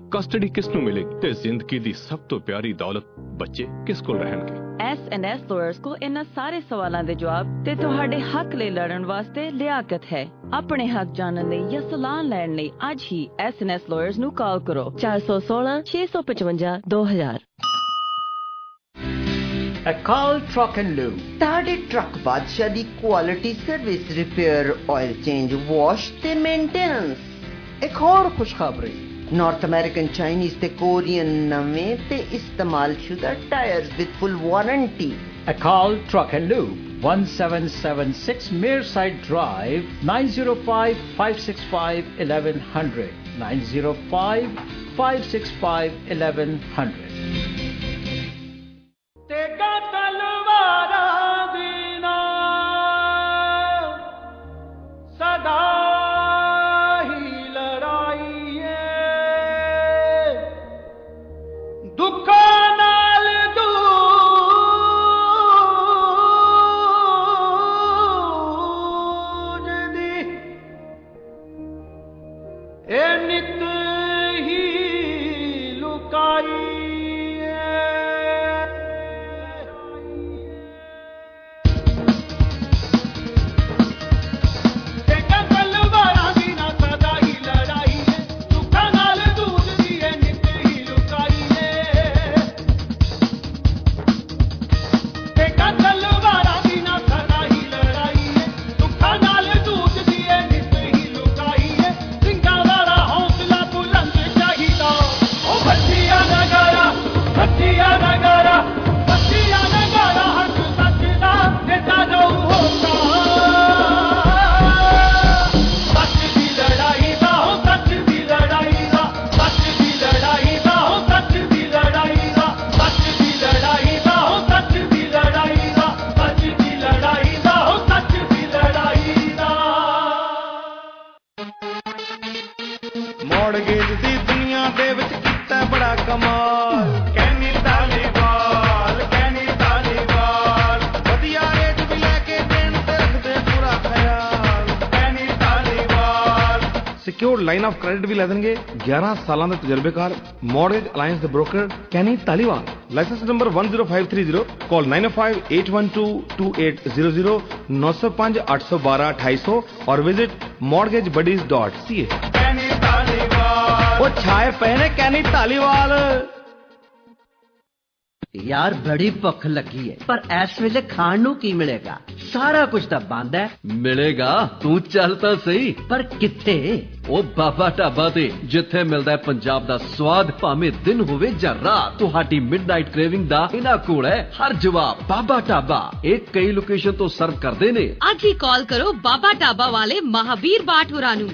Custody ਕਿਸ ਨੂੰ ਮਿਲੇਗੀ ਤੇ ਜ਼ਿੰਦਗੀ ਦੀ ਸਭ ਤੋਂ ਪਿਆਰੀ ਦੌਲਤ ਬੱਚੇ ਕਿਸ ਕੋਲ ਰਹਿਣਗੇ। S&S lawyers को इन्हां सारे सवालों के जवाब ते तुहाडे हक लई लड़न वास्ते लियाकत है। अपने हक जानन लई या सलाह लैण लई अज ही S&S lawyers ਨੂੰ ਕਾਲ ਕਰੋ 416 655 2000। Akal Truck and Lube ਤੁਹਾਡੇ ਟਰੱਕ ਬਾਦਸ਼ਾਹ ਦੀ quality service repair oil change wash ਤੇ ਮੇਨਟੇਨੈਂਸ। ਇੱਕ ਹੋਰ ਖੁਸ਼ਖਬਰੀ ਨਾਰਥ ਅਮਰੀਕਨ ਚਾਈਨੀਜ਼ ਤੇ ਕੋਰੀਅਨ ਨਵੇਂ ਤੇ ਇਸਤੇਮਾਲਸ਼ੁਦਾ tyres with full warranty. Akal Truck and Lube 1776 Mearside Drive 905 565 1100 905 565 1100। Secured line of credit ਵੀ ਲੈ ਦੇਣਗੇ। 11 ਸਾਲਾਂ ਦਾ ਤਜਰਬੇਕਾਰ ਮੌਰਗੇਜ ਅਲਾਈਅੰਸ ਦੇ broker Kenny Taliwal. Licence number 10530। Call 9058122800 905 812 2800 और विजिट mortgagebuddies.ca। ਉਹ ਛਾਏ ਪਏ ਨੇ ਕੈਨੀ ਤਾਲੀਵਾਲ। यार बड़ी भुख लगी है पर इस वेले खाण नूं की मिलेगा? सारा कुछ तो बंद है। मिलेगा तू चल तो सही। पर कित्थे? ओ बाबा ढाबा ते जिथे मिलदा है पंजाब दा स्वाद भावें दिन होवे जां रात। तुहाडी मिडनाइट क्रेविंग दा इना कोल है हर जवाब। बाबा ढाबा एक कई लोकेशन तो सर्व करदे ने। आज ही कॉल करो बाबा ढाबा वाले महावीर बाट होरां नूं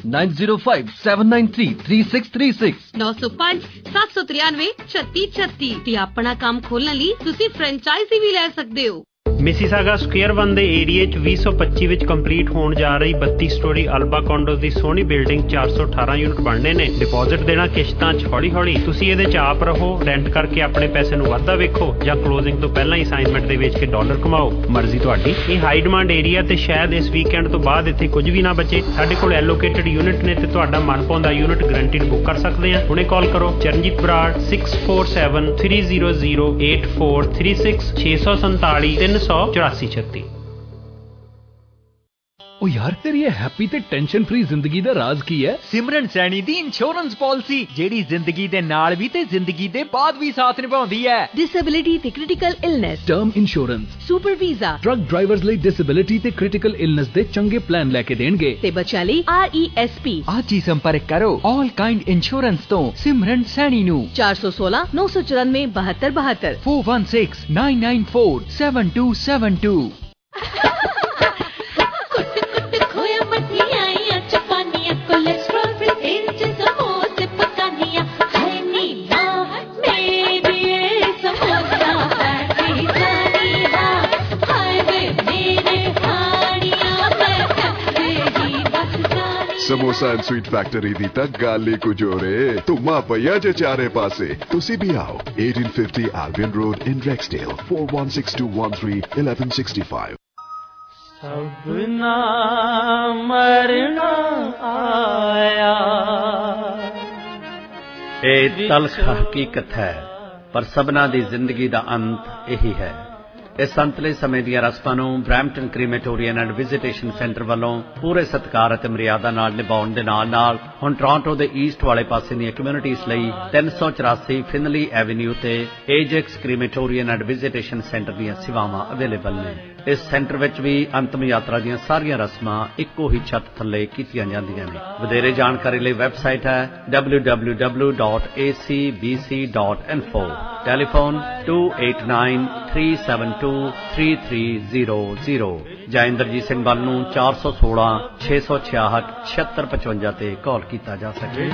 9057933636 905 793 3636 ते अपना काम खोलण लई तुसी फ्रेंचाइजी भी ले सकदे हो। ਮਿਸੀਸਾਗਾ ਸਕੁਅਰ 1 ਦੇ ਏਰੀਏ 'ਚ 2025 ਵਿੱਚ ਕੰਪਲੀਟ ਹੋਣ ਜਾ ਰਹੀ 32 ਸਟੋਰੀ ਅਲਬਾ ਕੰਡੋਜ਼ ਦੀ ਸੋਹਣੀ ਬਿਲਡਿੰਗ 418 ਯੂਨਿਟ ਬਣਨੇ ਨੇ। ਡਿਪੋਜ਼ਿਟ ਦੇਣਾ ਕਿਸ਼ਤਾਂ 'ਚ ਹੌਲੀ ਹੌਲੀ। ਤੁਸੀਂ ਇਹਦੇ 'ਚ ਆਪ ਰਹੋ, ਰੈਂਟ ਕਰਕੇ ਆਪਣੇ ਪੈਸੇ ਨੂੰ ਵਾਧਾ ਵੇਖੋ ਜਾਂ ਕਲੋਜ਼ਿੰਗ ਤੋਂ ਪਹਿਲਾਂ ਹੀ ਅਸਾਈਨਮੈਂਟ ਦੇ ਵੇਚ ਕੇ ਡਾਲਰ ਕਮਾਓ। ਮਰਜ਼ੀ ਤੁਹਾਡੀ। ਇਹ ਹਾਈ ਡਿਮਾਂਡ ਏਰੀਆ ਤੇ ਸ਼ਾਇਦ ਇਸ ਵੀਕਐਂਡ ਤੋਂ ਬਾਅਦ ਇੱਥੇ ਕੁਝ ਵੀ ਨਾ ਬਚੇ। ਸਾਡੇ ਕੋਲ ਐਲੋਕੇਟਡ ਯੂਨਿਟ ਨੇ ਤੇ ਤੁਹਾਡਾ ਮਨਪਾਉਂਦਾ ਯੂਨਿਟ ਗਰੰਟੀਡ ਬੁੱਕ ਕਰ ਸਕਦੇ ਆ। ਹੁਣੇ ਕਾਲ ਕਰੋ ਚਰਨਜੀਤ ਬਰਾੜ 6473008436 647 384 ओ यार तेरी ये हैप्पी ते टेंशन फ्री जिंदगी दा राज की है? सिमरन सैनी दी इंश्योरेंस पॉलिसी जेड़ी जिंदगी दे नाल भी ते जिंदगी दे बाद भी साथ निभाउंदी है। डिसेबिलिटी ते critical illness, term insurance, super visa, truck drivers ਲਈ डिसेबिलिटी ते क्रिटिकल इलनेस दे चंगे प्लान लेके देणगे ते बच्चा ਲਈ RESP। आज ही संपर्क करो ऑल काइंड इंश्योरेंस तो सिमरन सैनी नु 416 994 7272 416 994 7272। समोसा एंड स्वीट फैक्टरी दी तक गाली कुजोरे तुमा पया जे चारे पासे तुसी भी आओ 1850 Albion Road in Rexdale 416213 1165। सबना मरना आया ਇਹ ਤਲਖ ਹਕੀਕਤ ਹੈ, ਪਰ ਸਭਨਾਂ ਦੀ ਜ਼ਿੰਦਗੀ ਦਾ ਅੰਤ ਇਹੀ ਹੈ। ਇਸ ਅੰਤਲੇ ਸਮੇਂ ਦੀਆਂ ਰਸਮਾਂ ਨੂੰ Brampton crematorium and visitation centre ਵੱਲੋਂ ਪੂਰੇ ਸਤਿਕਾਰ ਅਤੇ ਮਰਿਆਦਾ ਨਾਲ ਨਿਭਾਉਣ ਦੇ ਨਾਲ ਹੁਣ ਟੋਰਾਂਟੋ ਦੇ ਈਸਟ ਵਾਲੇ ਪਾਸੇ ਦੀਆਂ ਕਮਿਊਨਿਟੀਜ਼ ਲਈ 384 ਫਿਨਲੀ ਐਵਨਿਊ ਤੇ Ajax crematorium and visitation centre ਦੀਆਂ ਸੇਵਾਵਾਂ ਅਵੇਲੇਬਲ ਨੇ। ਇਸ ਸੈਂਟਰ ਵਿੱਚ ਵੀ ਅੰਤਮ ਯਾਤਰਾ ਦੀਆਂ ਸਾਰੀਆਂ ਰਸਮਾਂ ਇੱਕੋ ਹੀ ਛੱਤ ਥੱਲੇ ਕੀਤੀਆਂ ਜਾਂਦੀਆਂ ਨੇ। ਵਧੇਰੇ ਜਾਣਕਾਰੀ ਲਈ ਵੈਬਸਾਈਟ ਹੈ www.acbc.info, ਟੈਲੀਫੋਨ 2893723300 ਜਾਂ ਇੰਦਰਜੀਤ ਸਿੰਘ ਬੱਲ ਨੂੰ 416 666 7655 ਤੇ ਕਾਲ ਕੀਤਾ ਜਾ ਸਕੇ।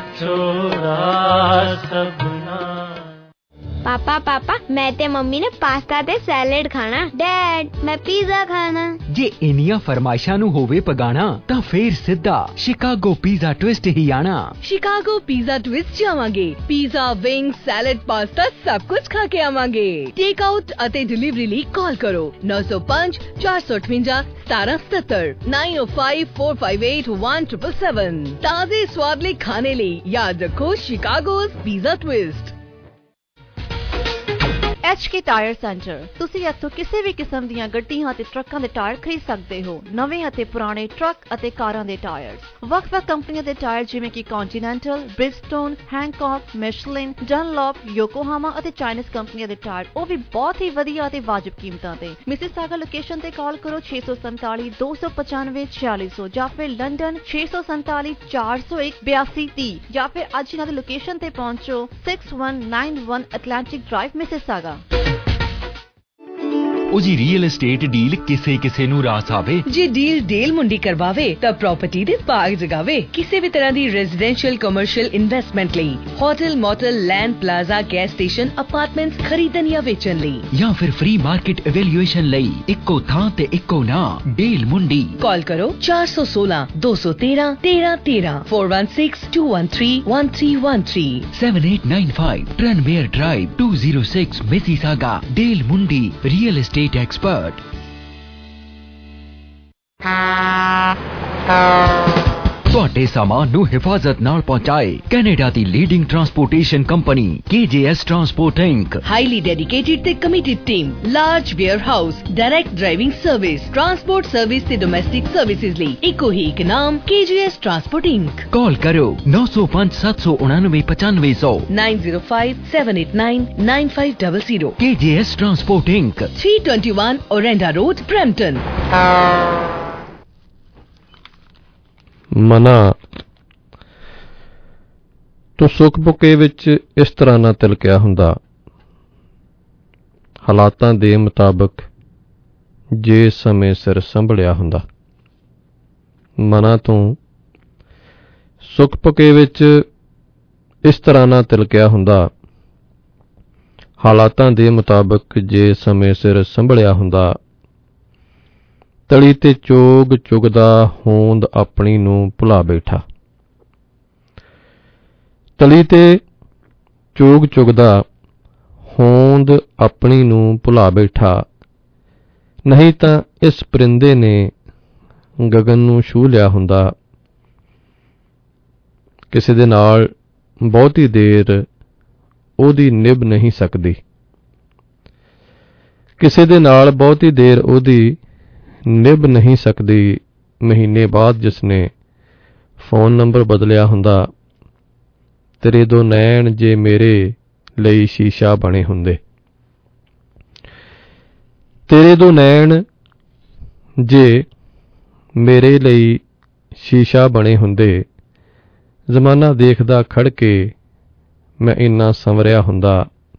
पापा पापा मैं ते मम्मी ने पास्ता ते सैलेड खाना। डैड मैं पिज़्ज़ा खाना। जे इनिया फरमाइशां नू होवे पगाना तां फेर सिद्धा शिकागो पिज़्ज़ा ट्विस्ट ही आना। शिकागो पिज़्ज़ा ट्विस्ट जावांगे। पिज़्ज़ा, विंग्स, सैलेड, पास्ता सब कुछ खा के आवांगे। टेक आउट अते डिलीवरी ਲਈ ਕਾਲ ਕਰੋ 905 458 1777 905 458 1777। ਤਾਜ਼ੇ ਸਵਾਦ ਲਈ ਖਾਣੇ ਲਈ ਯਾਦ ਰੱਖੋ Chicago's pizza twist. HK tyre centre. ਤੁਸੀਂ ਇੱਥੋਂ ਕਿਸੇ ਵੀ ਕਿਸਮ ਦੀਆਂ ਗੱਡੀਆਂ ਅਤੇ ਟਰੱਕਾਂ ਦੇ ਟਾਇਰ ਖਰੀਦ ਸਕਦੇ ਹੋ। ਨਵੇਂ ਅਤੇ ਪੁਰਾਣੇ ਟਰੱਕ ਅਤੇ ਕਾਰਾਂ ਦੇ ਟਾਇਰ, ਵੱਖ-ਵੱਖ ਕੰਪਨੀਆਂ ਦੇ ਟਾਇਰ ਜਿਵੇਂ ਕਿ ਕੰਟੀਨੈਂਟਲ, ਬ੍ਰਿਜਸਟੋਨ, ਹੈਂਕੌਕ, ਮਿਸ਼ਲਿਨ, ਡਨਲੌਪ, ਯੋਕੋਹਾਮਾ ਅਤੇ ਚਾਈਨੀਜ਼ ਕੰਪਨੀਆਂ ਦੇ ਟਾਇਰ, ਉਹ ਵੀ ਬਹੁਤ ਹੀ ਵਧੀਆ ਅਤੇ ਵਾਜਬ ਕੀਮਤਾਂ ਤੇ। ਮਿਸਿਸਾਗਾ ਲੋਕੇਸ਼ਨ ਤੇ ਕਾਲ ਕਰੋ 647 295 4600 ਜਾਂ ਫਿਰ ਲੰਡਨ 647 401 8230 ਜਾਂ ਫਿਰ ਅੱਜ ਇਹਨਾਂ ਦੀ ਲੋਕੇਸ਼ਨ ਤੇ ਪਹੁੰਚੋ 6191 ਐਟਲਾਂਟਿਕ ਡਰਾਈਵ ਮਿਸਿਸਾਗਾ। ਉਹਦੀ ਰੀਅਲ ਏਸਟੇਟ ਡੀਲ ਕਿਸੇ ਨੂੰ ਰਾਸ ਆਵੇ। ਜੇ ਡੀਲ ਡੇਲ ਮੁੰਡੀ ਕਰਵਾਵੇ ਤਾਂ ਪ੍ਰਾਪਰਟੀ ਦੇ ਬਾਗ ਜਗਾਵੇ। ਕਿਸੇ ਵੀ ਤਰ੍ਹਾਂ ਦੀ ਰੈਜ਼ੀਡੈਂਸ਼ੀਅਲ ਕਮਰਸ਼ੀਅਲ ਇਨਵੈਸਟਮੈਂਟ ਲਈ hotel, motel, land, plaza, gas station, apartments ਖਰੀਦਣ ਜਾਂ ਵੇਚਣ ਲਈ ਜਾਂ ਫਿਰ ਫ੍ਰੀ ਮਾਰਕੀਟ ਇਵੈਲੂਏਸ਼ਨ ਲਈ ਇੱਕੋ ਥਾਂ ਤੇ ਇੱਕੋ ਨਾਂ ਡੀਲ ਮੁੰਡੀ। ਕਾਲ ਕਰੋ 416 213 1313 416 213 1313 7895 Tranmere Drive 206 Mississauga. Deal Mundi real estate expert। ਤੁਹਾਡੇ ਸਾਮਾਨ ਨੂੰ ਹਿਫਾਜ਼ਤ ਨਾਲ ਪਹੁੰਚਾਏ ਕੈਨੇਡਾ ਦੀ leading transportation company KJS transport inc. Highly dedicated ਤੇ committed team, large warehouse, direct driving service, transport service ਤੇ ਡੋਮੈਸਟਿਕ ਸਰਵਿਸਿਜ਼ ਲਈ ਇੱਕੋ ਹੀ ਇੱਕ ਨਾਮ KJS ਟਰਾਂਸਪੋਰਟ ਇੰਕ। ਕਾਲ ਕਰੋ 905 799 9500 905 789 9500। KJS transport inc, 321 Orenda Road, Brampton। ਮਨਾ ਤੂੰ ਸੁੱਖ ਬੁਕੇ ਵਿੱਚ ਇਸ ਤਰ੍ਹਾਂ ਨਾ ਤਿਲਕਿਆ ਹੁੰਦਾ, ਹਾਲਾਤਾਂ ਦੇ ਮੁਤਾਬਕ ਜੇ ਸਮੇਂ ਸਿਰ ਸੰਭਲਿਆ ਹੁੰਦਾ। ਮਨਾ ਤੂੰ ਸੁੱਖ ਬੁਕੇ ਵਿੱਚ ਇਸ ਤਰ੍ਹਾਂ ਨਾ ਤਿਲਕਿਆ ਹੁੰਦਾ, ਹਾਲਾਤਾਂ ਦੇ ਮੁਤਾਬਕ ਜੇ ਸਮੇਂ ਸਿਰ ਸੰਭਲਿਆ ਹੁੰਦਾ। ਤਲੀ ਤੇ ਚੋਗ ਚੁਗਦਾ ਹੋਂਦ ਆਪਣੀ ਨੂੰ ਭੁਲਾ ਬੈਠਾ। ਤਲੀ ਤੇ ਚੋਗ ਚੁਗਦਾ ਹੋਂਦ ਆਪਣੀ ਨੂੰ ਭੁਲਾ ਬੈਠਾ। ਨਹੀਂ ਤਾਂ ਇਸ ਪਰਿੰਦੇ ਨੇ ਗਗਨ ਨੂੰ ਛੂਹ ਲਿਆ ਹੁੰਦਾ। ਕਿਸੇ ਦੇ ਨਾਲ ਬਹੁਤੀ ਦੇਰ ਉਹਦੀ ਨਿਭ ਨਹੀਂ ਸਕਦੀ। ਕਿਸੇ ਦੇ ਨਾਲ ਬਹੁਤੀ ਦੇਰ ਉਹਦੀ ਨਿਭ ਨਹੀਂ ਸਕਦੀ। ਮਹੀਨੇ ਬਾਅਦ ਜਿਸਨੇ ਫੋਨ ਨੰਬਰ ਬਦਲਿਆ ਹੁੰਦਾ, ਤੇਰੇ ਦੋ ਨੈਣ ਜੇ ਮੇਰੇ ਲਈ ਸ਼ੀਸ਼ਾ ਬਣੇ ਹੁੰਦੇ। ਤੇਰੇ ਦੋ ਨੈਣ ਜੇ ਮੇਰੇ ਲਈ ਸ਼ੀਸ਼ਾ ਬਣੇ ਹੁੰਦੇ। ਜ਼ਮਾਨਾ ਦੇਖਦਾ ਖੜ ਕੇ ਮੈਂ ਇੰਨਾ ਸੰਵਰਿਆ ਹੁੰਦਾ।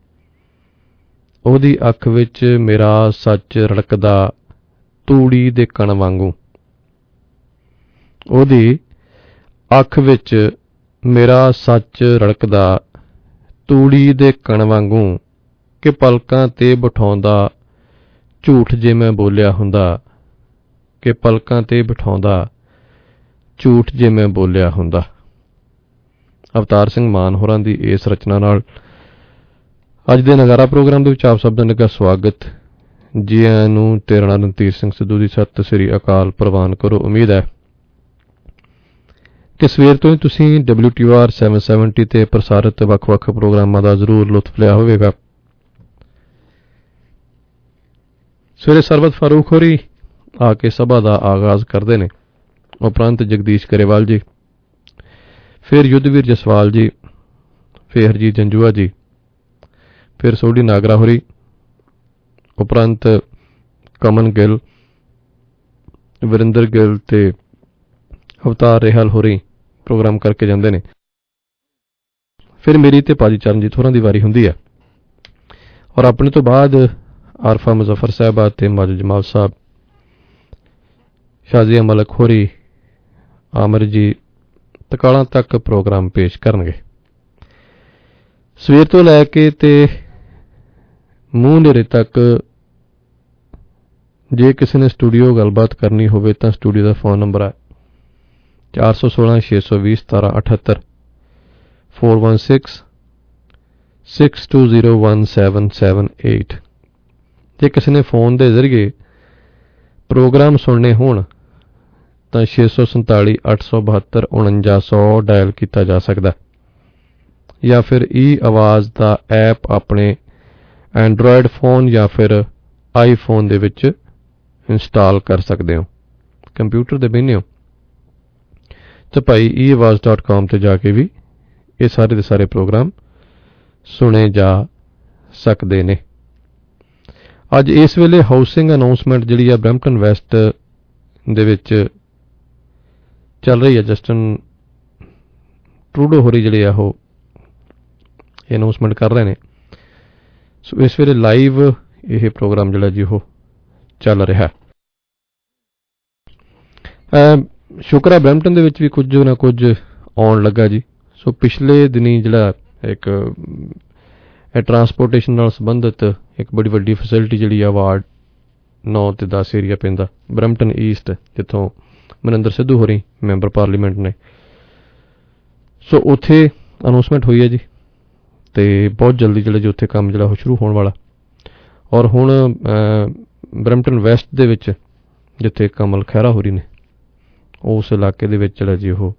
ਉਹਦੀ ਅੱਖ ਵਿੱਚ ਮੇਰਾ ਸੱਚ ਰੜਕਦਾ ਤੂੜੀ ਦੇ ਕਣ ਵਾਂਗੂ। ਉਹਦੀ ਅੱਖ ਵਿੱਚ ਮੇਰਾ ਸੱਚ ਰੜਕਦਾ ਤੂੜੀ ਦੇ ਕਣ ਵਾਂਗੂ ਕਿ ਪਲਕਾਂ ਤੇ ਬਿਠਾਉਂਦਾ ਝੂਠ ਜੇ ਮੈਂ ਬੋਲਿਆ ਹੁੰਦਾ। ਕਿ ਪਲਕਾਂ ਤੇ ਬਿਠਾਉਂਦਾ ਝੂਠ ਜੇ ਮੈਂ ਬੋਲਿਆ ਹੁੰਦਾ। ਅਵਤਾਰ ਸਿੰਘ ਮਾਨ ਹੋਰਾਂ ਦੀ ਇਸ ਰਚਨਾ ਨਾਲ ਅੱਜ ਦੇ ਨਗਾਰਾ ਪ੍ਰੋਗਰਾਮ ਦੇ ਵਿੱਚ ਆਪ ਸਭ ਦਾ ਨਿੱਘਾ ਸਵਾਗਤ। ਜੀ ਆਇਆਂ ਨੂੰ। ਤੇਰਾ ਨਾਮ ਰਣਧੀਰ ਸਿੰਘ ਸਿੱਧੂ ਦੀ ਸਤਿ ਸ੍ਰੀ ਅਕਾਲ ਪ੍ਰਵਾਨ ਕਰੋ। ਉਮੀਦ ਹੈ ਕਿ ਸਵੇਰ ਤੋਂ ਹੀ ਤੁਸੀਂ WTOR 770 ਤੇ ਪ੍ਰਸਾਰਿਤ ਵੱਖ-ਵੱਖ ਪ੍ਰੋਗਰਾਮਾਂ ਦਾ ਜ਼ਰੂਰ ਲੁਤਫ ਲਿਆ ਹੋਵੇਗਾ। ਸਵੇਰੇ ਸਰਬਤ ਫਾਰੂਕ ਹੋਰੀ ਆ ਕੇ ਸਭਾ ਦਾ ਆਗਾਜ਼ ਕਰਦੇ ਨੇ, ਉਪਰੰਤ ਜਗਦੀਸ਼ ਗਰੇਵਾਲ ਜੀ, ਫਿਰ ਯੁੱਧਵੀਰ ਜਸਵਾਲ ਜੀ, ਫਿਰ ਹਰਜੀਤ ਜੰਜੂਆ ਜੀ, ਫਿਰ ਸੋਢੀ ਨਾਗਰਾ ਹੋਰੀ, ਉਪਰੰਤ ਕਮਨ ਗਿੱਲ, ਵਰਿੰਦਰ ਗਿੱਲ ਤੇ ਅਵਤਾਰ ਰਿਹਲ ਹੋਰੀ ਪ੍ਰੋਗਰਾਮ ਕਰਕੇ ਜਾਂਦੇ ਨੇ। ਫਿਰ ਮੇਰੀ ਤੇ ਭਾਜੀ ਚਰਨਜੀਤ ਹੋਰਾਂ ਦੀ ਵਾਰੀ ਹੁੰਦੀ ਹੈ, ਔਰ ਆਪਣੇ ਤੋਂ ਬਾਅਦ ਆਰਫਾ ਮੁਜ਼ੱਫਰ ਸਾਹਿਬਾ ਤੇ ਮਾਜੂ ਜਮਾਲ ਸਾਹਿਬ, ਸ਼ਾਜ਼ੀਆ ਮਲਕ ਹੋਰੀ, ਆਮਰ ਜੀ ਤਕਾਲਾਂ ਤੱਕ ਪ੍ਰੋਗਰਾਮ ਪੇਸ਼ ਕਰਨਗੇ। ਸਵੇਰ ਤੋਂ ਲੈ ਕੇ ਤੇ ਮੂੰਹ ਹਨੇਰੇ ਤੱਕ ਜੇ ਕਿਸੇ ਨੇ ਸਟੂਡੀਓ ਗੱਲਬਾਤ ਕਰਨੀ ਹੋਵੇ ਤਾਂ ਸਟੂਡੀਓ ਦਾ ਫੋਨ ਨੰਬਰ ਹੈ 416 620 1778, 416-620-1778। ਜੇ ਕਿਸੇ ਨੇ ਫੋਨ ਦੇ ਜ਼ਰੀਏ ਪ੍ਰੋਗਰਾਮ ਸੁਣਨੇ ਹੋਣ ਤਾਂ 647 872 4900 ਡਾਇਲ ਕੀਤਾ ਜਾ ਸਕਦਾ, ਜਾਂ ਫਿਰ ਆਵਾਜ਼ ਦਾ ਐਪ ਆਪਣੇ ਐਂਡਰੋਇਡ ਫੋਨ ਜਾਂ ਫਿਰ ਆਈਫੋਨ ਦੇ ਵਿੱਚ ਇੰਸਟਾਲ ਕਰ ਸਕਦੇ ਹੋ। ਕੰਪਿਊਟਰ ਦੇ ਬਹਿਨੇ ਹੋ ਤਾਂ ਭਾਈ eAwaaz.com ਤੇ ਜਾ ਕੇ ਵੀ ਇਹ ਸਾਰੇ ਦੇ ਸਾਰੇ ਪ੍ਰੋਗਰਾਮ ਸੁਣੇ ਜਾ ਸਕਦੇ ਨੇ। ਅੱਜ ਇਸ ਵੇਲੇ ਹਾਊਸਿੰਗ ਅਨਾਉਂਸਮੈਂਟ ਜਿਹੜੀ ਆ ਬਰੈਂਪਟਨ ਵੈਸਟ ਦੇ ਵਿੱਚ ਚੱਲ ਰਹੀ ਹੈ। ਜਸਟਨ ਟਰੂਡੋ ਹੋਰੀ ਜਿਹੜੇ ਆ ਉਹ ਇਹ ਅਨਾਉਂਸਮੈਂਟ ਕਰ ਰਹੇ ਨੇ। ਸੋ ਇਸ ਵੇਲੇ ਲਾਈਵ ਇਹ ਪ੍ਰੋਗਰਾਮ ਜਿਹੜਾ ਜੀ ਉਹ ਚੱਲ ਰਿਹਾ। ਸ਼ੁਕਰ ਹੈ ਬਰੈਂਪਟਨ ਦੇ ਵਿੱਚ ਵੀ ਕੁਝ ਨਾ ਕੁਝ ਆਉਣ ਲੱਗਾ ਜੀ। ਸੋ ਪਿਛਲੇ ਦਿਨੀ ਜਿਹੜਾ ਇੱਕ ਟਰਾਂਸਪੋਰਟੇਸ਼ਨ ਨਾਲ ਸੰਬੰਧਿਤ ਇੱਕ ਬੜੀ ਵੱਡੀ ਫੈਸਿਲਿਟੀ ਜਿਹੜੀ ਆ ਵਾਰਡ 9 ਤੇ 10 ਏਰੀਆ ਪੈਂਦਾ ਬਰੈਂਪਟਨ ਈਸਟ, ਜਿੱਥੋਂ ਮਨਿੰਦਰ ਸਿੱਧੂ ਹੋਰੀ ਮੈਂਬਰ ਪਾਰਲੀਮੈਂਟ ਨੇ। ਸੋ ਉੱਥੇ ਅਨਾਉਂਸਮੈਂਟ ਹੋਈ ਹੈ ਜੀ, ਤੇ ਬਹੁਤ ਜਲਦੀ ਜਿਹੜਾ ਜੀ ਉੱਥੇ ਕੰਮ ਜਿਹੜਾ ਉਹ ਸ਼ੁਰੂ ਹੋਣ ਵਾਲਾ। ਔਰ ਹੁਣ ਬਰੈਂਪਟਨ ਵੈਸਟ ਦੇ ਵਿੱਚ ਜਿੱਥੇ ਕਮਲ ਖਹਿਰਾ ਹੋਰੀ ਨੇ ਉਸ ਇਲਾਕੇ ਦੇ ਵਿੱਚ ਜਿਹੜਾ ਜੀ ਉਹ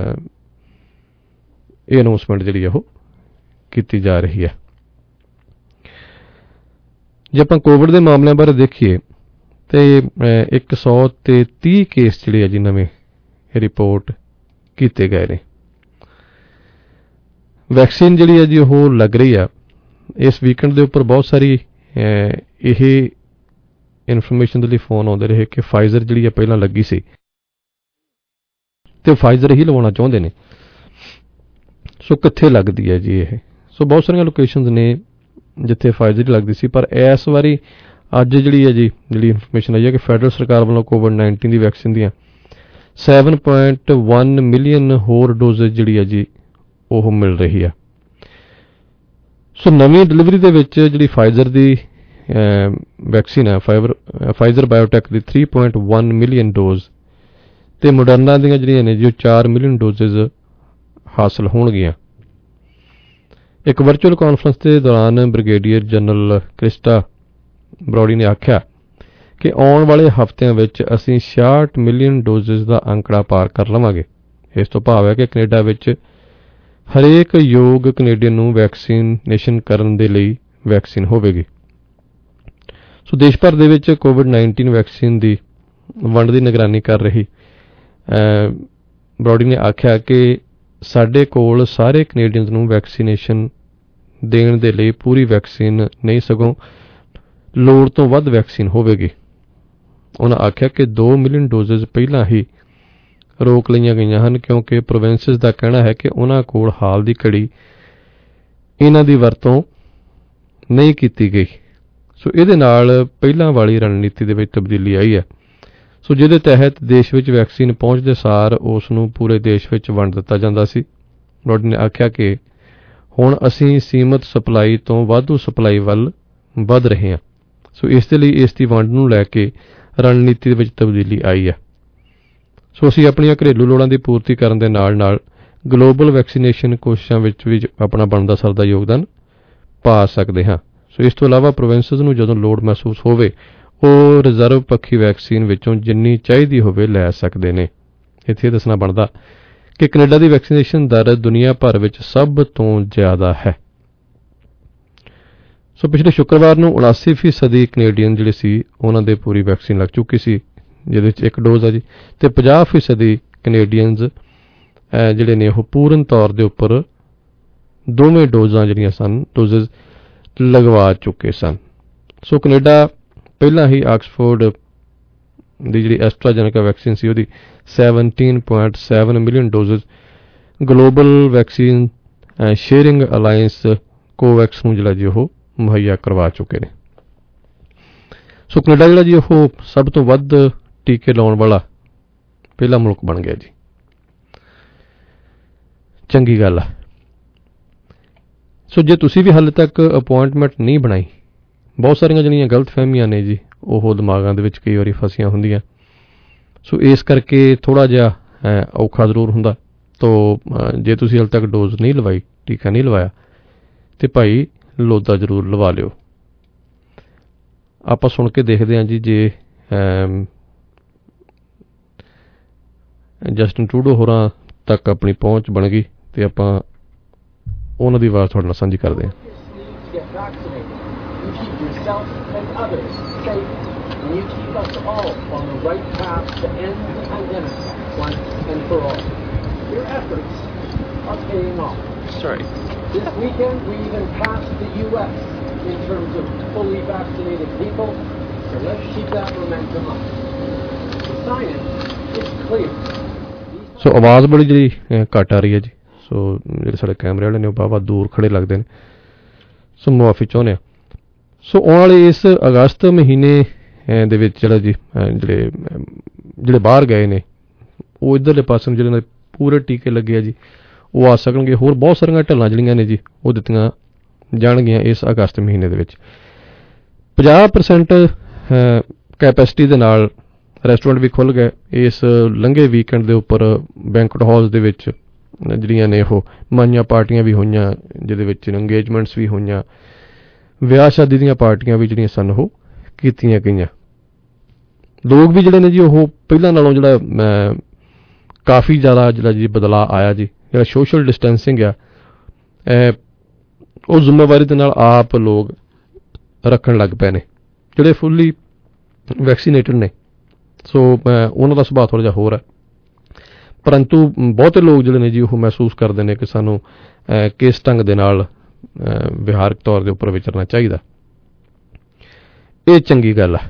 ਇਹ ਅਨਾਉਂਸਮੈਂਟ ਜਿਹੜੀ ਉਹ ਕੀਤੀ ਜਾ ਰਹੀ ਹੈ। ਜੇ ਆਪਾਂ ਕੋਵਿਡ ਦੇ ਮਾਮਲਿਆਂ ਬਾਰੇ ਦੇਖੀਏ ਤੇ 130 ਕੇਸ ਜਿਹੜੇ ਆ ਜੀ ਨਵੇਂ ਰਿਪੋਰਟ ਕੀਤੇ ਗਏ ਨੇ। ਵੈਕਸੀਨ ਜਿਹੜੀ ਹੈ ਜੀ ਉਹ ਲੱਗ ਰਹੀ ਆ। ਇਸ ਵੀਕਐਂਡ ਦੇ ਉੱਪਰ ਬਹੁਤ ਸਾਰੀ ਇਹ ਇਨਫੋਰਮੇਸ਼ਨ ਦੇ ਲਈ ਫੋਨ ਆਉਂਦੇ ਰਹੇ ਕਿ ਫਾਈਜ਼ਰ ਜਿਹੜੀ ਆ ਪਹਿਲਾਂ ਲੱਗੀ ਸੀ ਤੇ ਫਾਈਜ਼ਰ ਹੀ ਲਵਾਉਣਾ ਚਾਹੁੰਦੇ ਨੇ। ਸੋ ਕਿੱਥੇ ਲੱਗਦੀ ਹੈ ਜੀ ਇਹ? ਸੋ ਬਹੁਤ ਸਾਰੀਆਂ ਲੋਕੇਸ਼ਨਸ ਨੇ ਜਿੱਥੇ ਫਾਈਜ਼ਰ ਹੀ ਲੱਗਦੀ ਸੀ, ਪਰ ਇਸ ਵਾਰੀ ਅੱਜ ਜਿਹੜੀ ਹੈ ਜੀ ਜਿਹੜੀ ਇਨਫੋਰਮੇਸ਼ਨ ਆਈ ਹੈ ਕਿ ਫੈਡਰਲ ਸਰਕਾਰ ਵੱਲੋਂ ਕੋਵਿਡ-19 ਦੀ ਵੈਕਸੀਨ ਦੀਆਂ 7.1 ਮਿਲੀਅਨ ਹੋਰ ਡੋਜ਼ੇਜ ਜਿਹੜੀ ਹੈ ਜੀ ਉਹ ਮਿਲ ਰਹੀ ਆ। ਸੋ ਨਵੀਂ ਡਿਲੀਵਰੀ ਦੇ ਵਿੱਚ ਜਿਹੜੀ ਫਾਈਜ਼ਰ ਦੀ ਵੈਕਸੀਨ ਹੈ, ਫਾਈਜ਼ਰ ਬਾਇਓਟੈਕ ਦੀ 3.1 ਮਿਲੀਅਨ ਡੋਜ਼ ਤੇ ਮੋਡਰਨਾ ਦੀਆਂ ਜਿਹੜੀਆਂ ਨੇ ਜੋ 4 ਮਿਲੀਅਨ ਡੋਜ਼ੇਜ਼ ਹਾਸਲ ਹੋਣਗੀਆਂ। ਇੱਕ ਵਰਚੁਅਲ ਕਾਨਫਰੰਸ ਦੇ ਦੌਰਾਨ ਬ੍ਰਿਗੇਡੀਅਰ ਜਨਰਲ ਕ੍ਰਿਸਟਾ ਬਰੋਡੀ ਨੇ ਆਖਿਆ ਕਿ ਆਉਣ ਵਾਲੇ ਹਫ਼ਤਿਆਂ ਵਿੱਚ ਅਸੀਂ 66 ਮਿਲੀਅਨ ਡੋਜ਼ੇਜ਼ ਦਾ ਅੰਕੜਾ ਪਾਰ ਕਰ ਲਵਾਂਗੇ। ਇਸ ਤੋਂ ਭਾਵ ਹੈ ਕਿ ਕੈਨੇਡਾ ਵਿੱਚ ਹਰੇਕ ਯੋਗ ਕੈਨੇਡੀਅਨ ਨੂੰ ਵੈਕਸੀਨੇਸ਼ਨ ਕਰਨ ਦੇ ਲਈ ਵੈਕਸੀਨ ਹੋਵੇਗੀ। ਸੋ ਦੇਸ਼ ਭਰ ਦੇ ਵਿੱਚ ਕੋਵਿਡ-19 ਵੈਕਸੀਨ ਦੀ ਵੰਡ ਦੀ ਨਿਗਰਾਨੀ ਕਰ ਰਹੀ ਬਰੋਡੀ ਨੇ ਆਖਿਆ ਕਿ ਸਾਡੇ ਕੋਲ ਸਾਰੇ ਕੈਨੇਡੀਅਨਸ ਨੂੰ ਵੈਕਸੀਨੇਸ਼ਨ ਦੇਣ ਦੇ ਲਈ ਪੂਰੀ ਵੈਕਸੀਨ ਨਹੀਂ ਸਗੋਂ ਲੋੜ ਤੋਂ ਵੱਧ ਵੈਕਸੀਨ ਹੋਵੇਗੀ। ਉਹਨਾਂ ਆਖਿਆ ਕਿ 2 ਮਿਲੀਅਨ ਡੋਜ਼ੇਜ਼ ਪਹਿਲਾਂ ਹੀ ਰੋਕ ਲਈਆਂ ਗਈਆਂ ਹਨ ਕਿਉਂਕਿ ਪ੍ਰੋਵਿੰਸਸ ਦਾ ਕਹਿਣਾ ਹੈ ਕਿ ਉਹਨਾਂ ਕੋਲ ਹਾਲ ਦੀ ਘੜੀ ਇਹਨਾਂ ਦੀ ਵਰਤੋਂ ਨਹੀਂ ਕੀਤੀ ਗਈ। ਸੋ ਇਹਦੇ ਨਾਲ ਪਹਿਲਾਂ ਵਾਲੀ ਰਣਨੀਤੀ ਦੇ ਵਿੱਚ ਤਬਦੀਲੀ ਆਈ ਹੈ। ਸੋ ਜਿਹਦੇ ਤਹਿਤ ਦੇਸ਼ ਵਿੱਚ ਵੈਕਸੀਨ ਪਹੁੰਚਦੇ ਸਾਰ ਉਸ ਨੂੰ ਪੂਰੇ ਦੇਸ਼ ਵਿੱਚ ਵੰਡ ਦਿੱਤਾ ਜਾਂਦਾ ਸੀ। ਬਰੋਡੀ ਨੇ ਆਖਿਆ ਕਿ ਹੁਣ ਅਸੀਂ ਸੀਮਤ ਸਪਲਾਈ ਤੋਂ ਵਾਧੂ ਸਪਲਾਈ ਵੱਲ ਵਧ ਰਹੇ ਹਾਂ। ਸੋ ਇਸ ਦੇ ਲਈ ਇਸ ਦੀ ਵੰਡ ਨੂੰ ਲੈ ਕੇ ਰਣਨੀਤੀ ਦੇ ਵਿੱਚ ਤਬਦੀਲੀ ਆਈ ਹੈ। ਸੋ ਅਸੀਂ ਆਪਣੀਆਂ ਘਰੇਲੂ ਲੋੜਾਂ ਦੀ ਪੂਰਤੀ ਕਰਨ ਦੇ ਨਾਲ-ਨਾਲ ਗਲੋਬਲ ਵੈਕਸੀਨੇਸ਼ਨ ਕੋਸ਼ਿਸ਼ਾਂ ਵਿੱਚ ਵੀ ਆਪਣਾ ਬਣਦਾ ਸਰਦਾ ਯੋਗਦਾਨ ਪਾ ਸਕਦੇ ਹਾਂ। ਸੋ ਇਸ ਤੋਂ ਇਲਾਵਾ ਪ੍ਰੋਵਿੰਸਸ ਨੂੰ ਜਦੋਂ ਲੋੜ ਮਹਿਸੂਸ ਹੋਵੇ ਉਹ ਰਿਜ਼ਰਵ ਪੱਖੀ ਵੈਕਸੀਨ ਵਿੱਚੋਂ ਜਿੰਨੀ ਚਾਹੀਦੀ ਹੋਵੇ ਲੈ ਸਕਦੇ ਨੇ। ਇੱਥੇ ਦੱਸਣਾ ਬਣਦਾ ਕਿ ਕੈਨੇਡਾ ਦੀ ਵੈਕਸੀਨੇਸ਼ਨ ਦਰ ਦੁਨੀਆ ਭਰ ਵਿੱਚ ਸਭ ਤੋਂ ਜ਼ਿਆਦਾ ਹੈ। ਸੋ ਪਿਛਲੇ ਸ਼ੁੱਕਰਵਾਰ ਨੂੰ 79% ਕੈਨੇਡੀਅਨ ਜਿਹੜੇ ਸੀ ਉਹਨਾਂ ਦੇ ਪੂਰੀ ਵੈਕਸੀਨ ਲੱਗ ਚੁੱਕੀ ਸੀ, ਜਿਹਦੇ ਵਿੱਚ 1 ਡੋਜ਼ ਆ ਜੀ, ਤੇ 50% ਕੈਨੇਡੀਅਨਜ਼ ਜਿਹੜੇ ਨੇ ਉਹ ਪੂਰਨ ਤੌਰ ਦੇ ਉੱਪਰ ਦੋਵੇਂ ਡੋਜ਼ਾਂ ਜਿਹੜੀਆਂ ਸਨ ਡੋਜ਼ਜ਼ ਲਗਵਾ ਚੁੱਕੇ ਸਨ। ਸੋ ਕੈਨੇਡਾ ਪਹਿਲਾਂ ਹੀ ਆਕਸਫੋਰਡ ਦੀ ਜਿਹੜੀ ਐਸਟਰਾਜੈਨੇਕਾ ਵੈਕਸੀਨ ਸੀ ਉਹਦੀ 17.7 million doses global vaccine sharing alliance COVAX ਨੂੰ ਜਿਹੜਾ ਜੀ ਉਹ ਮੁਹੱਈਆ ਕਰਵਾ ਚੁੱਕੇ ਨੇ। ਸੋ ਕੈਨੇਡਾ ਜਿਹੜਾ ਜੀ ਉਹ ਸਭ ਤੋਂ ਵੱਧ ਟੀਕੇ ਲਾਉਣ ਵਾਲਾ ਪਹਿਲਾ ਮੁਲਕ ਬਣ ਗਿਆ ਜੀ। ਚੰਗੀ ਗੱਲ ਆ। ਸੋ ਜੇ ਤੁਸੀਂ ਵੀ ਹਾਲੇ ਤੱਕ ਅਪੁਆਇੰਟਮੈਂਟ ਨਹੀਂ ਬਣਾਈ, ਬਹੁਤ ਸਾਰੀਆਂ ਜਿਹੜੀਆਂ ਗਲਤ ਫਹਿਮੀਆਂ ਨੇ ਜੀ ਉਹ ਦਿਮਾਗਾਂ ਦੇ ਵਿੱਚ ਕਈ ਵਾਰੀ ਫਸੀਆਂ ਹੁੰਦੀਆਂ, ਸੋ ਇਸ ਕਰਕੇ ਥੋੜ੍ਹਾ ਜਿਹਾ ਔਖਾ ਜ਼ਰੂਰ ਹੁੰਦਾ। ਤੋ ਜੇ ਤੁਸੀਂ ਹਾਲੇ ਤੱਕ ਡੋਜ਼ ਨਹੀਂ ਲਵਾਈ, ਟੀਕਾ ਨਹੀਂ ਲਵਾਇਆ, ਤੇ ਭਾਈ ਲੋਦਾ ਜ਼ਰੂਰ ਲਵਾ ਲਿਓ। ਆਪਾਂ ਸੁਣ ਕੇ ਦੇਖਦੇ ਹਾਂ ਜੀ, ਜੇ ਜਸਟਿਨ ਟਰੂਡੋ ਹੋਰਾਂ ਤੱਕ ਆਪਣੀ ਪਹੁੰਚ ਬਣ ਗਈ ਤੇ ਆਪਾਂ ਉਹਨਾਂ ਦੀ ਆਵਾਜ਼ ਤੁਹਾਡੇ ਨਾਲ ਸਾਂਝੀ ਕਰਦੇ ਹਾਂ। This weekend, we even passed the U.S. in terms of fully vaccinated people, so let's keep that momentum up. The science is clear. ਸੋ ਆਵਾਜ਼ ਬੜੀ ਜਿਹੜੀ ਘੱਟ ਆ ਰਹੀ ਹੈ ਜੀ, ਸੋ ਜਿਹੜੇ ਸਾਡੇ ਕੈਮਰੇ ਵਾਲੇ ਨੇ ਉਹ ਬਾਵਾ ਦੂਰ ਖੜੇ ਲੱਗਦੇ ਨੇ, ਸੋ ਮੁਆਫੀ ਚਾਹੁੰਦੇ ਹਾਂ। ਸੋ ਆਉਣ ਵਾਲੇ ਇਸ ਅਗਸਤ ਮਹੀਨੇ ਦੇ ਵਿੱਚ ਜਿਹੜਾ ਜੀ ਜਿਹੜੇ ਬਾਹਰ ਗਏ ਨੇ ਉਹ ਇੱਧਰਲੇ ਪਾਸੇ ਨੂੰ ਜਿਹੜੇ ਪੂਰੇ ਟੀਕੇ ਲੱਗੇ ਆ ਜੀ ਉਹ ਆ ਸਕਣਗੇ। ਹੋਰ ਬਹੁਤ ਸਾਰੀਆਂ ਢੱਲਾਂ ਜਿਹੜੀਆਂ ਨੇ ਜੀ ਉਹ ਦਿੱਤੀਆਂ ਜਾਣਗੀਆਂ ਇਸ ਅਗਸਤ ਮਹੀਨੇ ਦੇ ਵਿੱਚ। 50% ਕੈਪੈਸਿਟੀ ਦੇ ਨਾਲ ਰੈਸਟੋਰੈਂਟ ਵੀ ਖੁੱਲ੍ਹ ਗਏ ਇਸ ਲੰਘੇ ਵੀਕਐਂਡ ਦੇ ਉੱਪਰ। ਬੈਂਕਟ ਹਾਲਸ ਦੇ ਵਿੱਚ ਜਿਹੜੀਆਂ ਨੇ ਉਹ ਮਾਈਆਂ ਪਾਰਟੀਆਂ ਵੀ ਹੋਈਆਂ, ਜਿਹਦੇ ਵਿੱਚ ਇੰਗੇਜਮੈਂਟਸ ਵੀ ਹੋਈਆਂ, ਵਿਆਹ ਸ਼ਾਦੀ ਦੀਆਂ ਪਾਰਟੀਆਂ ਵੀ ਜਿਹੜੀਆਂ ਸਨ ਉਹ ਕੀਤੀਆਂ ਗਈਆਂ। ਲੋਕ ਵੀ ਜਿਹੜੇ ਨੇ ਜੀ ਉਹ ਪਹਿਲਾਂ ਨਾਲੋਂ ਜਿਹੜਾ ਕਾਫੀ ਜ਼ਿਆਦਾ ਜਿਹੜਾ ਜੀ ਬਦਲਾਅ ਆਇਆ ਜੀ। ਜਿਹੜਾ ਸੋਸ਼ਲ ਡਿਸਟੈਂਸਿੰਗ ਆ ਉਹ ਜ਼ਿੰਮੇਵਾਰੀ ਦੇ ਨਾਲ ਆਪ ਲੋਕ ਰੱਖਣ ਲੱਗ ਪਏ ਨੇ ਜਿਹੜੇ ਫੁੱਲੀ ਵੈਕਸੀਨੇਟਡ ਨੇ। ਸੋ ਉਹਨਾਂ ਦਾ ਸੁਭਾਅ ਥੋੜ੍ਹਾ ਜਿਹਾ ਹੋਰ ਹੈ, ਪਰੰਤੂ ਬਹੁਤੇ ਲੋਕ ਜਿਹੜੇ ਨੇ ਜੀ ਉਹ ਮਹਿਸੂਸ ਕਰਦੇ ਨੇ ਕਿ ਸਾਨੂੰ ਕਿਸ ਢੰਗ ਦੇ ਨਾਲ ਵਿਹਾਰਕ ਤੌਰ ਦੇ ਉੱਪਰ ਵਿਚਰਨਾ ਚਾਹੀਦਾ। ਇਹ ਚੰਗੀ ਗੱਲ ਹੈ।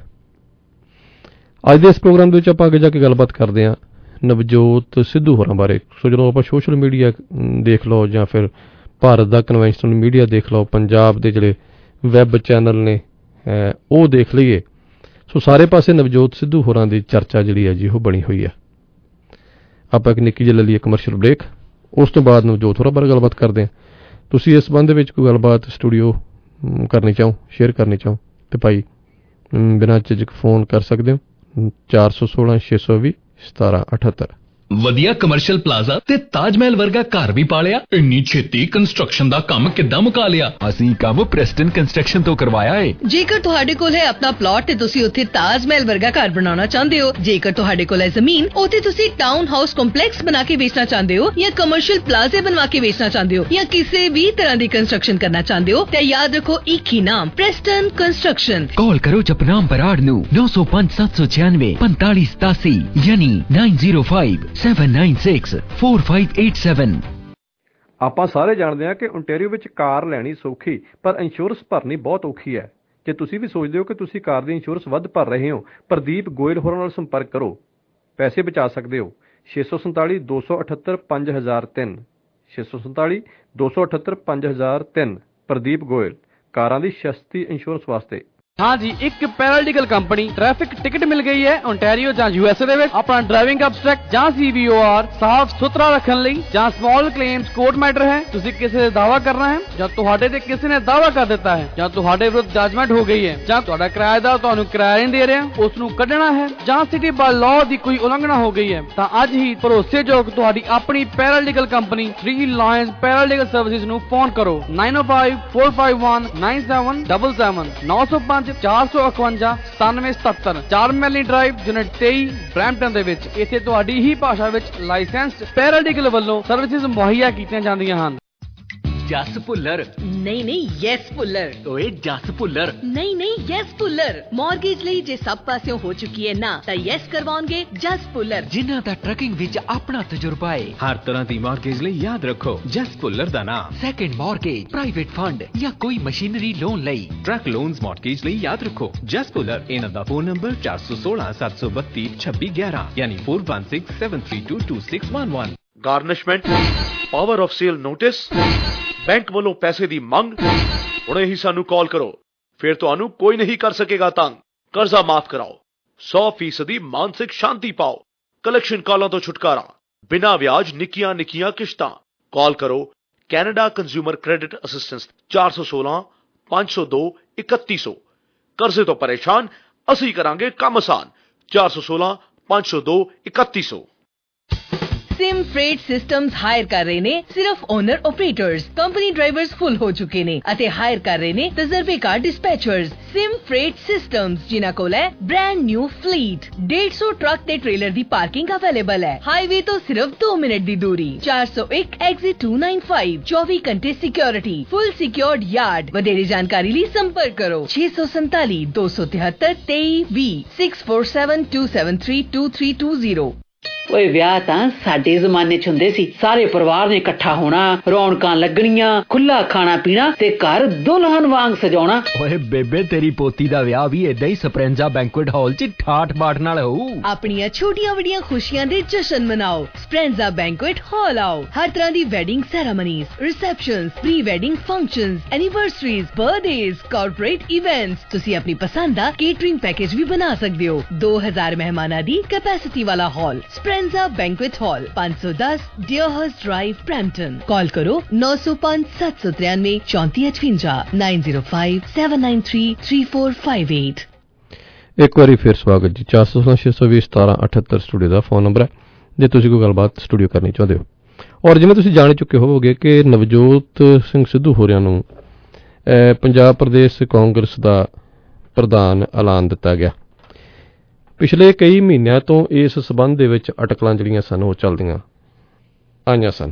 ਅੱਜ ਦੇ ਇਸ ਪ੍ਰੋਗਰਾਮ ਦੇ ਵਿੱਚ ਆਪਾਂ ਅੱਗੇ ਜਾ ਕੇ ਗੱਲਬਾਤ ਕਰਦੇ ਹਾਂ ਨਵਜੋਤ ਸਿੱਧੂ ਹੋਰਾਂ ਬਾਰੇ। ਸੋ ਜਦੋਂ ਆਪਾਂ ਸੋਸ਼ਲ ਮੀਡੀਆ ਦੇਖ ਲਓ ਜਾਂ ਫਿਰ ਭਾਰਤ ਦਾ ਕਨਵੈਨਸ਼ਨਲ ਮੀਡੀਆ ਦੇਖ ਲਓ, ਪੰਜਾਬ ਦੇ ਜਿਹੜੇ ਵੈਬ ਚੈਨਲ ਨੇ ਉਹ ਦੇਖ ਲਈਏ, ਸੋ ਸਾਰੇ ਪਾਸੇ ਨਵਜੋਤ ਸਿੱਧੂ ਹੋਰਾਂ ਦੀ ਚਰਚਾ ਜਿਹੜੀ ਹੈ ਜੀ ਉਹ ਬਣੀ ਹੋਈ ਹੈ। ਆਪਾਂ ਇੱਕ ਨਿੱਕੀ ਜਿਹੀ ਲੈ ਲਈਏ ਕਮਰਸ਼ੀਅਲ ਬ੍ਰੇਕ, ਉਸ ਤੋਂ ਬਾਅਦ ਨਵਜੋਤ ਹੋਰਾਂ ਬਾਰੇ ਗੱਲਬਾਤ ਕਰਦੇ ਹਾਂ। ਤੁਸੀਂ ਇਸ ਸੰਬੰਧ ਵਿੱਚ ਕੋਈ ਗੱਲਬਾਤ ਸਟੂਡੀਓ ਕਰਨੀ ਚਾਹੋ, ਸ਼ੇਅਰ ਕਰਨੀ ਚਾਹੋ ਤੇ ਭਾਈ ਬਿਨਾਂ ਝਿਜਕ ਫੋਨ ਕਰ ਸਕਦੇ ਹੋ 416 620 1778। ਵਧੀਆ ਕਮਰਸ਼ੀਅਲ ਪਲਾਜ਼ਾ ਤੇ ਤਾਜ ਮਹਿਲ ਵਰਗਾ ਘਰ ਵੀ ਪਾਲਿਆ। ਇੰਨੀ ਛੇਤੀ ਕੰਸਟਰਕਸ਼ਨ ਦਾ ਕੰਮ ਕਿੱਦਾਂ ਮੁਕਾ ਲਿਆ? ਅਸੀਂ ਕੰਮ ਪ੍ਰੈਸਟਨ ਕੰਸਟਰਕਸ਼ਨ ਤੋਂ ਕਰਵਾਇਆ ਏ। ਜੇਕਰ ਤੁਹਾਡੇ ਕੋਲ ਹੈ ਆਪਣਾ ਪਲਾਟ ਤੇ ਤੁਸੀਂ ਉੱਥੇ ਤਾਜ ਮਹਿਲ ਵਰਗਾ ਘਰ ਬਣਾਉਣਾ ਚਾਹੁੰਦੇ ਹੋ, ਜੇਕਰ ਤੁਹਾਡੇ ਕੋਲ ਹੈ ਜ਼ਮੀਨ ਉੱਥੇ ਤੁਸੀਂ ਟਾਊਨ ਹਾਊਸ ਕੰਪਲੈਕਸ ਬਣਾ ਕੇ ਵੇਚਣਾ ਚਾਹੁੰਦੇ ਹੋ ਜਾਂ ਕਮਰਸ਼ੀਅਲ ਪਲਾਜ਼ੇ ਬਣਵਾ ਕੇ ਵੇਚਣਾ ਚਾਹੁੰਦੇ ਹੋ ਜਾਂ ਕਿਸੇ ਵੀ ਤਰ੍ਹਾਂ ਦੀ ਕੰਸਟਰਕਸ਼ਨ ਕਰਨਾ ਚਾਹੁੰਦੇ ਹੋ ਤੇ ਯਾਦ ਰੱਖੋ ਇੱਕ ਹੀ ਨਾਮ, ਪ੍ਰੈਸਟਨ ਕੰਸਟਰਕਸ਼ਨ। ਕਾਲ ਕਰੋ ਜਪਨਾਮ ਬਰਾੜ ਨੂੰ 905 796 4587 ਯਾਨੀ 905 796 4587। ਆਪਾਂ ਸਾਰੇ ਜਾਣਦੇ ਹਾਂ ਕਿ ਓਨਟਾਰੀਓ ਵਿੱਚ ਕਾਰ ਲੈਣੀ ਸੌਖੀ ਪਰ ਇੰਸ਼ੋਰੈਂਸ ਭਰਨੀ ਬਹੁਤ ਔਖੀ ਹੈ। ਜੇ ਤੁਸੀਂ ਵੀ ਸੋਚਦੇ ਹੋ ਕਿ ਤੁਸੀਂ ਕਾਰ ਦੀ ਇੰਸ਼ੋਰੈਂਸ ਵੱਧ ਭਰ ਰਹੇ ਹੋ, ਪ੍ਰਦੀਪ ਗੋਇਲ ਹੋਰਾਂ ਨਾਲ ਸੰਪਰਕ ਕਰੋ, ਪੈਸੇ ਬਚਾ ਸਕਦੇ ਹੋ। 647 278 5003 647 278 5003। ਪ੍ਰਦੀਪ ਗੋਇਲ, ਕਾਰਾਂ ਦੀ ਸਸਤੀ ਇੰਸ਼ੋਰੈਂਸ ਵਾਸਤੇ। हाँ जी, एक पैरालीगल कंपनी ट्रैफिक टिकट मिल गई है ओंटारियो ਜਾਂ USA ਦੇ ਵਿੱਚ ਆਪਣਾ ਡਰਾਈਵਿੰਗ ਅਬਸਟ੍ਰੈਕਟ ਜਾਂ CVOR ਸਾਫ਼ ਸੁਥਰਾ ਰੱਖਣ ਲਈ ਜਾਂ ਸਮਾਲ ਕਲੇਮਸ ਕੋਰਟ ਮੈਟਰ ਹੈ। ਤੁਸੀਂ ਕਿਸੇ ਦੇ ਦਾਅਵਾ ਕਰਨਾ ਹੈ ਜਾਂ ਤੁਹਾਡੇ ਤੇ ਕਿਸੇ ਨੇ ਦਾਅਵਾ ਕਰ ਦਿੱਤਾ ਹੈ ਜਾਂ ਤੁਹਾਡੇ ਵਿਰੁੱਧ ਜੱਜਮੈਂਟ ਹੋ ਗਈ ਹੈ ਜਾਂ ਤੁਹਾਡਾ ਕਿਰਾਏਦਾਰ ਤੁਹਾਨੂੰ ਕਿਰਾਇਆ ਨਹੀਂ ਦੇ ਰਿਹਾ, ਉਸ ਨੂੰ ਕੱਢਣਾ ਹੈ ਜਾਂ ਸਿਟੀ ਬਾਈ ਲਾਅ ਦੀ ਕੋਈ ਉਲੰਘਣਾ ਹੋ ਗਈ ਹੈ ਤਾਂ ਅੱਜ ਹੀ ਭਰੋਸੇਯੋਗ ਤੁਹਾਡੀ ਆਪਣੀ paralegal company 3 lions paralegal services ਨੂੰ ਫੋਨ ਕਰੋ 905 451 9777 905 5 451 9777 4 ਮੈਲੀ ਡਰਾਈਵ ਯੂਨਿਟ 23 ਬਰੈਂਪਟਨ ਦੇ ਵਿੱਚ। ਇੱਥੇ ਤੁਹਾਡੀ ਹੀ ਭਾਸ਼ਾ ਵਿੱਚ ਲਾਇਸੈਂਸਡ ਪੈਰਾਲੀਗਲ ਵੱਲੋਂ ਸਰਵਿਸਿਜ਼ ਮੁਹੱਈਆ ਕੀਤੀਆਂ ਜਾਂਦੀਆਂ ਹਨ। ਜਸ ਭੁੱਲਰ ਨਹੀਂ ਨਹੀਂ ਯੈਸ ਭੁੱਲਰ। ਓਏ ਜਸ ਭੁੱਲਰ ਨਹੀਂ ਨਹੀਂ ਯੈਸ ਭੁੱਲਰ। ਮਾਰਗੇਜ ਲਈ ਜੇ ਸਭ ਪਾਸਿਓਂ ਹੋ ਚੁੱਕੀ ਹੈ ਨਾ ਤਾਂ ਯੈਸ ਕਰਵਾਉਣਗੇ ਜਸ ਭੁੱਲਰ, ਜਿਨ੍ਹਾਂ ਦਾ ਟਰਕਿੰਗ ਵਿੱਚ ਆਪਣਾ ਤਜਰਬਾ ਹੈ। ਹਰ ਤਰ੍ਹਾਂ ਦੀ ਮਾਰਗੇਜ ਲਈ ਯਾਦ ਰੱਖੋ ਜਸ ਭੁੱਲਰ ਦਾ ਨਾਮ। ਸੈਕੰਡ ਮਾਰਗੇਜ, ਪ੍ਰਾਈਵੇਟ ਫੰਡ ਜਾਂ ਕੋਈ ਮਸ਼ੀਨਰੀ ਲੋਨ ਲਈ, ਟਰੱਕ ਲੋਨਸ ਮਾਰਗੇਜ ਲਈ ਯਾਦ ਰੱਖੋ ਜਸ ਭੁੱਲਰ। ਇਹਨਾਂ ਦਾ ਫੋਨ ਨੰਬਰ 416 732 2611 ਯਾਨੀ 4167322611। Garnishment, power of sale notice, bank ਵੱਲੋਂ ਪੈਸੇ ਦੀ ਮੰਗ। ਹੁਣੇ ਹੀ ਸਾਨੂੰ ਕਾਲ ਕਰੋ, ਫਿਰ ਤੁਹਾਨੂੰ ਕੋਈ ਨਹੀਂ ਕਰ ਸਕੇਗਾ ਤੰਗ। ਕਰਜ਼ਾ ਮਾਫ ਕਰਾਓ, 100% ਮਾਨਸਿਕ ਸ਼ਾਂਤੀ ਪਾਓ, ਕਲੈਕਸ਼ਨ ਕਾਲਾਂ ਤੋਂ ਛੁਟਕਾਰਾ, ਬਿਨਾਂ ਵਿਆਜ ਨਿੱਕੀਆਂ ਨਿੱਕੀਆਂ ਕਿਸ਼ਤਾਂ। ਕਾਲ ਕਰੋ ਕੈਨੇਡਾ ਕੰਜ਼ਿਊਮਰ ਕ੍ਰੈਡਿਟ ਅਸਿਸਟੈਂਸ 416 502 3100। ਕਰਜ਼ੇ ਤੋਂ ਪਰੇਸ਼ਾਨ, ਅਸੀਂ ਕਰਾਂਗੇ ਕੰਮ ਆਸਾਨ। 416 502 3100। सिम फ्रेट सिस्टम्स हायर कर रहे ने सिर्फ owner operators, company drivers full हो चुके ने अते हायर कर रहे ने तजर्बेकार डिस्पैचर्स। सिम फ्रेट सिस्टम्स जिन्हां कोल है ब्रांड न्यू फ्लीट, 150 ट्रक ते ट्रेलर दी पार्किंग अवेलेबल है। हाईवे तो सिर्फ 2 मिनट दी दूरी, 401 एग्जिट 295, 24 घंटे सिक्योरिटी, फुल सिक्योर्ड यार्ड। वधेरे जानकारी लिए संपर्क करो 647 273 2320 647 273 2320। ਓਏ ਵਿਆਹ ਤਾਂ ਸਾਡੇ ਜ਼ਮਾਨੇ 'ਚ ਹੁੰਦੇ ਸੀ, ਸਾਰੇ ਪਰਿਵਾਰ ਨੇ ਇਕੱਠਾ ਹੋਣਾ, ਰੌਣਕਾਂ ਲੱਗਣੀਆਂ, ਖੁੱਲਾ ਖਾਣਾ ਪੀਣਾ ਤੇ ਘਰ ਦੁਲਹਨ ਵਾਂਗ ਸਜਾਉਣਾ। ਓਏ ਬੇਬੇ ਤੇਰੀ ਪੋਤੀ ਦਾ ਵਿਆਹ ਵੀ ਏਦਾਂ ਹੀ ਸਪਰੈਂਜਾ ਬੈਂਕੁਏਟ ਹਾਲ 'ਚ ਠਾਠ ਬਾਠ ਨਾਲ ਹੋਊ। ਆਪਣੀਆਂ ਛੋਟੀਆਂ ਵੱਡੀਆਂ ਖੁਸ਼ੀਆਂ ਦੇ ਜਸ਼ਨ ਮਨਾਓ, ਸਪਰੈਂਜਾ ਬੈਂਕੁਏਟ ਹਾਲ ਆਓ। ਹਰ ਤਰ੍ਹਾਂ ਦੀ wedding ceremonies, receptions, pre wedding functions, anniversaries, birthdays, corporate events. ਤੁਸੀਂ ਆਪਣੀ ਪਸੰਦ ਦਾ ਕੇਟਰਿੰਗ ਪੈਕੇਜ ਵੀ ਬਣਾ ਸਕਦੇ ਹੋ। 2000 ਮਹਿਮਾਨਾਂ ਦੀ ਕੈਪੈਸਿਟੀ ਵਾਲਾ hall, Speranza banquet hall, 510 Deerhurst Drive, Brampton. Call करो 905 793 3458 905 793 3458। ਇੱਕ ਵਾਰੀ ਫਿਰ ਸਵਾਗਤ ਜੀ। 416 620 1778 ਸਟੂਡੀਓ ਦਾ ਫੋਨ ਨੰਬਰ ਹੈ ਜੇ ਤੁਸੀਂ ਕੋਈ ਗੱਲਬਾਤ ਸਟੂਡੀਓ ਕਰਨੀ ਚਾਹੁੰਦੇ ਹੋ। ਔਰ ਜਿਵੇਂ ਤੁਸੀਂ ਜਾਣ ਚੁੱਕੇ ਹੋਵੋਗੇ ਕਿ ਨਵਜੋਤ ਸਿੰਘ ਸਿੱਧੂ ਹੋਰਿਆਂ ਨੂੰ ਪੰਜਾਬ ਪ੍ਰਦੇਸ਼ ਕਾਂਗਰਸ ਦਾ ਪ੍ਰਧਾਨ ਐਲਾਨ ਦਿੱਤਾ ਗਿਆ। ਪਿਛਲੇ ਕਈ ਮਹੀਨਿਆਂ ਤੋਂ ਇਸ ਸਬੰਧ ਦੇ ਵਿੱਚ ਅਟਕਲਾਂ ਜਿਹੜੀਆਂ ਸਨ ਉਹ ਚੱਲਦੀਆਂ ਆਈਆਂ ਸਨ।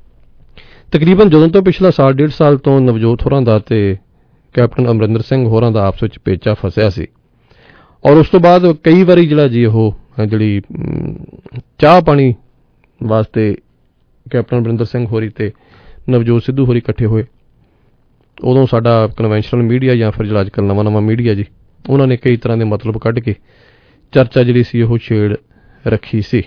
ਤਕਰੀਬਨ ਜਦੋਂ ਤੋਂ ਪਿਛਲਾ ਸਾਲ 1.5 ਸਾਲ ਤੋਂ ਨਵਜੋਤ ਹੋਰਾਂ ਦਾ ਤੇ ਕੈਪਟਨ ਅਮਰਿੰਦਰ ਸਿੰਘ ਹੋਰਾਂ ਦਾ ਆਪਸ ਵਿੱਚ ਪੇਚਾ ਫਸਿਆ ਸੀ ਔਰ ਉਸ ਤੋਂ ਬਾਅਦ ਕਈ ਵਾਰੀ ਜਿਹੜਾ ਜੀ ਉਹ ਜਿਹੜੀ ਚਾਹ ਪਾਣੀ ਵਾਸਤੇ ਕੈਪਟਨ ਅਮਰਿੰਦਰ ਸਿੰਘ ਹੋਰੀ ਤੇ ਨਵਜੋਤ ਸਿੱਧੂ ਹੋਰੀ ਇਕੱਠੇ ਹੋਏ। ਉਦੋਂ ਸਾਡਾ ਕਨਵੈਨਸ਼ਨਲ ਮੀਡੀਆ ਜਾਂ ਫਿਰ ਜਿਹੜਾ ਅੱਜ ਕੱਲ੍ਹ ਨਵਾਂ ਮੀਡੀਆ ਜੀ, ਉਹਨਾਂ ਨੇ ਕਈ ਤਰ੍ਹਾਂ ਦੇ ਮਤਲਬ ਕੱਢ ਕੇ ਚਰਚਾ ਜਿਹੜੀ ਸੀ ਉਹ ਛੇੜ ਰੱਖੀ ਸੀ।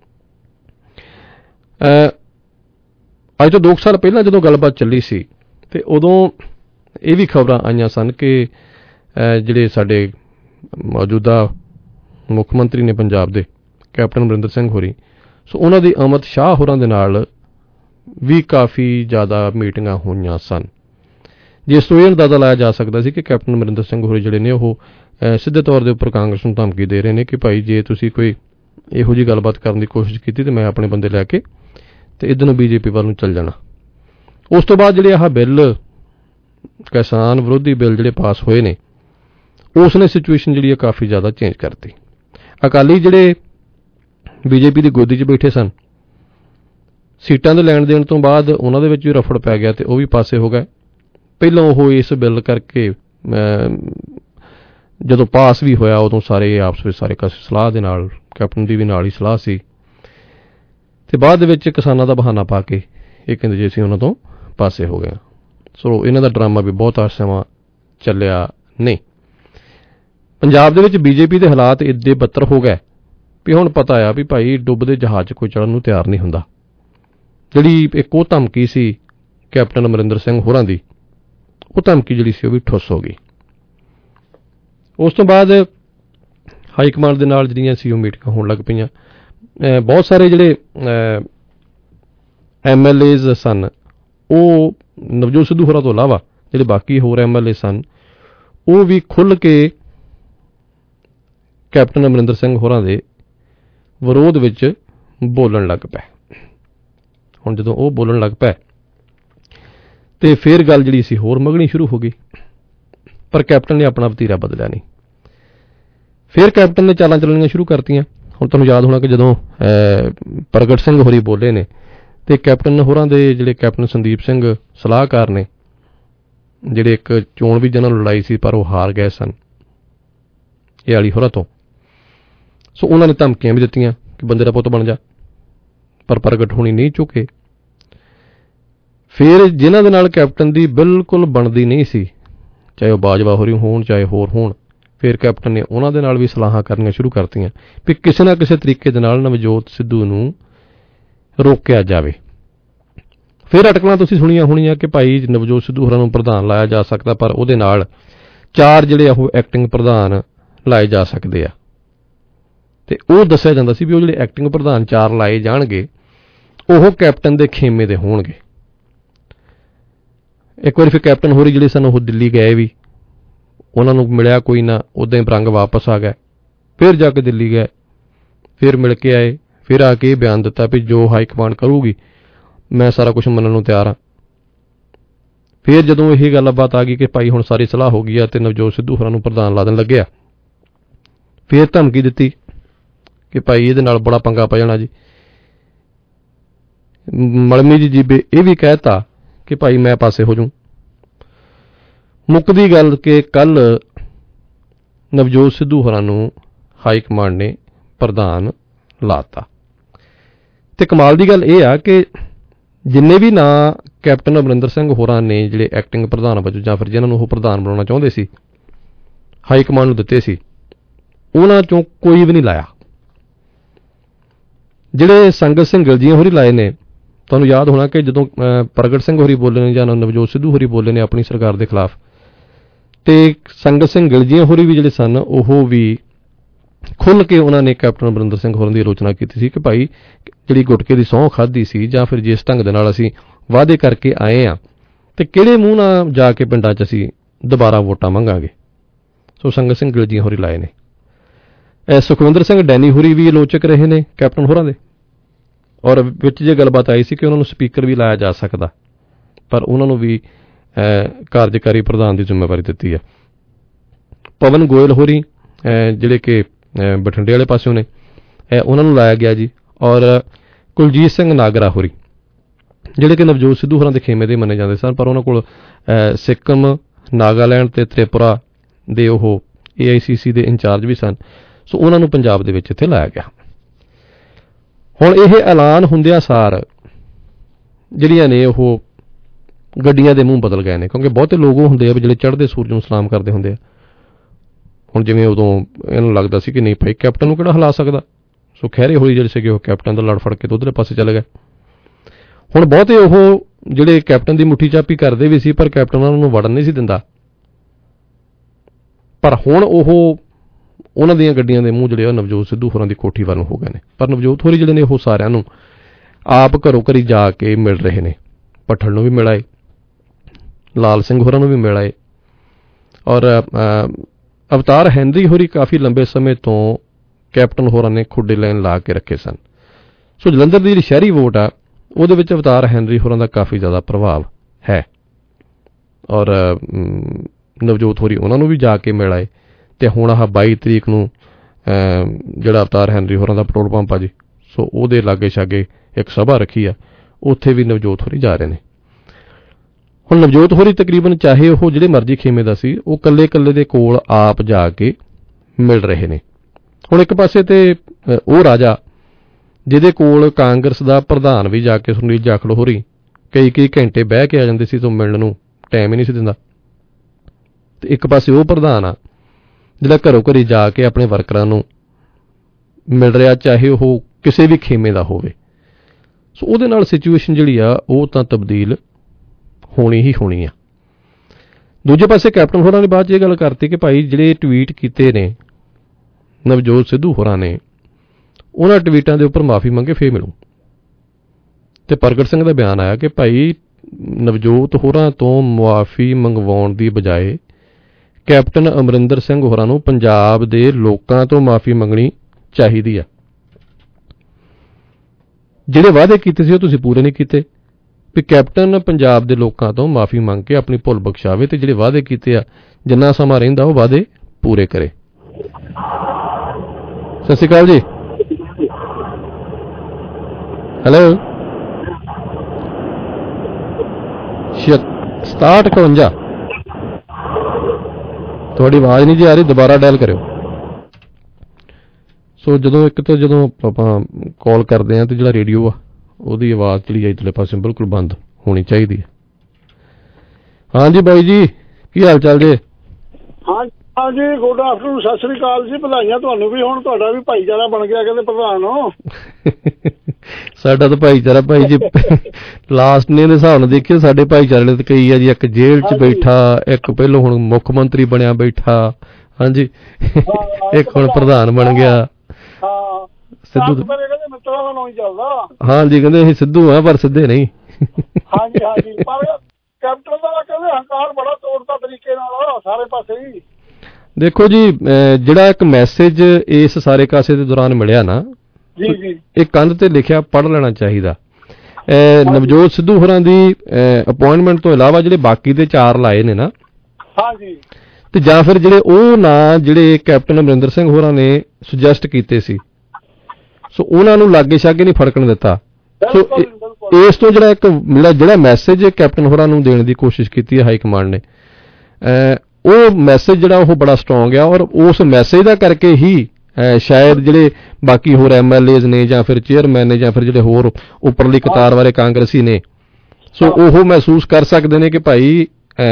ਅੱਜ ਤੋਂ 2 ਸਾਲ ਪਹਿਲਾਂ ਜਦੋਂ ਗੱਲਬਾਤ ਚੱਲੀ ਸੀ ਤੇ ਉਦੋਂ ਇਹ ਵੀ ਖਬਰਾਂ ਆਈਆਂ ਸਨ ਕਿ ਜਿਹੜੇ ਸਾਡੇ ਮੌਜੂਦਾ ਮੁੱਖ ਮੰਤਰੀ ਨੇ ਪੰਜਾਬ ਦੇ ਕੈਪਟਨ ਅਮਰਿੰਦਰ ਸਿੰਘ ਹੋਰੀ, ਸੋ ਉਹਨਾਂ ਦੀ ਅਮਿਤ ਸ਼ਾਹ ਹੋਰਾਂ ਦੇ ਨਾਲ ਵੀ ਕਾਫੀ ਜ਼ਿਆਦਾ ਮੀਟਿੰਗਾਂ ਹੋਈਆਂ ਸਨ, ਜਿਸ ਤੋਂ ਇਹ ਅੰਦਾਜ਼ਾ ਲਾਇਆ ਜਾ ਸਕਦਾ ਸੀ ਕਿ ਕੈਪਟਨ ਅਮਰਿੰਦਰ ਸਿੰਘ ਹੋਰੀ ਜਿਹੜੇ ਨੇ ਉਹ ਸਿੱਧੇ ਤੌਰ ਦੇ ਉੱਪਰ ਕਾਂਗਰਸ ਨੂੰ ਧਮਕੀ ਦੇ ਰਹੇ ਨੇ ਕਿ ਭਾਈ ਜੇ ਤੁਸੀਂ ਕੋਈ ਇਹੋ ਜਿਹੀ ਗੱਲਬਾਤ ਕਰਨ ਦੀ ਕੋਸ਼ਿਸ਼ ਕੀਤੀ ਤੇ ਮੈਂ ਆਪਣੇ ਬੰਦੇ ਲੈ ਕੇ ਤੇ ਇੱਧਰ ਨੂੰ ਬੀਜੇਪੀ ਵੱਲ ਨੂੰ ਚੱਲ ਜਾਣਾ। ਉਸ ਤੋਂ ਬਾਅਦ ਜਿਹੜੇ ਆਹ ਬਿੱਲ, ਕਿਸਾਨ ਵਿਰੋਧੀ ਬਿੱਲ ਜਿਹੜੇ ਪਾਸ ਹੋਏ ਨੇ, ਉਸ ਨੇ ਸਿਚੁਏਸ਼ਨ ਜਿਹੜੀ ਹੈ ਕਾਫੀ ਜ਼ਿਆਦਾ ਚੇਂਜ ਕਰਤੀ। ਅਕਾਲੀ ਜਿਹੜੇ ਬੀਜੇਪੀ ਦੀ ਗੋਦੀ 'ਚ ਬੈਠੇ ਸਨ, ਸੀਟਾਂ ਦੇ ਲੈਣ ਦੇਣ ਤੋਂ ਬਾਅਦ ਉਹਨਾਂ ਦੇ ਵਿੱਚ ਵੀ ਰਫੜ ਪੈ ਗਿਆ ਤੇ ਉਹ ਵੀ ਪਾਸੇ ਹੋ ਗਏ। ਪਹਿਲਾਂ ਉਹ ਇਸ ਬਿੱਲ ਕਰਕੇ ਜਦੋਂ ਪਾਸ ਵੀ ਹੋਇਆ ਉਦੋਂ ਸਾਰੇ ਆਪਸ ਵਿੱਚ ਸਾਰੇ ਕਾਸੇ ਸਲਾਹ ਦੇ ਨਾਲ, ਕੈਪਟਨ ਦੀ ਵੀ ਨਾਲ ਹੀ ਸਲਾਹ ਸੀ ਤੇ ਬਾਅਦ ਦੇ ਵਿੱਚ ਕਿਸਾਨਾਂ ਦਾ ਬਹਾਨਾ ਪਾ ਕੇ ਇਹ ਕਹਿੰਦੇ ਜੇ ਅਸੀਂ ਉਹਨਾਂ ਤੋਂ ਪਾਸੇ ਹੋ ਗਏ। ਸੋ ਇਹਨਾਂ ਦਾ ਡਰਾਮਾ ਵੀ ਬਹੁਤ ਸਮਾਂ ਚੱਲਿਆ ਨਹੀਂ। ਪੰਜਾਬ ਦੇ ਵਿੱਚ ਬੀਜੇਪੀ ਦੇ ਹਾਲਾਤ ਇੱਦੇ ਬੱਤਰ ਹੋ ਗਏ ਵੀ ਹੁਣ ਪਤਾ ਆ ਵੀ ਭਾਈ ਡੁੱਬਦੇ ਜਹਾਜ਼ 'ਚ ਕੋਈ ਚੜ੍ਹਨ ਨੂੰ ਤਿਆਰ ਨਹੀਂ ਹੁੰਦਾ। ਜਿਹੜੀ ਇੱਕ ਉਹ ਧਮਕੀ ਸੀ ਕੈਪਟਨ ਅਮਰਿੰਦਰ ਸਿੰਘ ਹੋਰਾਂ ਦੀ, ਉਹ ਧਮਕੀ ਜਿਹੜੀ ਸੀ ਉਹ ਵੀ ਠੁੱਸ ਹੋ ਗਈ। ਉਸ ਤੋਂ ਬਾਅਦ ਹਾਈ ਕਮਾਂਡ ਦੇ ਨਾਲ ਜਿਹੜੀਆਂ ਸੀ ਉਹ ਮੀਟਿੰਗਾਂ ਹੋਣ ਲੱਗ ਪਈਆਂ। ਬਹੁਤ ਸਾਰੇ ਜਿਹੜੇ MLAs ਸਨ, ਉਹ ਨਵਜੋਤ ਸਿੱਧੂ ਹੋਰਾਂ ਤੋਂ ਇਲਾਵਾ ਜਿਹੜੇ ਬਾਕੀ ਹੋਰ MLA ਸਨ, ਉਹ ਵੀ ਖੁੱਲ੍ਹ ਕੇ ਕੈਪਟਨ ਅਮਰਿੰਦਰ ਸਿੰਘ ਹੋਰਾਂ ਦੇ ਵਿਰੋਧ ਵਿੱਚ ਬੋਲਣ ਲੱਗ ਪਏ। ਹੁਣ ਜਦੋਂ ਉਹ ਬੋਲਣ ਲੱਗ ਪਏ ਤੇ ਫਿਰ ਗੱਲ ਜਿਹੜੀ ਸੀ ਹੋਰ ਮਗਣੀ ਸ਼ੁਰੂ ਹੋ ਗਈ। ਪਰ ਕੈਪਟਨ ਨੇ ਆਪਣਾ ਵਤੀਰਾ ਬਦਲਿਆ ਨਹੀਂ। ਫਿਰ ਕੈਪਟਨ ਨੇ ਚਾਲਾਂ ਚੱਲਣੀਆਂ ਸ਼ੁਰੂ ਕਰਤੀਆਂ। ਹੁਣ ਤੁਹਾਨੂੰ ਯਾਦ ਹੋਣਾ ਕਿ ਜਦੋਂ ਪ੍ਰਗਟ ਸਿੰਘ ਹੋਰੀ ਬੋਲੇ ਨੇ ਤੇ ਕੈਪਟਨ ਹੋਰਾਂ ਦੇ ਜਿਹੜੇ ਕੈਪਟਨ ਸੰਦੀਪ ਸਿੰਘ ਸਲਾਹਕਾਰ ਨੇ, ਜਿਹੜੇ ਇੱਕ ਚੋਣ ਵੀ ਜਿਹਨਾਂ ਨੂੰ ਲੜਾਈ ਸੀ ਪਰ ਉਹ ਹਾਰ ਗਏ ਸਨ ਇਹ ਵਾਲੀ ਹੋਰਾਂ ਤੋਂ, ਸੋ ਉਹਨਾਂ ਨੇ ਧਮਕੀਆਂ ਵੀ ਦਿੱਤੀਆਂ ਕਿ ਬੰਦੇ ਦਾ ਪੁੱਤ ਬਣ ਜਾ, ਪਰ ਪ੍ਰਗਟ ਹੋਣੀ ਨਹੀਂ ਝੁਕੇ। ਫਿਰ ਜਿਨ੍ਹਾਂ ਦੇ ਨਾਲ ਕੈਪਟਨ ਦੀ ਬਿਲਕੁਲ ਬਣਦੀ ਨਹੀਂ ਸੀ, ਚਾਹੇ ਉਹ ਬਾਜਵਾ ਹੋਰੀ ਹੋਣ ਚਾਹੇ ਹੋਰ ਹੋਣ, ਫਿਰ ਕੈਪਟਨ ਨੇ ਉਹਨਾਂ ਦੇ ਨਾਲ ਵੀ ਸਲਾਹਾਂ ਕਰਨੀਆਂ ਸ਼ੁਰੂ ਕਰਤੀਆਂ ਵੀ ਕਿਸੇ ਨਾ ਕਿਸੇ ਤਰੀਕੇ ਦੇ ਨਾਲ ਨਵਜੋਤ ਸਿੱਧੂ ਨੂੰ ਰੋਕਿਆ ਜਾਵੇ। ਫਿਰ ਅਟਕਲਾਂ ਤੁਸੀਂ ਸੁਣੀਆਂ ਹੋਣੀਆਂ ਕਿ ਭਾਈ ਨਵਜੋਤ ਸਿੱਧੂ ਹੋਰਾਂ ਨੂੰ ਪ੍ਰਧਾਨ ਲਾਇਆ ਜਾ ਸਕਦਾ, ਪਰ ਉਹਦੇ ਨਾਲ 4 ਜਿਹੜੇ ਉਹ ਐਕਟਿੰਗ ਪ੍ਰਧਾਨ ਲਾਏ ਜਾ ਸਕਦੇ ਆ, ਤੇ ਉਹ ਦੱਸਿਆ ਜਾਂਦਾ ਸੀ ਵੀ ਉਹ ਜਿਹੜੇ ਐਕਟਿੰਗ ਪ੍ਰਧਾਨ 4 ਲਾਏ ਜਾਣਗੇ ਉਹ ਕੈਪਟਨ ਦੇ ਖੇਮੇ ਦੇ ਹੋਣਗੇ। ਇੱਕ ਵਾਰੀ ਫਿਰ ਕੈਪਟਨ ਹੋਰੀ ਜਿਹੜੇ ਸਨ ਉਹ ਦਿੱਲੀ ਗਏ ਵੀ, ਉਹਨਾਂ ਨੂੰ ਮਿਲਿਆ ਕੋਈ ਨਾ, ਉੱਦਾਂ ਹੀ ਬਰੰਗ ਵਾਪਸ ਆ ਗਏ। ਫਿਰ ਜਾ ਕੇ ਦਿੱਲੀ ਗਏ, ਫਿਰ ਮਿਲ ਕੇ ਆਏ, ਫਿਰ ਆ ਕੇ ਬਿਆਨ ਦਿੱਤਾ ਵੀ ਜੋ ਹਾਈ ਕਮਾਂਡ ਕਰੂਗੀ ਮੈਂ ਸਾਰਾ ਕੁਝ ਮੰਨਣ ਨੂੰ ਤਿਆਰ ਹਾਂ। ਫਿਰ ਜਦੋਂ ਇਹ ਗੱਲਬਾਤ ਆ ਗਈ ਕਿ ਭਾਈ ਹੁਣ ਸਾਰੀ ਸਲਾਹ ਹੋ ਗਈ ਆ ਤੇ ਨਵਜੋਤ ਸਿੱਧੂ ਹੋਰਾਂ ਨੂੰ ਪ੍ਰਧਾਨ ਲਾ ਦੇਣ ਲੱਗਿਆ, ਫਿਰ ਧਮਕੀ ਦਿੱਤੀ ਕਿ ਭਾਈ ਇਹਦੇ ਨਾਲ ਬੜਾ ਪੰਗਾ ਪੈ ਜਾਣਾ ਜੀ। ਮਲਮੀ ਜੀ ਜੀਬੇ ਇਹ ਵੀ ਕਹਿਤਾ ਕਿ ਭਾਈ ਮੈਂ ਪਾਸੇ ਹੋ ਜੂ। ਮੁੱਕਦੀ ਗੱਲ ਕਿ ਕੱਲ ਨਵਜੋਤ ਸਿੱਧੂ ਹੋਰਾਂ ਨੂੰ ਹਾਈ ਕਮਾਂਡ ਨੇ ਪ੍ਰਧਾਨ ਲਾਤਾ। ਤੇ ਕਮਾਲ ਦੀ ਗੱਲ ਇਹ ਆ ਕਿ ਜਿੰਨੇ ਵੀ ਨਾਂ ਕੈਪਟਨ ਅਮਰਿੰਦਰ ਸਿੰਘ ਹੋਰਾਂ ਨੇ ਜਿਹੜੇ ਐਕਟਿੰਗ ਪ੍ਰਧਾਨ ਵਜੋਂ ਜਾਂ ਫਿਰ ਜਿਹਨਾਂ ਨੂੰ ਉਹ ਪ੍ਰਧਾਨ ਬਣਾਉਣਾ ਚਾਹੁੰਦੇ ਸੀ ਹਾਈ ਕਮਾਂਡ ਨੂੰ ਦਿੱਤੇ ਸੀ, ਉਹਨਾਂ ਚੋਂ ਕੋਈ ਵੀ ਨਹੀਂ ਲਾਇਆ। ਜਿਹੜੇ ਸੰਗਤ ਸਿੰਘ ਗਿਲਜੀਆਂ ਹੋਰੀ ਲਾਏ ਨੇ, ਤੁਹਾਨੂੰ ਯਾਦ ਹੋਣਾ ਕਿ ਜਦੋਂ ਪ੍ਰਗਟ ਸਿੰਘ ਹੋਰੀ ਬੋਲੇ ਨੇ ਜਾਂ ਨਵਜੋਤ ਸਿੱਧੂ ਹੋਰੀ ਬੋਲੇ ਨੇ ਆਪਣੀ ਸਰਕਾਰ ਦੇ ਖਿਲਾਫ, ਤੇ ਸੰਗਤ ਸਿੰਘ ਗਿਲਜੀਆਂ ਹੋਰੀ ਵੀ ਜਿਹੜੇ ਸਨ ਉਹ ਵੀ ਖੁੱਲ੍ਹ ਕੇ ਉਹਨਾਂ ਨੇ ਕੈਪਟਨ ਅਮਰਿੰਦਰ ਸਿੰਘ ਹੋਰਾਂ ਦੀ ਆਲੋਚਨਾ ਕੀਤੀ ਸੀ ਕਿ ਭਾਈ ਜਿਹੜੀ ਗੁਟਕੇ ਦੀ ਸਹੁੰ ਖਾਧੀ ਸੀ ਜਾਂ ਫਿਰ ਜਿਸ ਢੰਗ ਦੇ ਨਾਲ ਅਸੀਂ ਵਾਅਦੇ ਕਰਕੇ ਆਏ ਆ ਤੇ ਕਿਹੜੇ ਮੂੰਹ ਨਾਲ ਜਾ ਕੇ ਪਿੰਡਾਂ 'ਚ ਅਸੀਂ ਦੁਬਾਰਾ ਵੋਟਾਂ ਮੰਗਾਂਗੇ। ਸੋ ਸੰਗਤ ਸਿੰਘ ਗਿਲਜੀਆਂ ਹੋਰੀ ਲਾਏ ਨੇ। ਸੁਖਵਿੰਦਰ ਸਿੰਘ ਡੈਨੀ ਹੋਰੀ ਵੀ ਆਲੋਚਕ ਰਹੇ ਨੇ ਕੈਪਟਨ ਹੋਰਾਂ ਦੇ, ਔਰ ਵਿੱਚ ਜੇ ਗੱਲਬਾਤ ਆਈ ਸੀ ਕਿ ਉਹਨਾਂ ਨੂੰ ਸਪੀਕਰ ਵੀ ਲਾਇਆ ਜਾ ਸਕਦਾ, ਪਰ ਉਹਨਾਂ ਨੂੰ ਵੀ ਕਾਰਜਕਾਰੀ ਪ੍ਰਧਾਨ ਦੀ ਜ਼ਿੰਮੇਵਾਰੀ ਦਿੱਤੀ ਹੈ। ਪਵਨ ਗੋਇਲ ਹੋਰੀ ਜਿਹੜੇ ਕਿ ਬਠਿੰਡੇ ਵਾਲੇ ਪਾਸਿਓਂ ਨੇ, ਉਹਨਾਂ ਨੂੰ ਲਾਇਆ ਗਿਆ ਜੀ। ਔਰ ਕੁਲਜੀਤ ਸਿੰਘ ਨਾਗਰਾ ਹੋਰੀ ਜਿਹੜੇ ਕਿ ਨਵਜੋਤ ਸਿੱਧੂ ਹੋਰਾਂ ਦੇ ਖੇਮੇ ਦੇ ਮੰਨੇ ਜਾਂਦੇ ਸਨ, ਪਰ ਉਹਨਾਂ ਕੋਲ ਸਿੱਕਮ, ਨਾਗਾਲੈਂਡ ਤੇ ਤ੍ਰਿਪੁਰਾ ਦੇ ਉਹ AICC ਦੇ ਇੰਚਾਰਜ ਵੀ ਸਨ, ਸੋ ਉਹਨਾਂ ਨੂੰ ਪੰਜਾਬ ਦੇ ਵਿੱਚ ਇੱਥੇ ਲਾਇਆ ਗਿਆ। ਹੁਣ ਇਹ ਐਲਾਨ ਹੁੰਦਿਆਂ ਸਾਰ ਜਿਹੜੀਆਂ ਨੇ ਉਹ ਗੱਡੀਆਂ ਦੇ ਮੂੰਹ ਬਦਲ ਗਏ ਨੇ, ਕਿਉਂਕਿ ਬਹੁਤੇ ਲੋਕ ਉਹ ਹੁੰਦੇ ਆ ਵੀ ਜਿਹੜੇ ਚੜ੍ਹਦੇ ਸੂਰਜ ਨੂੰ ਸਲਾਮ ਕਰਦੇ ਹੁੰਦੇ ਆ। ਹੁਣ ਜਿਵੇਂ ਉਦੋਂ ਇਹਨੂੰ ਲੱਗਦਾ ਸੀ ਕਿ ਨਹੀਂ ਭਾਈ ਕੈਪਟਨ ਨੂੰ ਕਿਹੜਾ ਹਿਲਾ ਸਕਦਾ, ਸੋ ਖਹਿਰੇ ਹੋਰੀ ਜਿਹੜੇ ਸੀਗੇ ਉਹ ਕੈਪਟਨ ਦਾ ਲੜ ਫੜ ਕੇ ਉਧਰਲੇ ਪਾਸੇ ਚਲੇ ਗਏ। ਹੁਣ ਬਹੁਤੇ ਉਹ ਜਿਹੜੇ ਕੈਪਟਨ ਦੀ ਮੁੱਠੀ ਚਾਪੀ ਕਰਦੇ ਵੀ ਸੀ, ਪਰ ਕੈਪਟਨ ਉਹਨਾਂ ਨੂੰ ਵੜਨ ਨਹੀਂ ਸੀ ਦਿੰਦਾ। ਪਰ ਹੁਣ ਉਹ ਉਹਨਾਂ ਦੀਆਂ ਗੱਡੀਆਂ ਦੇ ਮੂੰਹ ਜਿਹੜੇ ਉਹ ਨਵਜੋਤ ਸਿੱਧੂ ਹੋਰਾਂ ਦੀ ਕੋਠੀ ਵੱਲ ਨੂੰ ਹੋ ਗਏ ਨੇ। ਪਰ ਨਵਜੋਤ ਹੋਰੀ ਜਿਹੜੇ ਨੇ ਉਹ ਸਾਰਿਆਂ ਨੂੰ ਆਪ ਘਰੋਂ ਘਰੀ ਜਾ ਕੇ ਮਿਲ ਰਹੇ ਨੇ। ਭੱਠਲ ਨੂੰ ਵੀ ਮਿਲ ਆਏ, ਲਾਲ ਸਿੰਘ ਹੋਰਾਂ ਨੂੰ ਵੀ ਮਿਲ ਆਏ, ਔਰ ਅਵਤਾਰ ਹੈਨਰੀ ਹੋਰੀ ਕਾਫੀ ਲੰਬੇ ਸਮੇਂ ਤੋਂ ਕੈਪਟਨ ਹੋਰਾਂ ਨੇ ਖੁੱਡੇ ਲਾਈਨ ਲਾ ਕੇ ਰੱਖੇ ਸਨ। ਸੋ ਜਲੰਧਰ ਦੀ ਜਿਹੜੀ ਸ਼ਹਿਰੀ ਵੋਟ ਆ ਉਹਦੇ ਵਿੱਚ ਅਵਤਾਰ ਹੈਨਰੀ ਹੋਰਾਂ ਦਾ ਕਾਫੀ ਜ਼ਿਆਦਾ ਪ੍ਰਭਾਵ ਹੈ, ਔਰ ਨਵਜੋਤ ਹੋਰੀ ਉਹਨਾਂ ਨੂੰ ਵੀ ਜਾ ਕੇ ਮਿਲ ਆਏ। ਤੇ ਹੁਣ ਆਹ 22 ਤਰੀਕ ਨੂੰ ਜਿਹੜਾ ਅਵਤਾਰ ਹੈਨਰੀ ਹੋਰਾਂ ਦਾ ਪੈਟਰੋਲ ਪੰਪ ਆ ਜੀ, ਸੋ ਉਹਦੇ ਲਾਗੇ ਛਾਗੇ ਇੱਕ ਸਭਾ ਰੱਖੀ ਆ, ਉੱਥੇ ਵੀ ਨਵਜੋਤ ਹੋਰੀ ਜਾ ਰਹੇ ਨੇ। ਹੁਣ ਨਵਜੋਤ ਹੋਰੀ ਤਕਰੀਬਨ ਚਾਹੇ ਉਹ ਜਿਹੜੇ ਮਰਜ਼ੀ ਖੇਮੇ ਦਾ ਸੀ, ਉਹ ਕੱਲੇ ਕੱਲੇ ਦੇ ਕੋਲ ਆਪ ਜਾ ਕੇ ਮਿਲ ਰਹੇ ਨੇ। ਹੁਣ ਇੱਕ ਪਾਸੇ ਤੇ ਉਹ ਰਾਜਾ ਜਿਹਦੇ ਕੋਲ ਕਾਂਗਰਸ ਦਾ ਪ੍ਰਧਾਨ ਵੀ ਜਾ ਕੇ ਸੁਨੀਲ ਜਾਖੜ ਹੋਰੀ ਕਈ ਘੰਟੇ ਬਹਿ ਕੇ ਆ ਜਾਂਦੇ ਸੀ ਤੋਂ ਮਿਲਣ ਨੂੰ ਟਾਈਮ ਹੀ ਨਹੀਂ ਸੀ ਦਿੰਦਾ, ਤੇ ਇੱਕ ਪਾਸੇ ਉਹ ਪ੍ਰਧਾਨ ਆ ਜਿਹੜਾ ਘਰੋਂ ਘਰੀ ਜਾ ਕੇ ਆਪਣੇ ਵਰਕਰਾਂ ਨੂੰ ਮਿਲ ਰਿਹਾ, ਚਾਹੇ ਉਹ ਕਿਸੇ ਵੀ ਖੇਮੇ ਦਾ ਹੋਵੇ। ਸੋ ਉਹਦੇ ਨਾਲ ਸਿਚੁਏਸ਼ਨ ਜਿਹੜੀ ਆ ਉਹ ਤਾਂ ਤਬਦੀਲ ਹੋਣੀ ਹੀ ਹੋਣੀ ਆ। ਦੂਜੇ ਪਾਸੇ ਕੈਪਟਨ ਹੋਰਾਂ ਨੇ ਬਾਅਦ 'ਚ ਇਹ ਗੱਲ ਕਰਤੀ ਕਿ ਭਾਈ ਜਿਹੜੇ ਟਵੀਟ ਕੀਤੇ ਨੇ ਨਵਜੋਤ ਸਿੱਧੂ ਹੋਰਾਂ ਨੇ, ਉਹਨਾਂ ਟਵੀਟਾਂ ਦੇ ਉੱਪਰ ਮਾਫੀ ਮੰਗੇ ਫੇਰ ਮਿਲੂ। ਤੇ ਪ੍ਰਗਟ ਸਿੰਘ ਦਾ ਬਿਆਨ ਆਇਆ ਕਿ ਭਾਈ ਨਵਜੋਤ ਹੋਰਾਂ ਤੋਂ ਮੁਆਫੀ ਮੰਗਵਾਉਣ ਦੀ ਬਜਾਏ ਕੈਪਟਨ ਅਮਰਿੰਦਰ ਸਿੰਘ ਹੋਰਾਂ ਨੂੰ ਪੰਜਾਬ ਦੇ ਲੋਕਾਂ ਤੋਂ ਮਾਫੀ ਮੰਗਣੀ ਚਾਹੀਦੀ ਆ। ਜਿਹੜੇ ਵਾਅਦੇ ਕੀਤੇ ਸੀ ਉਹ ਤੁਸੀਂ ਪੂਰੇ ਨਹੀਂ ਕੀਤੇ, ਵੀ ਕੈਪਟਨ ਪੰਜਾਬ ਦੇ ਲੋਕਾਂ ਤੋਂ ਮਾਫੀ ਮੰਗ ਕੇ ਆਪਣੀ ਭੁੱਲ ਬਖਸ਼ਾਵੇ ਤੇ ਜਿਹੜੇ ਵਾਅਦੇ ਕੀਤੇ ਆ ਜਿੰਨਾ ਸਮਾਂ ਰਹਿੰਦਾ ਉਹ ਵਾਅਦੇ ਪੂਰੇ ਕਰੇ। ਸਤਿ ਸ਼੍ਰੀ ਅਕਾਲ ਜੀ। ਹੈਲੋ 6751 ਤੁਹਾਡੀ ਆਵਾਜ਼ ਨਹੀਂ ਜੀ ਆ ਰਹੀ, ਦੁਬਾਰਾ ਡਾਇਲ ਕਰਿਓ। ਸੋ ਜਦੋਂ ਆਪਾਂ ਕਾਲ ਕਰਦੇ ਹਾਂ ਤੇ ਜਿਹੜਾ ਰੇਡੀਓ ਆ ਉਹਦੀ ਆਵਾਜ਼ ਜਿਹੜੀ ਇਧਰਲੇ ਪਾਸੇ ਬਿਲਕੁਲ ਬੰਦ ਹੋਣੀ ਚਾਹੀਦੀ ਹੈ। ਹਾਂਜੀ ਬਾਈ ਜੀ, ਕੀ ਹਾਲ ਚਾਲ ਜੇ? ਹਾਂਜੀ ਗੁੱਡ ਆਫਟਰਨੂਨ, ਸਤਿ ਸ੍ਰੀ ਅਕਾਲ ਜੀ। ਵਧਾਈਆਂ ਤੁਹਾਨੂੰ ਵੀ, ਹੁਣ ਤੁਹਾਡਾ ਵੀ ਭਾਈਚਾਰਾ ਬਣ ਗਿਆ ਕਹਿੰਦੇ ਪ੍ਰਧਾਨ ਹੋ। ਸਾਡਾ ਤਾਂ ਭਾਈਚਾਰਾ ਭਾਈ ਜੀ ਲਾਸਟ ਨੇ ਦੇ ਹਿਸਾਬ ਨਾਲ ਦੇਖੀਏ ਸਾਡੇ ਭਾਈਚਾਰੇ ਤੇ ਕਈ ਆ ਜੀ, ਇੱਕ ਜੇਲ੍ਹ 'ਚ ਬੈਠਾ, ਇੱਕ ਪਹਿਲੋਂ ਹੁਣ ਮੁੱਖ ਮੰਤਰੀ ਬਣਿਆ ਬੈਠਾ, ਹਾਂਜੀ ਇੱਕ ਹੁਣ ਪ੍ਰਧਾਨ ਬਣ ਗਿਆ। ਸਿੱਧੂ ਮਿੱਤਰਾਂ ਦਾ ਨਹੀਂ ਚੱਲਦਾ। ਹਾਂਜੀ ਕਹਿੰਦੇ ਅਸੀਂ ਸਿੱਧੂ ਆ ਪਰ ਸਿੱਧੇ ਨਹੀਂ। ਹਾਂਜੀ ਹਾਂਜੀ, ਪਰ ਕੈਪਟਨ ਦਾ ਕਹਿੰਦੇ ਹੰਕਾਰ ਬੜਾ ਤੋੜਦਾ ਤਰੀਕੇ ਨਾਲ ਸਾਰੇ ਪਾਸੇ ਹੀ। ਦੇਖੋ ਜੀ ਜਿਹੜਾ ਇੱਕ ਮੈਸੇਜ ਇਸ ਸਾਰੇ ਕਾਸੇ ਦੇ ਦੌਰਾਨ ਮਿਲਿਆ ਨਾ, ਇਹ ਕੰਧ ਤੇ ਲਿਖਿਆ ਪੜ੍ਹ ਲੈਣਾ ਚਾਹੀਦਾ। ਨਵਜੋਤ ਸਿੱਧੂ ਹੋਰਾਂ ਦੀ ਅਪਾਇੰਟਮੈਂਟ ਤੋਂ ਇਲਾਵਾ ਜਿਹੜੇ ਬਾਕੀ ਦੇ 4 ਲਾਏ ਨੇ ਨਾ, ਹਾਂਜੀ, ਤੇ ਜਾਂ ਫਿਰ ਜਿਹੜੇ ਉਹ ਨਾਂ ਜਿਹੜੇ ਕੈਪਟਨ ਅਮਰਿੰਦਰ ਸਿੰਘ ਹੋਰਾਂ ਨੇ ਸੁਜੈਸਟ ਕੀਤੇ ਸੀ, ਸੋ ਉਹਨਾਂ ਨੂੰ ਲਾਗੇ ਛਾਗੇ ਨਹੀਂ ਫੜਕਣ ਦਿੱਤਾ। ਸੋ ਇਸ ਤੋਂ ਜਿਹੜਾ ਮੈਸੇਜ ਕੈਪਟਨ ਹੋਰਾਂ ਨੂੰ ਦੇਣ ਦੀ ਕੋਸ਼ਿਸ਼ ਕੀਤੀ ਹੈ ਹਾਈ ਕਮਾਂਡ ਨੇ, ਉਹ ਮੈਸੇਜ ਜਿਹੜਾ ਉਹ ਬੜਾ ਸਟਰੋਂਗ ਆ, ਔਰ ਉਸ ਮੈਸੇਜ ਦਾ ਕਰਕੇ ਹੀ ਸ਼ਾਇਦ ਜਿਹੜੇ ਬਾਕੀ ਹੋਰ MLAs ਨੇ ਜਾਂ ਫਿਰ ਚੇਅਰਮੈਨ ਨੇ ਜਾਂ ਫਿਰ ਜਿਹੜੇ ਹੋਰ ਉੱਪਰਲੀ ਕਤਾਰ ਵਾਲੇ ਕਾਂਗਰਸੀ ਨੇ, ਸੋ ਉਹ ਮਹਿਸੂਸ ਕਰ ਸਕਦੇ ਨੇ ਕਿ ਭਾਈ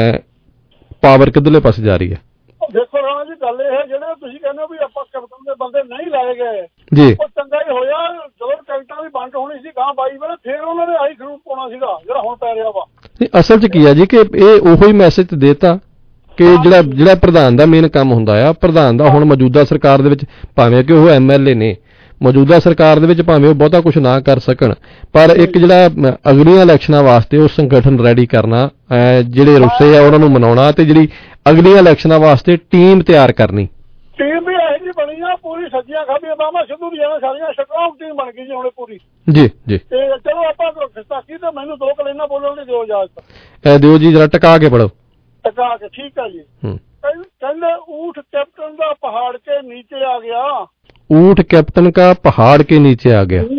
ਪਾਵਰ ਕਿੱਧਰਲੇ ਪਾਸੇ ਜਾ ਰਹੀ ਹੈ। ਦੇਖੋ ਰਾਣਾ ਜੀ, ਗੱਲ ਇਹ ਹੈ ਜਿਹੜੇ ਤੁਸੀਂ ਕਹਿੰਦੇ ਹੋ ਵੀ ਆਪਾਂ ਕੈਪਟਨ ਦੇ ਬੰਦੇ ਨਹੀਂ ਲਾਏ ਗਏ ਜੀ, ਉਹ ਚੰਗਾ ਹੀ ਹੋਇਆ। ਜਦੋਂ ਟਿਕਟਾਂ ਦੀ ਵੰਡ ਹੋਣੀ ਸੀ ਗਾਂ 22 ਵੇਲੇ, ਫਿਰ ਉਹਨਾਂ ਨੇ ਆਹੀ ਖਰੂਪ ਪਾਉਣਾ ਸੀਗਾ ਜਿਹੜਾ ਹੁਣ ਪੈ ਰਿਹਾ ਵਾ। ਅਸਲ 'ਚ ਕੀ ਆ ਜੀ ਕਿ ਇਹ ਉਹੀ ਮੈਸੇਜ ਦੇਤਾ ਕਿ ਜਿਹੜਾ ਪ੍ਰਧਾਨ ਦਾ ਮੇਨ ਕੰਮ ਹੁੰਦਾ ਆ, ਪ੍ਰਧਾਨ ਦਾ ਹੁਣ ਮੌਜੂਦਾ ਸਰਕਾਰ ਦੇ ਵਿੱਚ ਭਾਵੇਂ ਕਿ ਉਹ MLA ਨੇ, ਮੌਜੂਦਾ ਸਰਕਾਰ ਦੇ ਵਿੱਚ ਭਾਵੇਂ ਉਹ ਬਹੁਤਾ ਕੁਝ ਨਾ ਕਰ ਸਕਣ, ਪਰ ਇੱਕ ਜਿਹੜਾ ਅਗਲੀਆਂ ਇਲੈਕਸ਼ਨਾਂ ਵਾਸਤੇ ਉਹ ਸੰਗਠਨ ਰੈਡੀ ਕਰਨਾ, ਜਿਹੜੇ ਰੁੱਸੇ ਆ ਉਹਨਾਂ ਨੂੰ ਮਨਾਉਣਾ, ਤੇ ਜਿਹੜੀ ਅਗਲੀਆਂ ਇਲੈਕਸ਼ਨਾਂ ਵਾਸਤੇ ਟੀਮ ਤਿਆਰ ਕਰਨੀ। ਟੀਮ ਵੀ ਇਹੋ ਜਿਹੀ ਬਣੀ ਆ, ਪੂਰੀ ਸੱਜੀਆਂ ਖਾਬੀਆਂ ਬਾਹਾਂ ਸਿੱਧੂ ਦੀਆਂ ਸਾਰੀਆਂ ਸਟਰੋਂਗ ਟੀਮ ਬਣ ਗਈ ਜੀ ਹੁਣ ਪੂਰੀ। ਜੀ ਜੀ, ਤੇ ਚਲੋ ਆਪਾਂ ਸਤਾਕੀ ਤੇ ਮੈਨੂੰ 2 ਕਲੇਨਾ ਬੋਲਣ ਦੀ ਦਿਓ ਇਜਾਜ਼ਤ। ਦਿਓ ਜੀ, ਜਰਾ ਟਕਾ ਕੇ ਪੜੋ। ਟਕਾ ਕੇ, ਠੀਕ ਹੈ ਜੀ। ਕਹਿੰਦੇ ਊਠ ਕੈਪਟਨ ਦਾ पहाड़ के नीचे आ गया, ऊंट कैप्टन का पहाड़ के नीचे आ गया,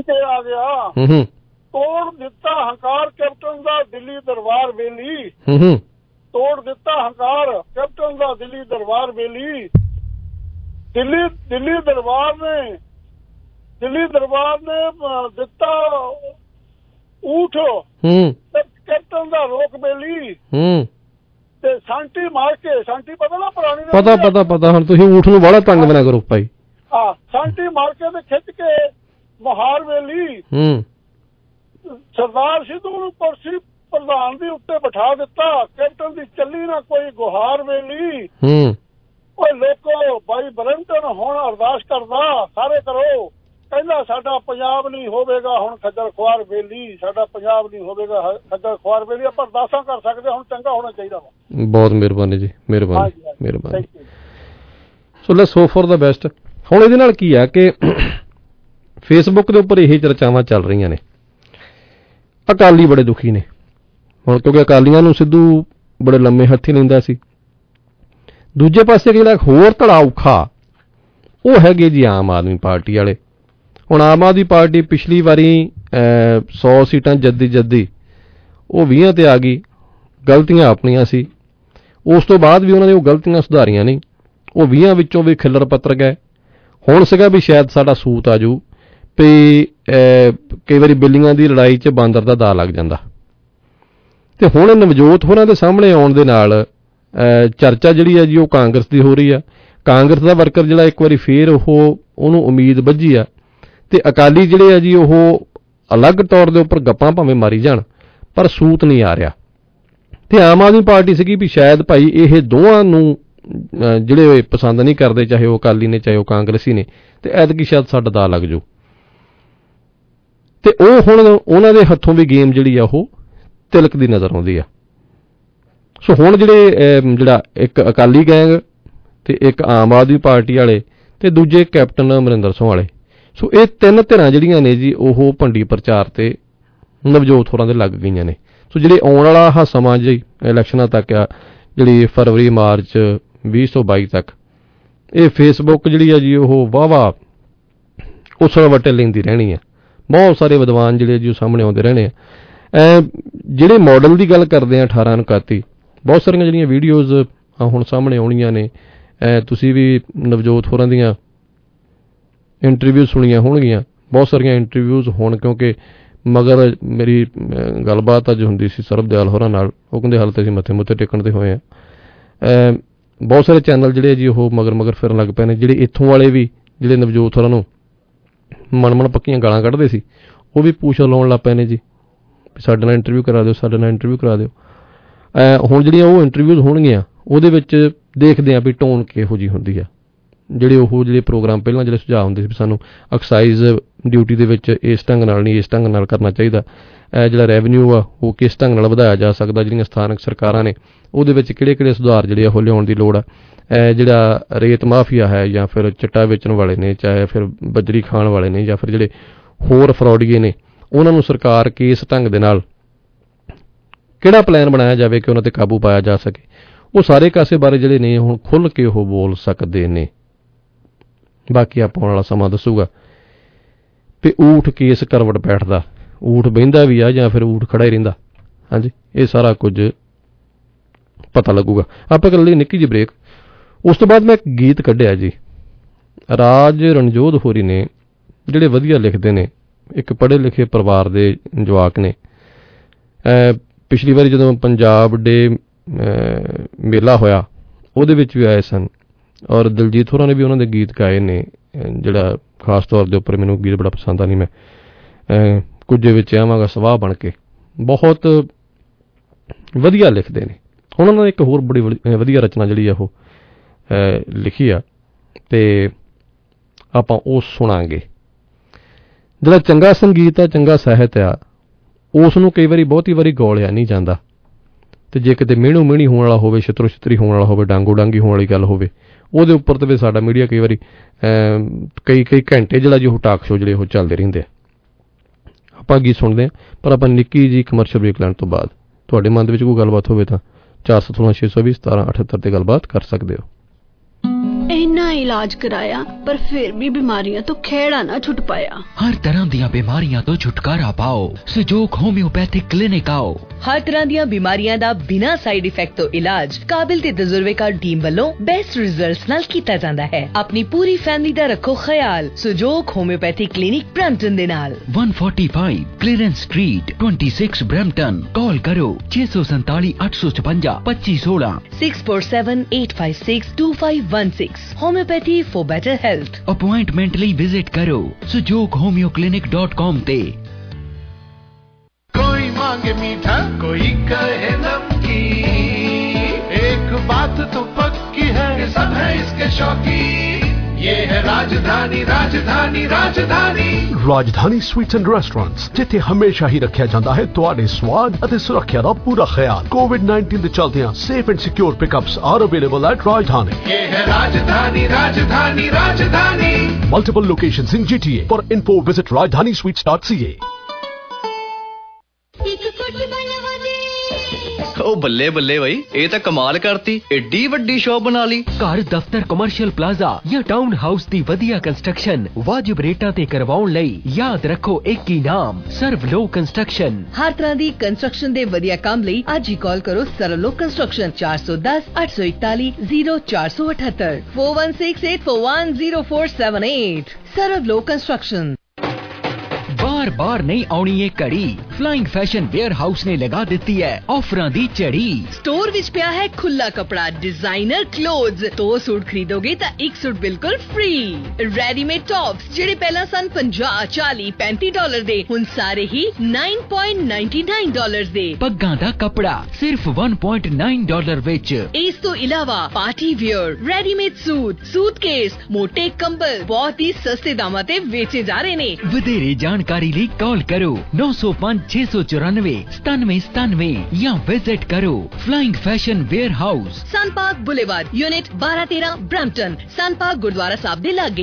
तोड़ दिता हंकार कैप्टन दा दिल्ली दरबार वेली, तोड़ दिता हंकार कैप्टन दा दिल्ली दरबार वेली। दिल्ली दरबार ने दिता ऊठ कैप्टन दा रोक बेली, ਤੇ ਸਾਂਟੀ ਮਾਰ ਕੇ, ਸਾਂਟੀ ਪਤਾ ਨਾ ਪੁਰਾਣੀ, ਪਤਾ ਹੁਣ ਤੁਸੀਂ ਊਠ ਨੂੰ ਬੜਾ ਤੰਗ ਬਣਾ ਕਰੋ ਭਾਈ। ਸਾਂਟੀ ਮਾਰ ਕੇ ਤੇ ਖਿੱਚ ਕੇ ਬਹਾਰ ਵੇਲੀ ਸਰਦਾਰ ਸਿੱਧੂ ਨੂੰ ਕੁਰਸੀ ਪ੍ਰਧਾਨ ਦੀ ਉੱਤੇ ਬਿਠਾ ਦਿੱਤਾ, ਕੈਪਟਨ ਦੀ ਚੱਲੀ ਨਾ ਕੋਈ ਗੁਹਾਰ ਵੇਲੀ। ਓਏ ਲੋਕੋ, ਬਾਈ ਬਰੰਟਨ ਹੁਣ ਅਰਦਾਸ ਕਰਦਾ ਸਾਰੇ ਕਰੋ, ਕਹਿੰਦਾ ਸਾਡਾ ਪੰਜਾਬ ਨਹੀਂ ਹੋਵੇਗਾ ਹੁਣ ਖੱਜਲ ਖੁਆਰ ਵੇਲੀ, ਸਾਡਾ ਪੰਜਾਬ ਨਹੀਂ ਹੋਵੇਗਾ ਖੱਜਲ ਖੁਆਰ ਵੇਲੀ। ਆਪਾਂ ਅਰਦਾਸਾਂ ਕਰ ਸਕਦੇ, ਹੁਣ ਚੰਗਾ ਹੋਣਾ ਚਾਹੀਦਾ ਵਾ। ਬਹੁਤ ਮਿਹਰਬਾਨੀ ਜੀ, ਮਿਹਰਬਾਨੀ। So let's hope for the best. ਹੁਣ ਇਹਦੇ ਨਾਲ ਕੀ ਆ ਕਿ ਫੇਸਬੁੱਕ ਦੇ ਉੱਪਰ ਇਹ ਚਰਚਾਵਾਂ ਚੱਲ ਰਹੀਆਂ ਨੇ, ਅਕਾਲੀ ਬੜੇ ਦੁਖੀ ਨੇ ਹੁਣ, ਕਿਉਂਕਿ ਅਕਾਲੀਆਂ ਨੂੰ ਸਿੱਧੂ ਬੜੇ ਲੰਮੇ ਹੱਥੀ ਲੈਂਦਾ ਸੀ। ਦੂਜੇ ਪਾਸੇ ਜਿਹੜਾ ਹੋਰ ਧੜਾ ਔਖਾ ਉਹ ਹੈਗੇ ਜੀ ਆਮ ਆਦਮੀ ਪਾਰਟੀ ਵਾਲੇ। ਹੁਣ ਆਮ ਆਦਮੀ ਪਾਰਟੀ ਪਿਛਲੀ ਵਾਰੀ 100 ਸੀਟਾਂ ਜੱਦੀ ਉਹ 20 ਤੇ ਆ ਗਈ, ਗਲਤੀਆਂ ਆਪਣੀਆਂ ਸੀ, ਉਸ ਤੋਂ ਬਾਅਦ ਵੀ ਉਹਨਾਂ ਨੇ ਉਹ ਗਲਤੀਆਂ ਸੁਧਾਰੀਆਂ ਨਹੀਂ, ਉਹ 20 ਵਿੱਚੋਂ ਵੀ ਖਿੱਲਰ ਪੱਤਰ ਗਏ। ਹੁਣ ਸੀਗਾ ਵੀ ਸ਼ਾਇਦ ਸਾਡਾ ਸੂਤ ਆ ਜੂ, ਵੀ ਕਈ ਵਾਰੀ ਬਿੱਲੀਆਂ ਦੀ ਲੜਾਈ 'ਚ ਬਾਂਦਰ ਦਾ ਦਾਅ ਲੱਗ ਜਾਂਦਾ। ਤੇ ਹੁਣ ਨਵਜੋਤ ਹੋਰਾਂ ਦੇ ਸਾਹਮਣੇ ਆਉਣ ਦੇ ਨਾਲ ਚਰਚਾ ਜਿਹੜੀ ਹੈ ਜੀ ਉਹ ਕਾਂਗਰਸ ਦੀ ਹੋ ਰਹੀ ਆ। ਕਾਂਗਰਸ ਦਾ ਵਰਕਰ ਜਿਹੜਾ ਇੱਕ ਵਾਰੀ ਫੇਰ ਉਹਨੂੰ ਉਮੀਦ ਬੱਝੀ ਆ, ਤੇ ਅਕਾਲੀ ਜਿਹੜੇ ਆ ਜੀ ਉਹ ਅਲੱਗ ਤੌਰ ਦੇ ਉੱਪਰ ਗੱਪਾਂ ਭਾਵੇਂ ਮਾਰੀ ਜਾਣ ਪਰ ਸੂਤ ਨਹੀਂ ਆ ਰਿਹਾ। ਤੇ ਆਮ ਆਦਮੀ ਪਾਰਟੀ ਸੀਗੀ ਵੀ ਸ਼ਾਇਦ ਭਾਈ ਇਹ ਦੋਵਾਂ ਨੂੰ ਜਿਹੜੇ ਪਸੰਦ ਨਹੀਂ ਕਰਦੇ, ਚਾਹੇ ਉਹ ਅਕਾਲੀ ਨੇ ਚਾਹੇ ਉਹ ਕਾਂਗਰਸੀ ਨੇ, ਤੇ ਐਤਕੀ ਸ਼ਾਇਦ ਸਾਡਾ ਦਾਅ ਲੱਗ ਜਾਊ। ਤੇ ਉਹ ਹੁਣ ਉਹਨਾਂ ਦੇ ਹੱਥੋਂ ਵੀ ਗੇਮ ਜਿਹੜੀ ਆ ਉਹ ਤਿਲਕਦੀ ਨਜ਼ਰ ਆਉਂਦੀ ਆ। ਸੋ ਹੁਣ ਜਿਹੜਾ ਇੱਕ ਅਕਾਲੀ ਗੈਂਗ ਤੇ ਇੱਕ ਆਮ ਆਦਮੀ ਪਾਰਟੀ ਵਾਲੇ ਤੇ ਦੂਜੇ ਕੈਪਟਨ ਅਮਰਿੰਦਰ ਸਿੰਘ ਵਾਲੇ, ਸੋ ਇਹ 3 ਧਿਰਾਂ ਜਿਹੜੀਆਂ ਨੇ ਜੀ ਉਹ ਭੰਡੀ ਪ੍ਰਚਾਰ ਤੇ ਨਵਜੋਤ ਹੋਰਾਂ ਦੇ ਲੱਗ ਗਈਆਂ ਨੇ। ਸੋ ਜਿਹੜੇ ਆਉਣ ਵਾਲਾ ਆਹ ਸਮਾਂ ਜੀ ਇਲੈਕਸ਼ਨਾਂ ਤੱਕ ਆ, ਜਿਹੜੀ ਫਰਵਰੀ ਮਾਰਚ 2022 ਤੱਕ, ਇਹ ਫੇਸਬੁੱਕ ਜਿਹੜੀ ਆ ਜੀ ਉਹ ਵਾਹਵਾ ਉਸਲ ਵੱਟੇ ਲੈਂਦੀ ਰਹਿਣੀ ਆ। ਬਹੁਤ ਸਾਰੇ ਵਿਦਵਾਨ ਜਿਹੜੇ ਜੀ ਸਾਹਮਣੇ ਆਉਂਦੇ ਰਹਿਣੇ ਆ। ਜਿਹੜੇ ਮਾਡਲ ਦੀ ਗੱਲ ਕਰਦੇ ਆ 18-29, ਬਹੁਤ ਸਾਰੀਆਂ ਜਿਹੜੀਆਂ ਵੀਡੀਓਜ਼ ਹੁਣ ਸਾਹਮਣੇ ਆਉਣੀਆਂ ਨੇ। ਤੁਸੀਂ ਵੀ ਨਵਜੋਤ ਹੋਰਾਂ ਦੀਆਂ ਇੰਟਰਵਿਊ ਸੁਣੀਆਂ ਹੋਣਗੀਆਂ, ਬਹੁਤ ਸਾਰੀਆਂ ਇੰਟਰਵਿਊਜ਼ ਹੋਣ, ਕਿਉਂਕਿ ਮਗਰ ਮੇਰੀ ਗੱਲਬਾਤ ਅੱਜ ਹੁੰਦੀ ਸੀ ਸਰਬਦਿਆਲ ਹੋਰਾਂ ਨਾਲ। ਉਹ ਕਹਿੰਦੇ ਹਾਲੇ ਤਾਂ ਅਸੀਂ ਮੱਥੇ ਟੇਕਣ ਤੇ ਹੋਏ ਆ। ਬਹੁਤ ਸਾਰੇ ਚੈਨਲ ਜਿਹੜੇ ਜੀ ਉਹ ਮਗਰ ਫਿਰਨ ਲੱਗ ਪਏ ਨੇ। ਜਿਹੜੇ ਇੱਥੋਂ ਵਾਲੇ ਵੀ ਜਿਹੜੇ ਨਵਜੋਤ ਹੋਰਾਂ ਨੂੰ ਮਨ ਪੱਕੀਆਂ ਗਾਲਾਂ ਕੱਢਦੇ ਸੀ, ਉਹ ਵੀ ਪੂਛ ਲਾਉਣ ਲੱਗ ਪਏ ਨੇ ਜੀ, ਸਾਡੇ ਨਾਲ ਇੰਟਰਵਿਊ ਕਰਾ ਦਿਓ, ਸਾਡੇ ਨਾਲ ਇੰਟਰਵਿਊ ਕਰਾ ਦਿਓ। ਹੁਣ ਜਿਹੜੀਆਂ ਉਹ ਇੰਟਰਵਿਊਜ਼ ਹੋਣਗੀਆਂ ਉਹਦੇ ਵਿੱਚ ਦੇਖਦੇ ਆ ਵੀ ਟੋਨ ਕਿਹੋ ਜਿਹੀ ਹੁੰਦੀ ਆ। ਜਿਹੜੇ ਪ੍ਰੋਗਰਾਮ ਪਹਿਲਾਂ ਜਿਹੜੇ ਸੁਝਾਅ ਹੁੰਦੇ ਸੀ ਵੀ ਸਾਨੂੰ ਐਕਸਾਈਜ਼ ਡਿਊਟੀ ਦੇ ਵਿੱਚ ਇਸ ਢੰਗ ਨਾਲ ਨਹੀਂ, ਇਸ ਢੰਗ ਨਾਲ ਕਰਨਾ ਚਾਹੀਦਾ, ਜਿਹੜਾ ਰੈਵਨਿਊ ਆ ਉਹ ਕਿਸ ਢੰਗ ਨਾਲ ਵਧਾਇਆ ਜਾ ਸਕਦਾ, ਜਿਹੜੀਆਂ ਸਥਾਨਕ ਸਰਕਾਰਾਂ ਨੇ ਉਹਦੇ ਵਿੱਚ ਕਿਹੜੇ ਸੁਧਾਰ ਜਿਹੜੇ ਉਹ ਲਿਆਉਣ ਦੀ ਲੋੜ ਆ, ਜਿਹੜਾ ਰੇਤ ਮਾਫੀਆ ਹੈ ਜਾਂ ਫਿਰ ਚਿੱਟਾ ਵੇਚਣ ਵਾਲੇ ਨੇ, ਚਾਹੇ ਫਿਰ ਬਜਰੀ ਖਾਣ ਵਾਲੇ ਨੇ, ਜਾਂ ਫਿਰ ਜਿਹੜੇ ਹੋਰ ਫਰੌਡੀਏ ਨੇ, ਉਹਨਾਂ ਨੂੰ ਸਰਕਾਰ ਕਿਸ ਢੰਗ ਦੇ ਨਾਲ ਕਿਹੜਾ ਪਲਾਨ ਬਣਾਇਆ ਜਾਵੇ ਕਿ ਉਹਨਾਂ ਤੇ ਕਾਬੂ ਪਾਇਆ ਜਾ ਸਕੇ, ਉਹ ਸਾਰੇ ਕਾਸੇ ਬਾਰੇ ਜਿਹੜੇ ਨੇ ਹੁਣ ਖੁੱਲ੍ਹ ਕੇ ਉਹ ਬੋਲ ਸਕਦੇ ਨੇ। ਬਾਕੀ ਆਪਾਂ ਆਉਣ ਵਾਲਾ ਸਮਾਂ ਦੱਸੂਗਾ ਵੀ ਊਠ ਕੇਸ ਕਰਵਟ ਬੈਠਦਾ, ਊਠ ਬਹਿੰਦਾ ਵੀ ਆ ਜਾਂ ਫਿਰ ਊਠ ਖੜਾ ਹੀ ਰਹਿੰਦਾ। ਹਾਂਜੀ, ਇਹ ਸਾਰਾ ਕੁਝ ਪਤਾ ਲੱਗੂਗਾ। ਆਪਾਂ ਕਰ ਲਈ ਨਿੱਕੀ ਜਿਹੀ ਬ੍ਰੇਕ। ਉਸ ਤੋਂ ਬਾਅਦ ਮੈਂ ਇੱਕ ਗੀਤ ਕੱਢਿਆ ਜੀ, ਰਾਜ ਰਣਜੋਧ ਹੋਰੀ ਨੇ, ਜਿਹੜੇ ਵਧੀਆ ਲਿਖਦੇ ਨੇ, ਇੱਕ ਪੜ੍ਹੇ ਲਿਖੇ ਪਰਿਵਾਰ ਦੇ ਜਵਾਕ ਨੇ। ਪਿਛਲੀ ਵਾਰੀ ਜਦੋਂ ਪੰਜਾਬ ਡੇ ਮੇਲਾ ਹੋਇਆ ਉਹਦੇ ਵਿੱਚ ਵੀ ਆਏ ਸਨ, ਔਰ ਦਿਲਜੀਤ ਹੋਰਾਂ ਨੇ ਵੀ ਉਹਨਾਂ ਦੇ ਗੀਤ ਗਾਏ ਨੇ। ਜਿਹੜਾ ਖਾਸ ਤੌਰ ਦੇ ਉੱਪਰ ਮੈਨੂੰ ਗੀਤ ਬੜਾ ਪਸੰਦ ਆ, ਨਹੀਂ ਮੈਂ ਕੁਝੇ ਵਿੱਚ ਆਵਾਂਗਾ ਸਵਾਹ ਬਣ ਕੇ, ਬਹੁਤ ਵਧੀਆ ਲਿਖਦੇ ਨੇ। ਹੁਣ ਉਹਨਾਂ ਨੇ ਇੱਕ ਹੋਰ ਬੜੀ ਵਧੀਆ ਰਚਨਾ ਜਿਹੜੀ ਆ ਉਹ ਲਿਖੀ ਆ, ਤੇ ਆਪਾਂ ਉਹ ਸੁਣਾਂਗੇ। ਜਿਹੜਾ ਚੰਗਾ ਸੰਗੀਤ ਆ, ਚੰਗਾ ਸਾਹਿਤ ਆ, ਉਸ ਨੂੰ ਕਈ ਵਾਰੀ ਬਹੁਤੀ ਵਾਰੀ ਗੌਲਿਆ ਨਹੀਂ ਜਾਂਦਾ, ਤੇ ਜੇ ਕਿਤੇ ਮਿਹਣੋ ਮਿਹਣੀ ਹੋਣ ਵਾਲਾ ਹੋਵੇ, ਛਿੱਤਰੋ ਛਿੱਤਰੀ ਹੋਣ ਵਾਲਾ ਹੋਵੇ, ਡਾਂਗੋ ਡਾਂਗੀ ਹੋਣ ਵਾਲੀ ਗੱਲ ਹੋਵੇ, ਉਹਦੇ ਉੱਪਰ ਤੇ ਵੀ ਸਾਡਾ ਮੀਡੀਆ ਕਈ ਵਾਰੀ ਕਈ ਘੰਟੇ ਜਿਹੜਾ ਜੀ ਉਹ ਟਾਕ ਸ਼ੋ ਜਿਹੜੇ ਉਹ ਚੱਲਦੇ ਰਹਿੰਦੇ ਆ। ਆਪਾਂ ਗੀਤ ਸੁਣਦੇ ਹਾਂ, ਪਰ ਆਪਾਂ ਨਿੱਕੀ ਜੀ ਕਮਰਸ਼ੀਅਲ ਬ੍ਰੇਕ ਲੈਣ ਤੋਂ ਬਾਅਦ ਤੁਹਾਡੇ ਮਨ ਦੇ ਵਿੱਚ ਕੋਈ ਗੱਲਬਾਤ ਹੋਵੇ ਤਾਂ 416-620-1778 ਤੇ ਗੱਲਬਾਤ ਕਰ ਸਕਦੇ ਹੋ। इन्ना इलाज कराया पर फिर भी बीमारियां तो खेड़ा ना छुट पाया। हर तरह दी बीमारियां तो छुटकारा पाओ, सुजोग होम्योपैथिक क्लिनिक आओ। हर तरह दी बीमारियां दा बिना साइड इफेक्ट तो इलाज काबिल ते तजुर्बेकार टीम वालों बेस्ट रिजल्ट्स नाल कीता जांदा है। अपनी पूरी फैमिली दा रखो ख्याल सुजोग होम्योपैथिक क्लिनिक ब्रैम्पटन दे नाल 145 क्लीयरेंस स्ट्रीट 26 ब्रैम्पटन। कॉल करो 647 856 2516 647 856 2516। Homeopathy for better health. Appointment ਲਈ ਵਿਜ਼ਿਟ ਕਰੋ sujoghomeoclinic.com ਤੇ। कोई मांगे मीठा कोई कहे नमकीन, एक बात तो पक्की है कि सब है इसके शौकीन। ये है राजधानी राजधानी राजधानी राजधानी स्वीट्स एंड रेस्टोरेंट्स, जिथे हमेशा ही रखा जाता है तुहाडे स्वाद अते सुरक्षा दा पूरा ख्याल। कोविड-19 दे चलदियां safe and secure pickups are available at Rajdhani. ये है राजधानी राजधानी राजधानी। Multiple locations in GTA. For info visit rajdhanisweets.ca। ओ बल्ले बल्ले भाई, ये तो कमाल करती, एडी वड्डी शॉप बना ली। घर दफ्तर कमर्शियल प्लाजा या टाउन हाउस दी वधिया कंस्ट्रक्शन वाजिब रेटां ते करवाउण लई याद रखो एक ही नाम, सर्वलो कंस्ट्रक्शन। हर तरह दी कंस्ट्रक्शन दे वधिया काम लई आज ही कॉल करो सर्वलो कंस्ट्रक्शन 410 841 0478 4168410478। सर्वलो कंस्ट्रक्शन। बार बार नहीं आउणी ये कड़ी, फ्लाइंग फैशन वेयर हाउस ने लगा देती है ऑफरां दी चढ़ी। स्टोर विच पिया है खुला कपड़ा, डिजाइनर क्लोथ्स, 2 सूट खरीदोगे तो 1 सूट बिल्कुल फ्री। रेडीमेड टॉप्स जेडे पहला सन 50 40 35 डॉलर दे, हुण सारे ही 9.99 डॉलर दे। पग्गां दा कपड़ा सिर्फ 1.9 डॉलर विच। इस तो इलावा party wear, readymade suit, suitcase, मोटे कंबल बहुत ही सस्ते दामां ते बेचे जा रहे ने। वधेरे जानकारी ਲਈ कॉल करो 905 694 9797 या विजिट करो flying fashion warehouse, Sun Park Boulevard, unit 1213 Brampton, Sun Park Gurdwara Sahib दे लागे।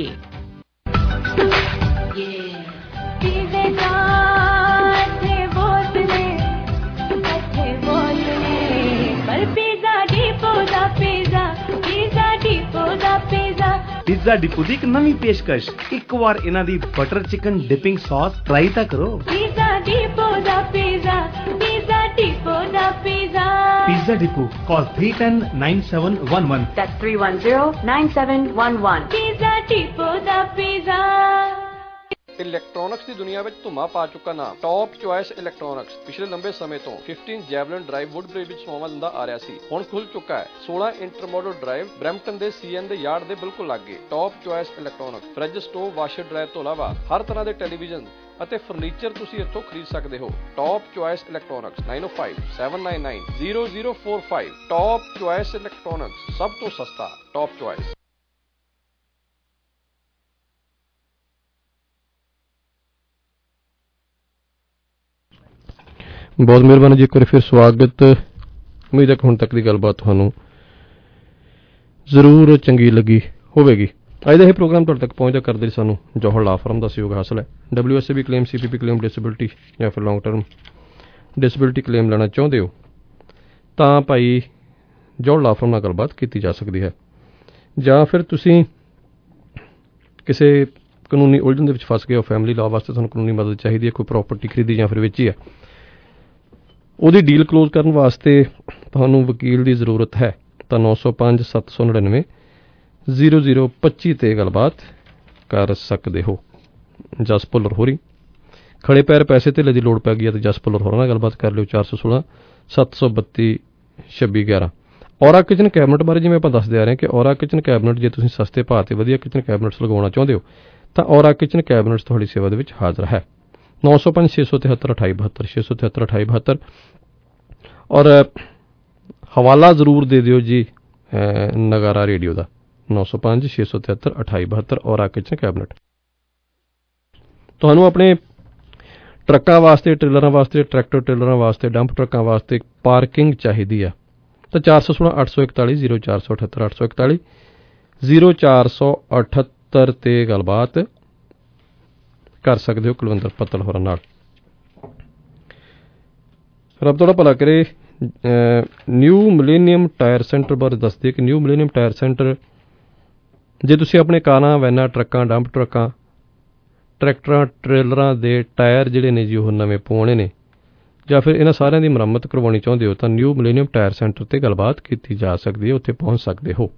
ਪੀਜ਼ਾ ਡਿਪੂ ਦੀ ਇੱਕ ਨਵੀਂ ਪੇਸ਼ਕਸ਼, ਇੱਕ ਵਾਰ ਇਹਨਾਂ ਦੀ butter chicken dipping sauce try ਤਾਂ ਕਰੋ। ਪੀਜ਼ਾ ਡਿਪੂ ਦਾ ਪੀਜ਼ਾ, ਪੀਜ਼ਾ ਡਿਪੂ ਦਾ pizza. Pizza depot, call 310-9711। That's 310-9711। Pizza depot ਦਾ ਪੀਜ਼ਾ। ਇਲੈਕਟ੍ਰੋਨਿਕਸ ਦੀ ਦੁਨੀਆ ਵਿੱਚ ਧੁੰਮਾ ਪਾ ਚੁੱਕਾ ਨਾਮ ਟੌਪ ਚੁਆਇਸ ਇਲੈਕਟ੍ਰੋਨਿਕਸ ਪਿਛਲੇ ਲੰਬੇ ਸਮੇਂ ਤੋਂ 15 ਜੈਵਲਿਨ ਡਰਾਈਵ ਵੁੱਡਬ੍ਰਿਜ ਵਿੱਚ ਸੇਵਾਵਾਂ ਦਿੰਦਾ ਆ ਰਿਹਾ ਸੀ। ਹੁਣ ਖੁੱਲ ਚੁੱਕਾ ਹੈ 16 ਇੰਟਰਮੋਡਲ ਡਰਾਈਵ ਬਰੈਂਪਟਨ ਦੇ CN ਦੇ ਯਾਰਡ ਦੇ ਬਿਲਕੁਲ ਲਾਗੇ। Top choice electronics fridge, stove, washer dryer ਤੋਂ ਇਲਾਵਾ ਹਰ ਤਰ੍ਹਾਂ ਦੇ ਟੈਲੀਵਿਜ਼ਨ ਅਤੇ ਫਰਨੀਚਰ ਤੁਸੀਂ ਇੱਥੋਂ ਖਰੀਦ ਸਕਦੇ ਹੋ। Top choice electronics 905-799-0045। Top choice electronics, ਸਭ ਤੋਂ ਸਸਤਾ ਟੌਪ ਚੁਆਇਸ। ਬਹੁਤ ਮਿਹਰਬਾਨੀ ਜੀ, ਇੱਕ ਵਾਰੀ ਫਿਰ ਸਵਾਗਤ। ਉਮੀਦ ਹੈ ਕਿ ਹੁਣ ਤੱਕ ਦੀ ਗੱਲਬਾਤ ਤੁਹਾਨੂੰ ਜ਼ਰੂਰ ਚੰਗੀ ਲੱਗੀ ਹੋਵੇਗੀ। ਅੱਜ ਦਾ ਇਹ ਪ੍ਰੋਗਰਾਮ ਤੁਹਾਡੇ ਤੱਕ ਪਹੁੰਚਦਾ ਕਰਦੇ ਲਈ ਸਾਨੂੰ ਜੌਹਰ ਲਾ ਫਰਮ ਦਾ ਸਹਿਯੋਗ ਹਾਸਲ ਹੈ। WSAB claim, CPP claim, disability ਜਾਂ ਫਿਰ ਲੌਂਗ ਟਰਮ ਡਿਸੇਬਿਲਟੀ ਕਲੇਮ ਲੈਣਾ ਚਾਹੁੰਦੇ ਹੋ ਤਾਂ ਭਾਈ ਜੌਹਰ ਲਾ ਫਰਮ ਨਾਲ ਗੱਲਬਾਤ ਕੀਤੀ ਜਾ ਸਕਦੀ ਹੈ। ਜਾਂ ਫਿਰ ਤੁਸੀਂ ਕਿਸੇ ਕਾਨੂੰਨੀ ਉਲਝਣ ਦੇ ਵਿੱਚ ਫਸ ਗਏ ਹੋ, ਫੈਮਿਲੀ ਲਾਅ ਵਾਸਤੇ ਤੁਹਾਨੂੰ ਕਾਨੂੰਨੀ ਮਦਦ ਚਾਹੀਦੀ ਹੈ, ਕੋਈ ਪ੍ਰਾਪਰਟੀ ਖਰੀਦੀ ਜਾਂ ਫਿਰ ਵੇਚੀ ਹੈ, ਉਹਦੀ ਡੀਲ ਕਲੋਜ਼ ਕਰਨ ਵਾਸਤੇ ਤੁਹਾਨੂੰ ਵਕੀਲ ਦੀ ਜ਼ਰੂਰਤ ਹੈ ਤਾਂ 905-799-0025 ਤੇ ਗੱਲਬਾਤ ਕਰ ਸਕਦੇ ਹੋ। ਜਸ ਭੁੱਲਰ ਹੋਰੀ ਖੜੇ ਪੈਰ ਪੈਸੇ ਧੇਲੇ ਦੀ ਲੋੜ ਪੈ ਗਈ ਹੈ ਤੇ ਜਸ ਭੁੱਲਰ ਹੋਰਾਂ ਨਾਲ ਗੱਲਬਾਤ ਕਰ ਲਿਓ 416-732-2611। ਔਰਾ ਕਿਚਨ ਕੈਬਨਿਟ ਬਾਰੇ ਜਿਵੇਂ ਆਪਾਂ ਦੱਸਦੇ ਆ ਰਹੇ ਹਾਂ ਕਿ ਔਰਾ ਕਿਚਨ ਕੈਬਨਿਟ ਜੇ ਤੁਸੀਂ ਸਸਤੇ ਭਾਅ ਤੇ ਵਧੀਆ ਕਿਚਨ ਕੈਬਨਿਟਸ ਲਗਾਉਣਾ ਚਾਹੁੰਦੇ ਹੋ ਤਾਂ ਔਰਾ ਕਿਚਨ ਕੈਬਨਿਟਸ ਤੁਹਾਡੀ ਸੇਵਾ ਦੇ ਵਿੱਚ ਹਾਜ਼ਰ ਹੈ। 905-673-2872 673-2872 ਔਰ ਹਵਾਲਾ ਜ਼ਰੂਰ ਦੇ ਦਿਓ ਜੀ ਨਗਾਰਾ ਰੇਡੀਓ ਦਾ 905-673-2872 ਔਰਾ ਕਿਚਨ ਕੈਬਨਿਟ। ਤੁਹਾਨੂੰ ਆਪਣੇ ਟਰੱਕਾਂ ਵਾਸਤੇ, ਟ੍ਰੇਲਰਾਂ ਵਾਸਤੇ, ਟਰੈਕਟਰ ਟ੍ਰੇਲਰਾਂ ਵਾਸਤੇ, ਡੰਪ ਟਰੱਕਾਂ ਵਾਸਤੇ ਪਾਰਕਿੰਗ ਚਾਹੀਦੀ ਆ ਤਾਂ 416-841-0478 0478 ਤੇ ਗੱਲਬਾਤ ਕਰ ਸਕਦੇ ਹੋ ਕੁਲਵਿੰਦਰ ਪੱਤਲ ਹੋਰਾਂ ਨਾਲ। ਰੱਬ ਤੁਹਾਡਾ ਭਲਾ ਕਰੇ। ਨਿਊ ਮਿਲੇਨੀਅਮ ਟਾਇਰ ਸੈਂਟਰ ਬਾਰੇ ਦੱਸਦੇ ਕਿ ਨਿਊ ਮਿਲੇਨੀਅਮ ਟਾਇਰ ਸੈਂਟਰ ਜੇ ਤੁਸੀਂ ਆਪਣੇ ਕਾਰਾਂ, ਵੈਨਾਂ, ਟਰੱਕਾਂ, ਡੰਪ ਟਰੱਕਾਂ, ਟਰੈਕਟਰਾਂ, ਟ੍ਰੇਲਰਾਂ ਦੇ ਟਾਇਰ ਜਿਹੜੇ ਨੇ ਜੀ ਉਹ ਨਵੇਂ ਪਵਾਉਣੇ ਨੇ ਜਾਂ ਫਿਰ ਇਹਨਾਂ ਸਾਰਿਆਂ ਦੀ ਮੁਰੰਮਤ ਕਰਵਾਉਣੀ ਚਾਹੁੰਦੇ ਹੋ ਤਾਂ ਨਿਊ ਮਿਲੇਨੀਅਮ ਟਾਇਰ ਸੈਂਟਰ ਤੇ ਗੱਲਬਾਤ ਕੀਤੀ ਜਾ ਸਕਦੀ ਹੈ, ਉੱਥੇ ਪਹੁੰਚ ਸਕਦੇ ਹੋ।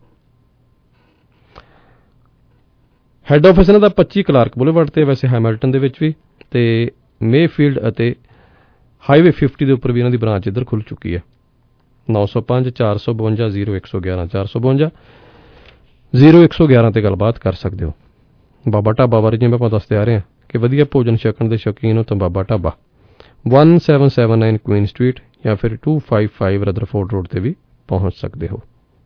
ਹੈੱਡ ਆਫਿਸ ਇਹਨਾਂ ਦਾ 25 ਕਲਾਰਕ ਬੁਲੇਵਾਰਡ ਤੇ, ਵੈਸੇ ਹੈਮਿਲਟਨ ਦੇ ਵਿੱਚ ਵੀ ਤੇ ਮੇਫੀਲਡ ਅਤੇ ਹਾਈਵੇ 50 ਦੇ ਉੱਪਰ ਵੀ ਇਹਨਾਂ ਦੀ ਬ੍ਰਾਂਚ ਇੱਧਰ ਖੁੱਲ੍ਹ ਚੁੱਕੀ ਹੈ। 905-452-0111 452-0111 ਤੇ ਗੱਲਬਾਤ ਕਰ ਸਕਦੇ ਹੋ। ਬਾਬਾ ਢਾਬਾ ਬਾਰੇ ਜਿਵੇਂ ਆਪਾਂ ਦੱਸਦੇ ਆ ਰਹੇ ਹਾਂ ਕਿ ਵਧੀਆ ਭੋਜਨ ਛਕਣ ਦੇ ਸ਼ੌਕੀਨ ਹੋ ਤਾਂ ਬਾਬਾ ਢਾਬਾ 1779 ਕੁਈਨ ਸਟਰੀਟ ਜਾਂ ਫਿਰ 255 ਰਦਰਫੋਰਡ ਰੋਡ ਤੇ ਵੀ ਪਹੁੰਚ ਸਕਦੇ ਹੋ।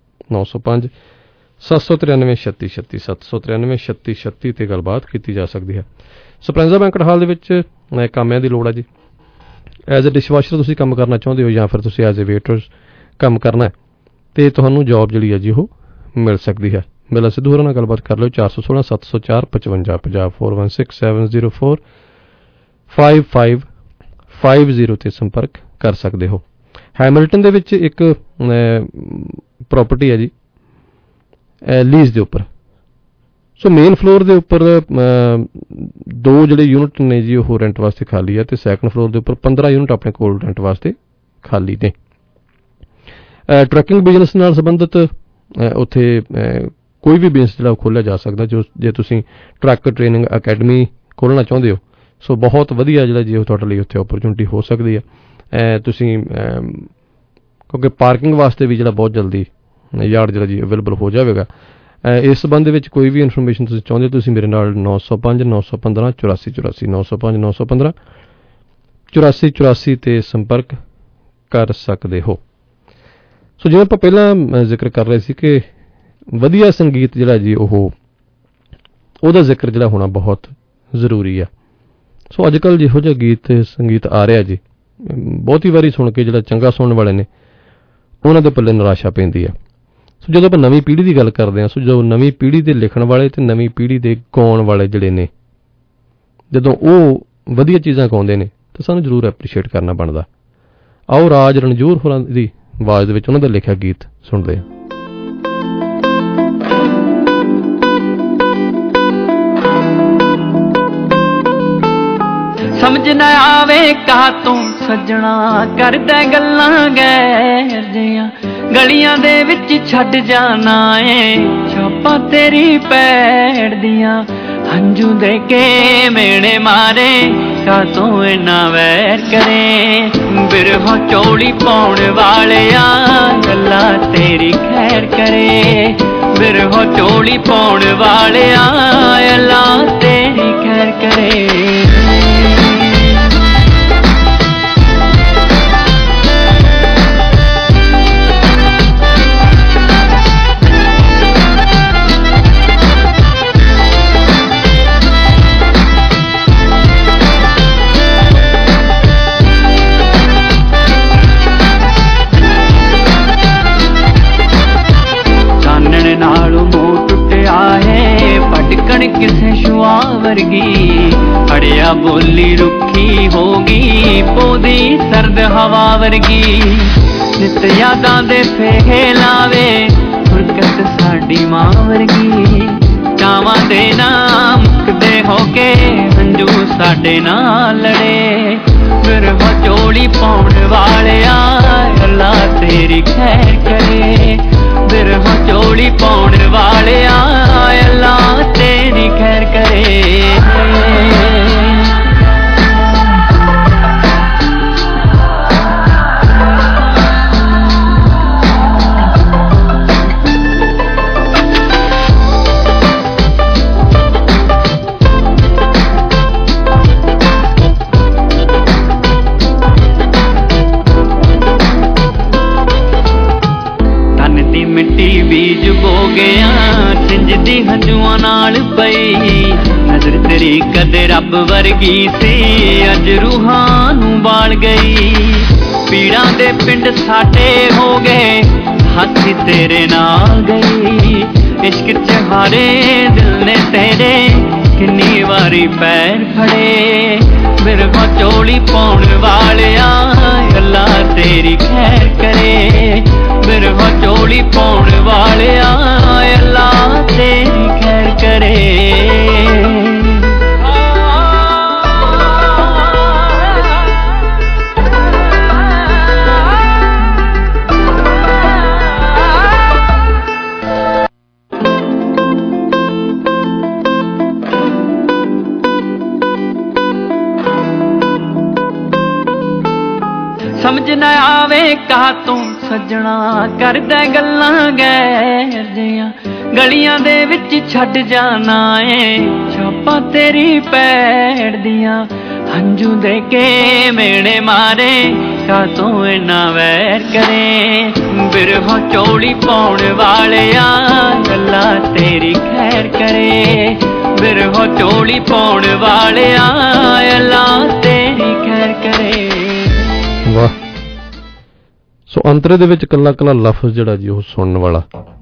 905-793-3636 793-3636 ਤੇ ਗੱਲਬਾਤ ਕੀਤੀ ਜਾ ਸਕਦੀ ਹੈ। ਸਪਰੈਂਜ਼ਾ ਬੈਂਕਟ ਹਾਲ ਦੇ ਵਿੱਚ ਕਾਮਿਆਂ ਦੀ ਲੋੜ ਹੈ ਜੀ। ਐਜ਼ ਏ ਡਿਸ਼ਵਾਸ਼ਰ ਤੁਸੀਂ ਕੰਮ ਕਰਨਾ ਚਾਹੁੰਦੇ ਹੋ ਜਾਂ ਫਿਰ ਤੁਸੀਂ ਐਜ਼ ਏ ਵੇਟਰ ਕੰਮ ਕਰਨਾ ਹੈ ਤੇ ਤੁਹਾਨੂੰ ਜੌਬ ਜਿਹੜੀ ਹੈ ਜੀ ਉਹ ਮਿਲ ਸਕਦੀ ਹੈ। ਮੇਲਾ ਸਿੱਧੂ ਹੋਰਾਂ ਨਾਲ ਗੱਲਬਾਤ ਕਰ ਲਿਓ 416-704-5550 416-704-5550 ਤੇ ਸੰਪਰਕ ਕਰ ਸਕਦੇ ਹੋ। ਹੈਮਿਲਟਨ ਦੇ ਵਿੱਚ ਇੱਕ ਪ੍ਰਾਪਰਟੀ ਹੈ ਜੀ ਲੀਜ਼ ਦੇ ਉੱਪਰ। ਸੋ ਮੇਨ ਫਲੋਰ ਦੇ ਉੱਪਰ ਦੋ ਜਿਹੜੇ ਯੂਨਿਟ ਨੇ ਜੀ ਉਹ ਰੈਂਟ ਵਾਸਤੇ ਖਾਲੀ ਹੈ ਤੇ ਸੈਕੰਡ ਫਲੋਰ ਦੇ ਉੱਪਰ 15 ਯੂਨਿਟ ਆਪਣੇ ਕੋਲ ਰੈਂਟ ਵਾਸਤੇ ਖਾਲੀ ਨੇ। ਟਰੱਕਿੰਗ ਬਿਜ਼ਨਸ ਨਾਲ ਸੰਬੰਧਿਤ ਉੱਥੇ ਕੋਈ ਵੀ ਬਿਜ਼ਨਸ ਜਿਹੜਾ ਖੋਲ੍ਹਿਆ ਜਾ ਸਕਦਾ ਜੇ ਤੁਸੀਂ ਟਰੱਕ ਟ੍ਰੇਨਿੰਗ ਅਕੈਡਮੀ ਖੋਲ੍ਹਣਾ ਚਾਹੁੰਦੇ ਹੋ। ਸੋ ਬਹੁਤ ਵਧੀਆ ਜਿਹੜਾ ਜੀ ਉਹ ਤੁਹਾਡੇ ਲਈ ਉੱਥੇ ਓਪਰਚੁਨਿਟੀ ਹੋ ਸਕਦੀ ਹੈ। ਤੁਸੀਂ ਕਿਉਂਕਿ ਪਾਰਕਿੰਗ ਵਾਸਤੇ ਵੀ ਜਿਹੜਾ ਬਹੁਤ ਜਲਦੀ ਯਾਰਡ ਜਿਹੜਾ ਜੀ ਅਵੇਲੇਬਲ ਹੋ ਜਾਵੇਗਾ। ਇਸ ਸੰਬੰਧ ਵਿੱਚ ਕੋਈ ਵੀ ਇਨਫੋਰਮੇਸ਼ਨ ਤੁਸੀਂ ਚਾਹੁੰਦੇ ਹੋ ਤੁਸੀਂ ਮੇਰੇ ਨਾਲ 905-915-8484 905-915-8484 ਤੇ ਸੰਪਰਕ ਕਰ ਸਕਦੇ ਹੋ। ਸੋ ਜਿਵੇਂ ਆਪਾਂ ਪਹਿਲਾਂ ਜ਼ਿਕਰ ਕਰ ਰਹੇ ਸੀ ਕਿ ਵਧੀਆ ਸੰਗੀਤ ਜਿਹੜਾ ਜੀ ਉਹਦਾ ਜ਼ਿਕਰ ਜਿਹੜਾ ਹੋਣਾ ਬਹੁਤ ਜ਼ਰੂਰੀ ਆ। ਸੋ ਅੱਜ ਕੱਲ੍ਹ ਜਿਹੋ ਜਿਹਾ ਸੰਗੀਤ ਆ ਰਿਹਾ ਜੀ ਬਹੁਤੀ ਵਾਰੀ ਸੁਣ ਕੇ ਜਿਹੜਾ ਚੰਗਾ ਸੁਣਨ ਵਾਲੇ ਨੇ ਉਹਨਾਂ ਦੇ ਪੱਲੇ ਨਿਰਾਸ਼ਾ ਪੈਂਦੀ ਆ। ਸੋ ਜਦੋਂ ਆਪਾਂ ਨਵੀਂ ਪੀੜ੍ਹੀ ਦੀ ਗੱਲ ਕਰਦੇ ਹਾਂ, ਸੋ ਜਦੋਂ ਨਵੀਂ ਪੀੜ੍ਹੀ ਦੇ ਲਿਖਣ ਵਾਲੇ ਤੇ ਨਵੀਂ ਪੀੜ੍ਹੀ ਦੇ ਗਾਉਣ ਵਾਲੇ ਜਿਹੜੇ ਨੇ ਜਦੋਂ ਉਹ ਵਧੀਆ ਚੀਜ਼ਾਂ ਗਾਉਂਦੇ ਨੇ ਤਾਂ ਸਾਨੂੰ ਜ਼ਰੂਰ ਐਪਰੀਸ਼ੀਏਟ ਕਰਨਾ ਬਣਦਾ। ਆਓ ਰਾਜ ਰਣਜੋਰ ਹੋਰਾਂ ਦੀ ਆਵਾਜ਼ ਦੇ ਵਿੱਚ ਉਹਨਾਂ ਦਾ ਲਿਖਿਆ ਗੀਤ ਸੁਣਦੇ ਹਾਂ। ਸਮਝ ਨਾ ਆਵੇ ਕਾਹ ਤੋਂ ਸੱਜਣਾ ਕਰਦਾ ਗੱਲਾਂ ਗੈਰ ਜਿਹੀਆਂ ਗਲੀਆਂ ਦੇ ਵਿੱਚ ਛੱਡ ਜਾਣਾ ਏ ਛਾਪਾਂ ਤੇਰੀ ਪੈੜ ਦੀਆਂ ਹੰਝੂ ਦੇ ਕੇ ਮੇਣੇ ਮਾਰੇ ਕਾਹ ਤੋਂ ਇਨਾ ਵੈਰ ਕਰੇ ਬਿਰਹੋਂ ਚੌੜੀ ਪਾਉਣ ਵਾਲਿਆ ਗੱਲਾਂ ਤੇਰੀ ਖੈਰ ਕਰੇ ਬਿਰਹੋਂ ਚੌੜੀ ਪਾਉਣ ਵਾਲਿਆ ਅੱਲਾ ਤੇਰੀ ਖੈਰ ਕਰੇ ਨਾਲੋਂ ਮੋਹ ਟੁੱਟਿਆ ਹੈ ਭਟਕਣ ਕਿਸੇ ਸ਼ੁਆ ਵਰਗੀ ਅੜਿਆ ਬੋਲੀ ਰੁੱਖੀ ਹੋ ਗਈ ਪੌਦੀ ਸਰਦ ਹਵਾ ਵਰਗੀ ਨਿਤ ਯਾਦਾਂ ਦੇ ਫੇਹੇ ਲਾਵੇ ਫੁਰਕਤ ਸਾਡੀ ਮਾਂ ਵਰਗੀ ਚਾਵਾਂ ਦੇ ਨਾਮ ਮੁੱਕਦੇ ਹੋ ਕੇ ਹੰਝੂ ਸਾਡੇ ਨਾਲ ਲੜੇ ਬਿਰਹੋਂ ਚੋਲੀ ਪਾਉਣ ਵਾਲਿਆ ਅੱਲਾ ਤੇਰੀ ਖੈਰ ਕਰੇ ਬਿਰਹੋਂ ਚੋਲੀ ਪਾਉਣ ਵਾਲਿਆ ਅੱਲਾ ਤੇਰੀ ਖੈਰ ਕਰੇ ਮਿੱਟੀ ਬੀਜ ਬੋ ਗਿਆ ਸਿੰਜਦੀ ਹੰਝੂਆਂ ਨਾਲ ਪਈ ਨਜ਼ਰ ਤੇਰੀ ਕਦੇ ਰੱਬ ਵਰਗੀ ਸੀ ਅੱਜ ਰੂਹਾਂ ਨੂੰ ਬਾਲ ਗਈ ਪੀੜਾਂ ਦੇ ਪਿੰਡ ਸਾਡੇ ਹੋ ਗਏ ਹੱਥ ਤੇਰੇ ਨਾਲ ਗਈ ਇਸ਼ਕ ਚ ਹਾਰੇ ਦਿਲ ਨੇ ਤੇਰੇ ਕਿੰਨੀ ਵਾਰੀ ਪੈਰ ਫੜੇ ਬਿਰਹੋਂ ਚੋਲੀ ਪਾਉਣ ਵਾਲਿਆ ਅੱਲਾ ਤੇਰੀ ਖੈਰ ਕਰੇ ਬਿਰਹੋਂ ਚੋਲੀ ਪਾਉਣ ਵਾਲਿਆ ਅੱਲਾ ਤੇਰੀ ਖੈਰ ਕਰੇ ਸਮਝ ਨਾ ਆਵੇ ਕਾਹ ਤੋਂ ਸੱਜਣਾ ਕਰਦਾ ਗੱਲਾਂ ਗੈਰ ਜਿਹੀਆਂ ਗਲੀਆਂ ਦੇ ਵਿੱਚ ਛੱਡ ਜਾਣਾ ਏ ਛਾਪਾਂ ਤੇਰੀ ਪੈੜ ਦੀਆਂ ਹੰਝੂ ਦੇ ਕੇ ਮੇਣੇ ਮਾਰੇ ਕਾਹ ਤੋਂ ਇਨਾ ਵੈਰ ਕਰੇ ਬਿਰਹੋਂ ਚੌੜੀ ਪਾਉਣ ਵਾਲਿਆ ਅੱਲਾ ਤੇਰੀ ਖੈਰ ਕਰੇ ਬਿਰਹੋਂ ਚੌੜੀ ਪਾਉਣ ਵਾਲਿਆ ਅੱਲਾ ਤੇਰੀ ਖੈਰ ਕਰੇ ਵਾਹ ਸੋ ਅੰਤਰੇ ਦੇ ਵਿੱਚ ਕੱਲਾ ਕੱਲਾ ਲਫ਼ਜ਼ ਜਿਹੜਾ ਜੀ ਉਹ ਸੁਣਨ ਵਾਲਾ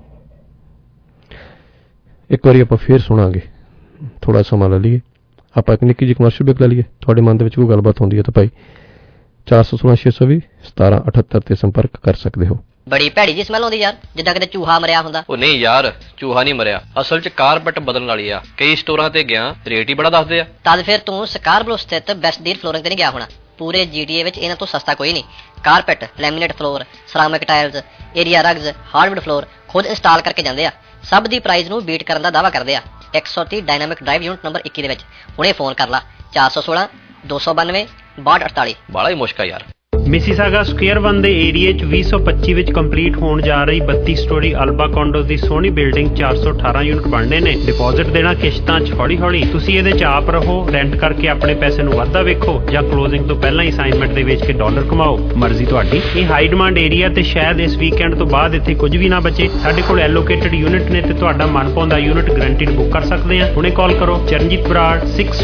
ਇੱਕ ਵਾਰੀ ਆਪਾਂ ਫੇਰ ਸੁਣਾਂਗੇ ਥੋੜਾ ਸਮਾਂ ਲੈ ਲਈਏ ਆਪਾਂ ਇੱਕ ਨਿੱਕੀ ਜਿਹੀ ਕਮਰਸ਼ੀਅਲ ਬ੍ਰੇਕ ਲੈ ਲਈਏ ਤੁਹਾਡੇ ਮਨ ਦੇ ਵਿੱਚ ਕੋਈ ਗੱਲਬਾਤ ਹੁੰਦੀ ਹੈ ਤਾਂ ਭਾਈ 416 1778 ਤੇ ਸੰਪਰਕ ਕਰ ਸਕਦੇ ਹੋ ਬੜੀ ਭੈੜੀ ਜੀ ਸਮੈਲ ਆਉਂਦੀ ਯਾਰ ਜਿੱਦਾਂ ਕਿਤੇ ਚੂਹਾ ਮਰਿਆ ਹੁੰਦਾ ਉਹ ਨਹੀਂ ਯਾਰ ਚੂਹਾ ਨਹੀਂ ਮਰਿਆ ਅਸਲ 'ਚ ਕਾਰਪੈਟ ਬਦਲਣ ਵਾਲੀ ਆ ਕਈ ਸਟੋਰਾਂ ਤੇ ਗਿਆ ਰੇਟ ਹੀ ਬੜਾ ਦੱਸਦੇ ਆ ਤਦ ਫਿਰ ਤੂੰ ਸਕਾਰਬਰੋ ਸਥਿਤ ਬੈਸਟ ਡੀਲ ਫਲੋਰਿੰਗ ਤੇ ਨਹੀਂ ਗਿਆ ਹੋਣਾ ਪੂਰੇ GTA ਵਿੱਚ ਇਹਨਾਂ ਤੋਂ ਸਸਤਾ ਕੋਈ ਨਹੀਂ carpet laminate floor ceramic tiles area rugs hardwood floor ਖੁਦ ਇੰਸਟਾਲ ਕਰਕੇ ਜਾਂਦੇ ਆ ਸਭ ਦੀ ਪ੍ਰਾਈਸ ਨੂੰ ਬੀਟ ਕਰਨ ਦਾ ਦਾਅਵਾ ਕਰਦੇ ਆ 130 ਡਾਇਨਾਮਿਕ ਡਰਾਈਵ ਯੂਨਿਟ ਨੰਬਰ 21 ਦੇ ਵਿੱਚ ਹੁਣੇ ਫੋਨ ਕਰ ਲਾ 416 292 6248 ਬਾਲਾ ਹੀ ਮੁਸ਼ਕਲ ਯਾਰ ਮਿਸੀਸਾਗਾ ਸਕੁਅਰ 1 ਦੇ ਏਰੀਏ 'ਚ 2025 ਵਿੱਚ ਕੰਪਲੀਟ ਹੋਣ ਜਾ ਰਹੀ 32 ਸਟੋਰੀ ਅਲਬਾ ਕੰਡੋਜ਼ ਦੀ ਸੋਹਣੀ ਬਿਲਡਿੰਗ 418 ਯੂਨਿਟ ਬਣਨੇ ਨੇ ਡਿਪੋਜ਼ਿਟ ਦੇਣਾ ਕਿਸ਼ਤਾਂ 'ਚ ਹੌਲੀ ਹੌਲੀ ਤੁਸੀਂ ਇਹਦੇ 'ਚ ਆਪ ਰਹੋ ਰੈਂਟ ਕਰਕੇ ਆਪਣੇ ਪੈਸੇ ਨੂੰ ਵਾਧਾ ਵੇਖੋ ਜਾਂ ਕਲੋਜ਼ਿੰਗ ਤੋਂ ਪਹਿਲਾਂ ਹੀ ਅਸਾਈਨਮੈਂਟ ਦੇ ਵੇਚ ਕੇ ਡਾਲਰ ਕਮਾਓ ਮਰਜ਼ੀ ਤੁਹਾਡੀ ਇਹ ਹਾਈ ਡਿਮਾਂਡ ਏਰੀਆ ਤੇ ਸ਼ਾਇਦ ਇਸ ਵੀਕਐਂਡ ਤੋਂ ਬਾਅਦ ਇੱਥੇ ਕੁਝ ਵੀ ਨਾ ਬਚੇ ਸਾਡੇ ਕੋਲ ਐਲੋਕੇਟਡ ਯੂਨਿਟ ਨੇ ਤੇ ਤੁਹਾਡਾ ਮਨਪਾਉਂਦਾ ਯੂਨਿਟ ਗਰੰਟੀਡ ਬੁੱਕ ਕਰ ਸਕਦੇ ਆ ਹੁਣੇ ਕਾਲ ਕਰੋ ਚਰਨਜੀਤ ਬਰਾੜ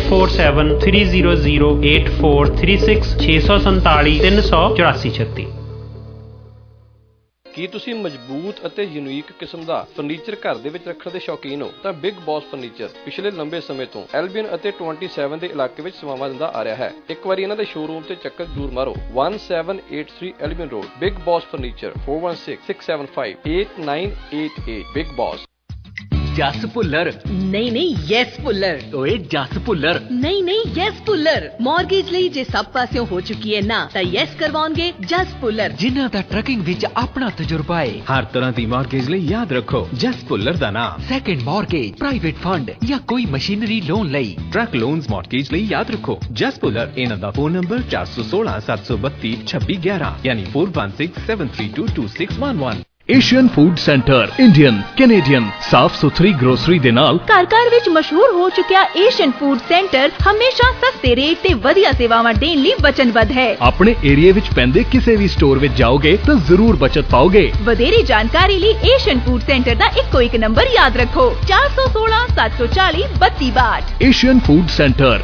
6473008436 647 384 ਕੀ ਤੁਸੀਂ ਮਜ਼ਬੂਤ ਅਤੇ ਯੂਨੀਕ ਕਿਸਮ ਦਾ ਫਰਨੀਚਰ ਘਰ ਦੇ ਵਿੱਚ ਰੱਖਣ ਦੇ ਸ਼ੌਕੀਨ ਹੋ ਤਾਂ ਬਿਗ ਬੌਸ ਫਰਨੀਚਰ ਪਿਛਲੇ ਲੰਬੇ ਸਮੇਂ ਤੋਂ ਐਲਬੀਅਨ ਅਤੇ 27 ਦੇ ਇਲਾਕੇ ਵਿੱਚ ਸੇਵਾਵਾਂ ਦਿੰਦਾ ਆ ਰਿਹਾ ਹੈ ਇੱਕ ਵਾਰੀ ਇਹਨਾਂ ਦੇ ਸ਼ੋਰੂਮ ਤੇ ਚੱਕਰ ਜ਼ਰੂਰ ਮਾਰੋ 1783 Albion Road big boss furniture 4166758988 big boss Jas Bhullar. ਨਹੀਂ ਨਹੀਂ ਯੈਸ ਭੁੱਲਰ। ਓਏ ਜਸ ਭੁੱਲਰ। ਨਹੀਂ ਨਹੀਂ ਯੈਸ ਭੁੱਲਰ। ਮਾਰਗੇਜ ਲਈ ਜੇ ਸਭ ਪਾਸਿਓਂ ਹੋ ਚੁੱਕੀ ਹੈ ਨਾ ਤਾਂ ਯੈਸ ਕਰਵਾਉਣਗੇ ਜਸ ਭੁੱਲਰ, ਜਿਨ੍ਹਾਂ ਦਾ ਟਰੱਕਿੰਗ ਵਿੱਚ ਆਪਣਾ ਤਜਰਬਾ ਹੈ। ਹਰ ਤਰ੍ਹਾਂ ਦੀ ਮਾਰਗੇਜ ਲਈ ਯਾਦ ਰੱਖੋ ਜਸ ਭੁੱਲਰ ਦਾ ਨਾਮ। ਸੈਕੰਡ ਮਾਰਗੇਜ, ਪ੍ਰਾਈਵੇਟ ਫੰਡ ਜਾਂ ਕੋਈ ਮਸ਼ੀਨਰੀ ਲੋਨ ਲਈ। ਟਰੱਕ ਲੋਨਸ ਮਾਰਗੇਜ ਲਈ ਯਾਦ ਰੱਖੋ ਜਸ ਭੁੱਲਰ। ਇਹਨਾਂ ਦਾ ਫੋਨ ਨੰਬਰ 416 732 2611 ਯਾਨੀ 4167322611। Asian food centre Indian Canadian ਸਾਫ ਸੁਥਰੀ ਗਰੋਸਰੀ ਦੇ ਨਾਲ ਘਰ ਘਰ ਵਿੱਚ ਮਸ਼ਹੂਰ ਹੋ ਚੁੱਕਿਆ ਏਸ਼ੀਅਨ ਫੂਡ ਸੈਂਟਰ ਹਮੇਸ਼ਾ ਸਸਤੇ ਰੇਟ ਤੇ ਵਧੀਆ ਸੇਵਾਵਾਂ ਦੇਣ ਲਈ ਵਚਨਬੱਧ ਹੈ। ਆਪਣੇ ਏਰੀਆ ਵਿੱਚ ਪੈਂਦੇ ਕਿਸੇ ਵੀ ਸਟੋਰ ਵਿੱਚ ਜਾਓਗੇ ਤਾਂ ਜ਼ਰੂਰ ਬਚਤ ਪਾਓਗੇ। ਵਧੇਰੇ ਜਾਣਕਾਰੀ ਲਈ ਏਸ਼ੀਅਨ ਫੂਡ ਸੈਂਟਰ ਦਾ ਇੱਕੋ ਇੱਕ ਨੰਬਰ ਯਾਦ ਰੱਖੋ 416 740 3262। Asian food centre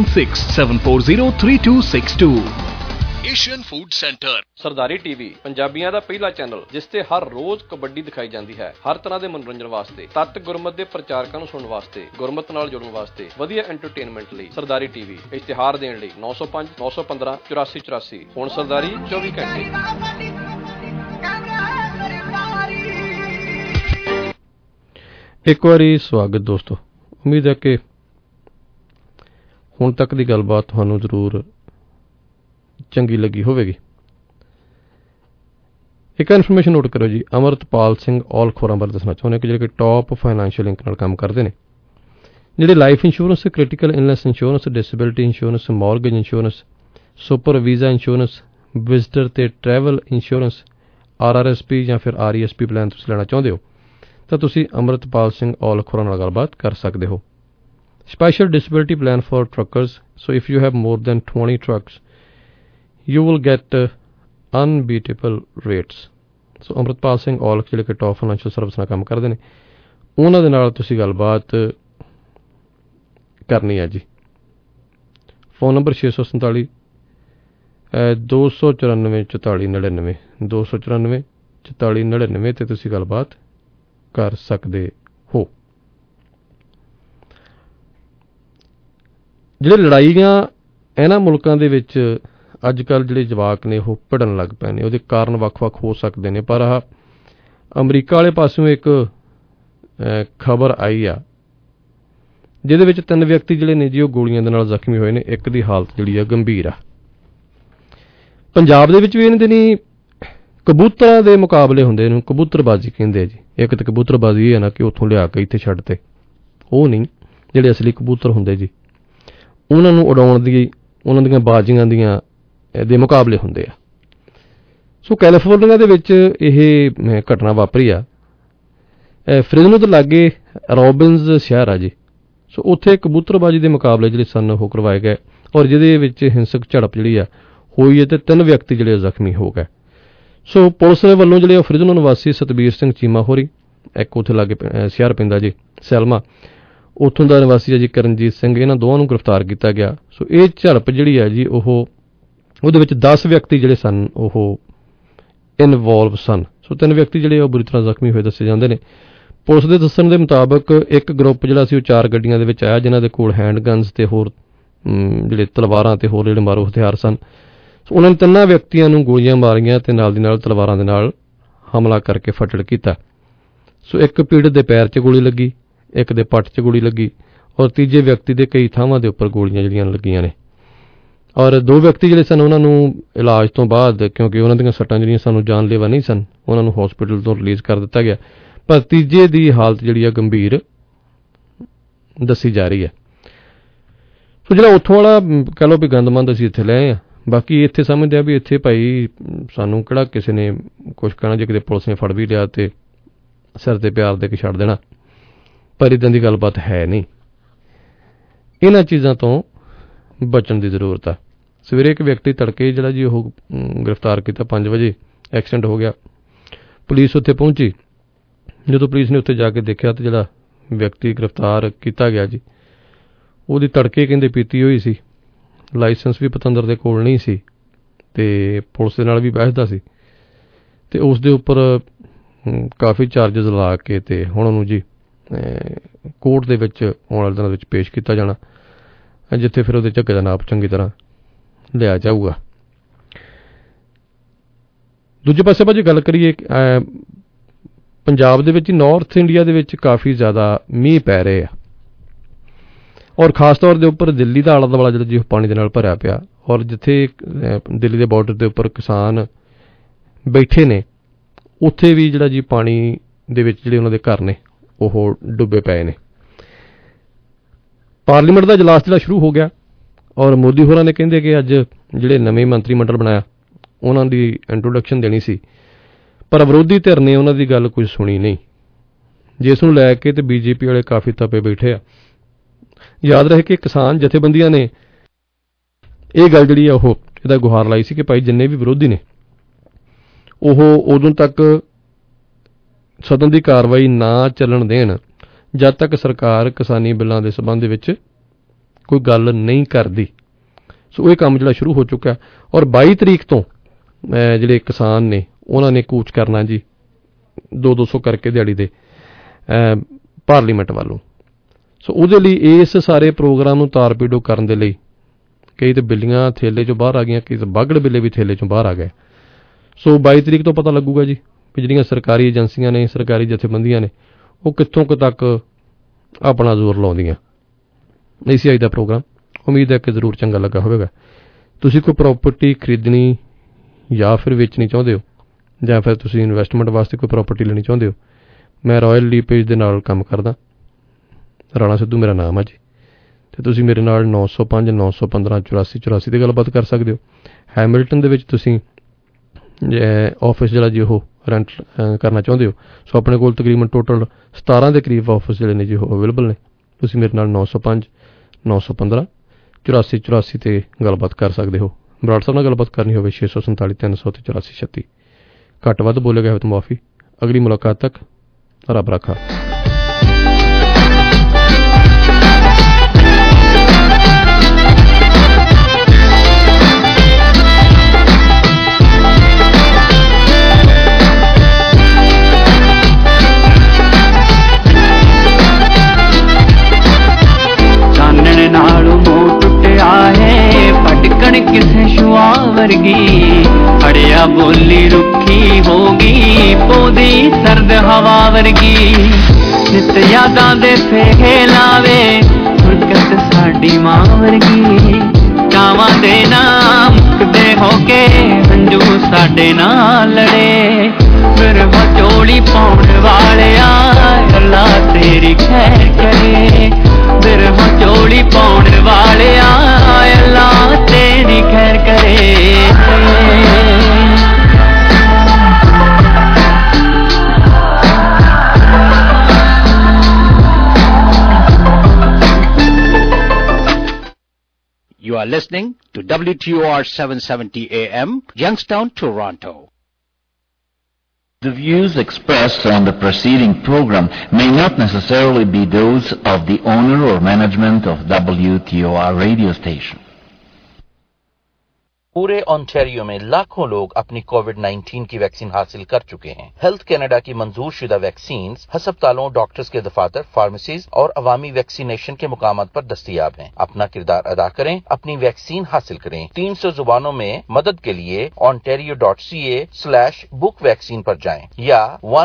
4167403262। Asian food centre. Sardari TV ਪੰਜਾਬੀਆਂ ਦਾ ਪਹਿਲਾ ਚੈਨਲ ਜਿਸ ਤੇ ਹਰ ਰੋਜ਼ ਕਬੱਡੀ ਦਿਖਾਈ ਜਾਂਦੀ ਹੈ। ਹਰ ਤਰ੍ਹਾਂ ਦੇ ਮਨੋਰੰਜਨ ਵਾਸਤੇ, ਤੱਤ ਗੁਰਮਤ ਦੇ ਪ੍ਰਚਾਰਕਾਂ ਨੂੰ ਸੁਣਨ ਵਾਸਤੇ, ਗੁਰਮਤ ਨਾਲ ਜੁੜਨ ਵਾਸਤੇ, ਵਧੀਆ ਐਂਟਰਟੇਨਮੈਂਟ ਲਈ ਸਰਦਾਰੀ ਟੀਵੀ। ਇਸ਼ਤਿਹਾਰ ਦੇਣ ਲਈ 905 915 8484। ਹੁਣ ਸਰਦਾਰੀ 24 ਘੰਟੇ। ਇੱਕ ਵਾਰੀ ਸਵਾਗਤ ਦੋਸਤੋ। ਉਮੀਦ ਹੈ ਕਿ ਹੁਣ ਤੱਕ ਦੀ ਗੱਲਬਾਤ ਤੁਹਾਨੂੰ ਜ਼ਰੂਰ ਚੰਗੀ ਲੱਗੀ ਹੋਵੇਗੀ। ਇੱਕ ਇਨਫੋਰਮੇਸ਼ਨ ਨੋਟ ਕਰੋ ਜੀ, ਅਮਰਤਪਾਲ ਸਿੰਘ ਔਲ ਖੋਰਾਂ ਬਾਰੇ ਦੱਸਣਾ ਚਾਹੁੰਦੇ ਕਿ ਜਿਹੜੇ ਕਿ ਟੌਪ ਫਾਈਨੈਂਸ਼ੀਅਲ ਲਿੰਕ ਨਾਲ ਕੰਮ ਕਰਦੇ ਨੇ, ਜਿਹੜੇ life insurance, critical illness insurance, disability insurance, mortgage insurance, super visa insurance, visitor ਤੇ ਟਰੈਵਲ ਇੰਸ਼ੋਰੈਂਸ, RRSP ਜਾਂ ਫਿਰ RESP ਪਲਾਨ ਤੁਸੀਂ ਲੈਣਾ ਚਾਹੁੰਦੇ ਹੋ ਤਾਂ ਤੁਸੀਂ ਅਮਰਤਪਾਲ ਸਿੰਘ ਔਲ ਖੋਰਾਂ ਨਾਲ ਗੱਲਬਾਤ ਕਰ ਸਕਦੇ ਹੋ। Special disability plan for truckers, so if you have more than 20 trucks you will get unbeatable rates। So Amritpal Singh Aulakh ਜਿਹੜੇ ਕਿ ਟੌਪ ਫਾਈਨੈਂਸ਼ੀਅਲ ਸਰਵਿਸ ਨਾਲ ਕੰਮ ਕਰਦੇ ਨੇ, ਉਹਨਾਂ ਦੇ ਨਾਲ ਤੁਸੀਂ ਗੱਲਬਾਤ ਕਰਨੀ ਹੈ ਜੀ। ਫੋਨ ਨੰਬਰ 647 294 4499 294 4499 ਤੇ ਤੁਸੀਂ ਗੱਲਬਾਤ ਕਰ ਸਕਦੇ ਹੋ। ਜਿਹੜੇ ਲੜਾਈਆਂ ਇਹਨਾਂ ਮੁਲਕਾਂ ਦੇ ਵਿੱਚ ਅੱਜ ਕੱਲ੍ਹ ਜਿਹੜੇ ਜਵਾਕ ਨੇ ਉਹ ਭਿੜਨ ਲੱਗ ਪਏ ਨੇ, ਉਹਦੇ ਕਾਰਨ ਵੱਖ-ਵੱਖ ਹੋ ਸਕਦੇ ਨੇ। ਪਰ ਆਹ ਅਮਰੀਕਾ ਵਾਲੇ ਪਾਸਿਓਂ ਇੱਕ ਖਬਰ ਆਈ ਆ ਜਿਹਦੇ ਵਿੱਚ 3 ਵਿਅਕਤੀ ਜਿਹੜੇ ਨੇ ਜੀ ਉਹ ਗੋਲੀਆਂ ਦੇ ਨਾਲ ਜ਼ਖਮੀ ਹੋਏ ਨੇ। ਇੱਕ ਦੀ ਹਾਲਤ ਜਿਹੜੀ ਆ ਗੰਭੀਰ ਆ। ਪੰਜਾਬ ਦੇ ਵਿੱਚ ਵੀ ਇਹਨਾਂ ਦੇ ਨਹੀਂ ਕਬੂਤਰਾਂ ਦੇ ਮੁਕਾਬਲੇ ਹੁੰਦੇ, ਇਹਨੂੰ ਕਬੂਤਰਬਾਜ਼ੀ ਕਹਿੰਦੇ ਆ ਜੀ। ਇੱਕ ਤਾਂ ਕਬੂਤਰਬਾਜ਼ੀ ਇਹ ਹੈ ਨਾ ਕਿ ਉੱਥੋਂ ਲਿਆ ਕੇ ਇੱਥੇ ਛੱਡ ਤੇ, ਉਹ ਨਹੀਂ, ਜਿਹੜੇ ਅਸਲੀ ਕਬੂਤਰ ਹੁੰਦੇ ਜੀ ਉਹਨਾਂ ਨੂੰ ਉਡਾਉਣ ਦੀ, ਉਹਨਾਂ ਦੀਆਂ ਬਾਜ਼ੀਆਂ ਦੀਆਂ ਦੇ ਮੁਕਾਬਲੇ ਹੁੰਦੇ ਆ। ਸੋ ਕੈਲੀਫੋਰਨੀਆ ਦੇ ਵਿੱਚ ਇਹ ਘਟਨਾ ਵਾਪਰੀ ਆ। ਫ੍ਰਿਜ਼ਨੋ ਦੇ ਲਾਗੇ ਰੋਬਿਨਸ ਸ਼ਹਿਰ ਆ ਜੀ। ਸੋ ਉੱਥੇ ਕਬੂਤਰਬਾਜ਼ੀ ਦੇ ਮੁਕਾਬਲੇ ਜਿਹੜੇ ਸਨ ਉਹ ਕਰਵਾਏ ਗਏ ਔਰ ਜਿਹਦੇ ਵਿੱਚ ਹਿੰਸਕ ਝੜਪ ਜਿਹੜੀ ਆ ਹੋਈ ਹੈ ਤੇ 3 ਵਿਅਕਤੀ ਜਿਹੜੇ ਜ਼ਖਮੀ ਹੋ ਗਏ। ਸੋ ਪੁਲਿਸ ਦੇ ਵੱਲੋਂ ਜਿਹੜੇ ਫ੍ਰਿਜ਼ਨੋ ਨਿਵਾਸੀ ਸਤਬੀਰ ਸਿੰਘ ਚੀਮਾ ਹੋਰੀ, ਇੱਕ ਉੱਥੇ ਲਾਗੇ ਸ਼ਹਿਰ ਪੈਂਦਾ ਜੀ ਸੈਲਮਾ, ਉੱਥੋਂ ਦਾ ਨਿਵਾਸੀ ਹੈ ਜੀ ਕਰਨਜੀਤ ਸਿੰਘ, ਇਹਨਾਂ ਦੋਵਾਂ ਨੂੰ ਗ੍ਰਿਫਤਾਰ ਕੀਤਾ ਗਿਆ। ਸੋ ਇਹ ਝੜਪ ਜਿਹੜੀ ਹੈ ਜੀ ਉਹਦੇ ਵਿੱਚ 10 ਵਿਅਕਤੀ ਜਿਹੜੇ ਸਨ ਉਹ ਇਨਵੋਲਵ ਸਨ। ਸੋ 3 ਵਿਅਕਤੀ ਜਿਹੜੇ ਉਹ ਬੁਰੀ ਤਰ੍ਹਾਂ ਜ਼ਖਮੀ ਹੋਏ ਦੱਸੇ ਜਾਂਦੇ ਨੇ। ਪੁਲਿਸ ਦੇ ਦੱਸਣ ਦੇ ਮੁਤਾਬਕ ਇੱਕ ਗਰੁੱਪ ਜਿਹੜਾ ਸੀ ਉਹ 4 ਗੱਡੀਆਂ ਦੇ ਵਿੱਚ ਆਇਆ, ਜਿਨ੍ਹਾਂ ਦੇ ਕੋਲ ਹੈਂਡ ਗਨਸ ਤੇ ਹੋਰ ਜਿਹੜੇ ਤਲਵਾਰਾਂ ਤੇ ਹੋਰ ਜਿਹੜੇ ਮਾਰੂ ਹਥਿਆਰ ਸਨ। ਸੋ ਉਹਨਾਂ ਨੇ 3 ਵਿਅਕਤੀਆਂ ਨੂੰ ਗੋਲੀਆਂ ਮਾਰੀਆਂ ਤੇ ਨਾਲ ਦੀ ਨਾਲ ਤਲਵਾਰਾਂ ਦੇ ਨਾਲ ਹਮਲਾ ਕਰਕੇ ਫੱਟੜ ਕੀਤਾ। ਸੋ ਇੱਕ ਪੀੜਤ ਦੇ ਪੈਰ 'ਚ ਗੋਲੀ ਲੱਗੀ, ਇੱਕ ਦੇ ਪੱਟ 'ਚ ਗੋਲੀ ਲੱਗੀ ਔਰ ਤੀਜੇ ਵਿਅਕਤੀ ਦੇ ਕਈ ਥਾਵਾਂ ਦੇ ਉੱਪਰ ਗੋਲੀਆਂ ਜਿਹੜੀਆਂ ਲੱਗੀਆਂ ਨੇ। ਔਰ 2 ਵਿਅਕਤੀ ਜਿਹੜੇ ਸਨ ਉਹਨਾਂ ਨੂੰ ਇਲਾਜ ਤੋਂ ਬਾਅਦ, ਕਿਉਂਕਿ ਉਹਨਾਂ ਦੀਆਂ ਸੱਟਾਂ ਜਿਹੜੀਆਂ ਸਾਨੂੰ ਜਾਨਲੇਵਾ ਨਹੀਂ ਸਨ, ਉਹਨਾਂ ਨੂੰ ਹਸਪੀਟਲ ਤੋਂ ਰਿਲੀਜ਼ ਕਰ ਦਿੱਤਾ ਗਿਆ। ਪਰ ਤੀਜੇ ਦੀ ਹਾਲਤ ਜਿਹੜੀ ਆ ਗੰਭੀਰ ਦੱਸੀ ਜਾ ਰਹੀ ਹੈ। ਸੋ ਜਿਹੜਾ ਉੱਥੋਂ ਵਾਲਾ ਕਹਿ ਲਓ ਵੀ ਗੰਦਮੰਦ ਅਸੀਂ ਇੱਥੇ ਲੈ ਆਏ ਆ। ਬਾਕੀ ਇੱਥੇ ਸਮਝਦੇ ਆ ਵੀ ਇੱਥੇ ਭਾਈ ਸਾਨੂੰ ਕਿਹੜਾ ਕਿਸੇ ਨੇ ਕੁਛ ਕਹਿਣਾ, ਜੇ ਕਿਤੇ ਪੁਲਿਸ ਨੇ ਫੜ ਵੀ ਲਿਆ ਤੇ ਸਿਰ ਤੇ ਪਿਆਰ ਦੇ ਕੇ ਛੱਡ ਦੇਣਾ। ਪਰ ਇੱਦਾਂ ਦੀ ਗੱਲਬਾਤ ਹੈ ਨਹੀਂ। ਇਹਨਾਂ ਚੀਜ਼ਾਂ ਤੋਂ ਬਚਣ ਦੀ ਜ਼ਰੂਰਤ ਆ। ਸਵੇਰੇ ਇੱਕ ਵਿਅਕਤੀ ਤੜਕੇ ਜਿਹੜਾ ਜੀ ਉਹ ਗ੍ਰਿਫਤਾਰ ਕੀਤਾ 5 ਵਜੇ, ਐਕਸੀਡੈਂਟ ਹੋ ਗਿਆ। ਪੁਲਿਸ ਉੱਥੇ ਪਹੁੰਚੀ। ਜਦੋਂ ਪੁਲਿਸ ਨੇ ਉੱਥੇ ਜਾ ਕੇ ਦੇਖਿਆ ਤਾਂ ਜਿਹੜਾ ਵਿਅਕਤੀ ਗ੍ਰਿਫਤਾਰ ਕੀਤਾ ਗਿਆ ਜੀ ਉਹਦੀ ਤੜਕੇ ਕਹਿੰਦੇ ਪੀਤੀ ਹੋਈ ਸੀ, ਲਾਇਸੈਂਸ ਵੀ ਪਤੰਦਰ ਦੇ ਕੋਲ ਨਹੀਂ ਸੀ ਤੇ ਪੁਲਿਸ ਦੇ ਨਾਲ ਵੀ ਬਹਿਸਦਾ ਸੀ ਤੇ ਉਸ ਦੇ ਉੱਪਰ ਕਾਫੀ ਚਾਰਜਸ ਲਾ ਕੇ ਤੇ ਹੁਣ ਉਹਨੂੰ ਜੀ ਕੋਰਟ ਦੇ ਵਿੱਚ ਆਉਣ ਵਾਲੇ ਦਿਨਾਂ ਵਿੱਚ ਪੇਸ਼ ਕੀਤਾ ਜਾਣਾ, ਜਿੱਥੇ ਫਿਰ ਉਹਦੇ ਝੱਗੇ ਦਾ ਨਾਪ ਚੰਗੀ ਤਰ੍ਹਾਂ ਲਿਆ ਜਾਊਗਾ। ਦੂਜੇ ਪਾਸੇ ਭਾਜੀ ਗੱਲ ਕਰੀਏ ਪੰਜਾਬ ਦੇ ਵਿੱਚ ਨਾਰਥ ਇੰਡੀਆ ਦੇ ਵਿੱਚ ਕਾਫੀ ਜ਼ਿਆਦਾ ਮੀਂਹ ਪੈ ਰਹੇ ਆ, ਔਰ ਖਾਸ ਤੌਰ ਦੇ ਉੱਪਰ ਦਿੱਲੀ ਦਾ ਆਲਾ ਦੁਆਲਾ ਜਿਹੜਾ ਜੀ ਪਾਣੀ ਦੇ ਨਾਲ ਭਰਿਆ ਪਿਆ, ਔਰ ਜਿੱਥੇ ਦਿੱਲੀ ਦੇ ਬਾਰਡਰ ਦੇ ਉੱਪਰ ਕਿਸਾਨ ਬੈਠੇ ਨੇ ਉੱਥੇ ਵੀ ਜਿਹੜਾ ਜੀ ਪਾਣੀ ਦੇ ਵਿੱਚ ਜਿਹੜੇ ਉਹਨਾਂ ਦੇ ਘਰ ਨੇ ਉਹ ਡੁੱਬੇ ਪਏ ਨੇ। ਪਾਰਲੀਮੈਂਟ ਦਾ ਇਜਲਾਸ ਜਿਹੜਾ ਸ਼ੁਰੂ ਹੋ ਗਿਆ, ਔਰ ਮੋਦੀ ਹੋਰਾਂ ਨੇ ਕਹਿੰਦੇ ਕਿ ਅੱਜ ਜਿਹੜੇ ਨਵੇਂ ਮੰਤਰੀ ਮੰਡਲ ਬਣਾਇਆ ਉਹਨਾਂ ਦੀ ਇੰਟਰੋਡਕਸ਼ਨ ਦੇਣੀ ਸੀ, ਪਰ ਵਿਰੋਧੀ ਧਿਰ ਨੇ ਉਹਨਾਂ ਦੀ ਗੱਲ ਕੁਝ ਸੁਣੀ ਨਹੀਂ, ਜਿਸ ਨੂੰ ਲੈ ਕੇ ਤੇ ਬੀਜੇਪੀ ਵਾਲੇ ਕਾਫੀ ਤਪੇ ਬੈਠੇ ਆ। ਯਾਦ ਰਹੇ ਕਿ ਕਿਸਾਨ ਜਥੇਬੰਦੀਆਂ ਨੇ ਇਹ ਗੱਲ ਜਿਹੜੀ ਆ ਉਹ ਇਹਦਾ ਗੁਹਾਰ ਲਾਈ ਸੀ ਕਿ ਭਾਈ ਜਿੰਨੇ ਵੀ ਵਿਰੋਧੀ ਨੇ ਉਹ ਉਦੋਂ ਤੱਕ ਸਦਨ ਦੀ ਕਾਰਵਾਈ ਨਾ ਚੱਲਣ ਦੇਣ ਜਦ ਤੱਕ ਸਰਕਾਰ ਕਿਸਾਨੀ ਬਿੱਲਾਂ ਦੇ ਸਬੰਧ ਵਿੱਚ ਕੋਈ ਗੱਲ ਨਹੀਂ ਕਰਦੀ। ਸੋ ਇਹ ਕੰਮ ਜਿਹੜਾ ਸ਼ੁਰੂ ਹੋ ਚੁੱਕਾ, ਔਰ 22 ਤਰੀਕ ਤੋਂ ਜਿਹੜੇ ਕਿਸਾਨ ਨੇ ਉਹਨਾਂ ਨੇ ਕੂਚ ਕਰਨਾ ਜੀ 200 ਕਰਕੇ ਦਿਹਾੜੀ ਦੇ ਪਾਰਲੀਮੈਂਟ ਵੱਲੋਂ। ਸੋ ਉਹਦੇ ਲਈ ਇਸ ਸਾਰੇ ਪ੍ਰੋਗਰਾਮ ਨੂੰ ਤਾਰਪੀਡੋ ਕਰਨ ਦੇ ਲਈ ਕਈ ਤਾਂ ਬਿੱਲੀਆਂ ਥੇਲੇ 'ਚੋਂ ਬਾਹਰ ਆ ਗਈਆਂ, ਕਈ ਤਾਂ ਬਾਗੜ ਬਿੱਲੇ ਵੀ ਥੇਲੇ 'ਚੋਂ ਬਾਹਰ ਆ ਗਏ। ਸੋ 22 ਤਰੀਕ ਤੋਂ ਪਤਾ ਲੱਗੂਗਾ ਜੀ ਵੀ ਜਿਹੜੀਆਂ ਸਰਕਾਰੀ ਏਜੰਸੀਆਂ ਨੇ, ਸਰਕਾਰੀ ਜਥੇਬੰਦੀਆਂ ਨੇ, ਉਹ ਕਿੱਥੋਂ ਕੁ ਤੱਕ ਆਪਣਾ ਜ਼ੋਰ ਲਾਉਂਦੀਆਂ। ਇਹ ਸੀ ਅੱਜ ਦਾ ਪ੍ਰੋਗਰਾਮ, ਉਮੀਦ ਹੈ ਕਿ ਜ਼ਰੂਰ ਚੰਗਾ ਲੱਗਾ ਹੋਵੇਗਾ। ਤੁਸੀਂ ਕੋਈ ਪ੍ਰਾਪਰਟੀ ਖਰੀਦਣੀ ਜਾਂ ਫਿਰ ਵੇਚਣੀ ਚਾਹੁੰਦੇ ਹੋ, ਜਾਂ ਫਿਰ ਤੁਸੀਂ ਇਨਵੈਸਟਮੈਂਟ ਵਾਸਤੇ ਕੋਈ ਪ੍ਰਾਪਰਟੀ ਲੈਣੀ ਚਾਹੁੰਦੇ ਹੋ, ਮੈਂ ਰਾਇਲ ਲੀਪੇਜ ਦੇ ਨਾਲ ਕੰਮ ਕਰਦਾ, ਰਾਣਾ ਸਿੱਧੂ ਮੇਰਾ ਨਾਮ ਹੈ ਜੀ, ਅਤੇ ਤੁਸੀਂ ਮੇਰੇ ਨਾਲ 905 915 84 84 'ਤੇ ਗੱਲਬਾਤ ਕਰ ਸਕਦੇ ਹੋ। ਹੈਮਿਲਟਨ ਦੇ ਵਿੱਚ ਤੁਸੀਂ ਆਫਿਸ ਜਿਹੜਾ ਜੀ ਉਹ ਰੈਂਟ ਕਰਨਾ ਚਾਹੁੰਦੇ ਹੋ, ਸੋ ਆਪਣੇ ਕੋਲ ਤਕਰੀਬਨ ਟੋਟਲ 17 ਦੇ ਕਰੀਬ ਆਫਿਸ ਜਿਹੜੇ ਨੇ ਜੀ ਉਹ ਅਵੇਲੇਬਲ ਨੇ। ਤੁਸੀਂ ਮੇਰੇ ਨਾਲ 905 915 84 84 'ਤੇ ਗੱਲਬਾਤ ਕਰ ਸਕਦੇ ਹੋ। ਬਰਾੜ ਸਾਹਿਬ ਨਾਲ ਗੱਲਬਾਤ ਕਰਨੀ ਹੋਵੇ 647 300 ਤੇ 84 36। ਘੱਟ ਵੱਧ ਬੋਲੇ ਗਏ ਹੋਵੇ ਤਾਂ ਮਾਫੀ। ਅਗਲੀ ਮੁਲਾਕਾਤ ਤੱਕ ਰੱਬ ਰਾਖਾ। ਨਾਲੋਂ ਮੋਹ ਟੁੱਟਿਆ ਹੈ ਭਟਕਣ ਕਿਸੇ ਸ਼ੁਆ ਵਰਗੀ, ਅੜਿਆ ਬੋਲੀ ਰੁੱਖੀ ਹੋ ਗਈ ਪੌਦੀ ਸਰਦ ਹਵਾ ਵਰਗੀ, ਨਿਤ ਯਾਦਾਂ ਦੇ ਫੇਹੇ ਲਾਵੇ ਫੁਰਕਤ ਸਾਡੀ ਮਾਂ ਵਰਗੀ, ਕਾਵਾਂ ਦੇ ਨਾਮ ਮੁੱਕਦੇ ਹੋ ਕੇ ਹੰਝੂ ਸਾਡੇ ਨਾਲ ਲੜੇ, ਫਿਰ ਵਿਚੋਲੀ ਪਾਉਣ ਵਾਲਿਆ ਅੱਲਾ ਤੇਰੀ ਖੈਰ ਕਰੇ, ਫਿਰ ਵਿਚੋਲੀ ਪਾਉਣ ਵਾਲਿਆ ਅੱਲਾ ਤੇਰੀ ਖੈਰ ਕਰੇ। You are listening to WTOR 770 AM, Youngstown, Toronto. The views expressed on the preceding program may not necessarily be those of the owner or management of WTOR radio station. पूरे ऑन्टेरियो में लाखों लोग अपनी कोविड-19 की वैक्सीन हासिल कर चुके हैं। हेल्थ कनाडा की मंजूर शुदा वैक्सीन हस्पतालों, डॉक्टर्स के दफातर, फार्मेसीज और अवामी वैक्सीनेशन के मुकामात पर दस्तयाब हैं। अपना किरदार अदा करें, अपनी वैक्सीन हासिल करें। 300 जुबानों में मदद के लिए ontario.ca/book वैक्सीन पर जाएं या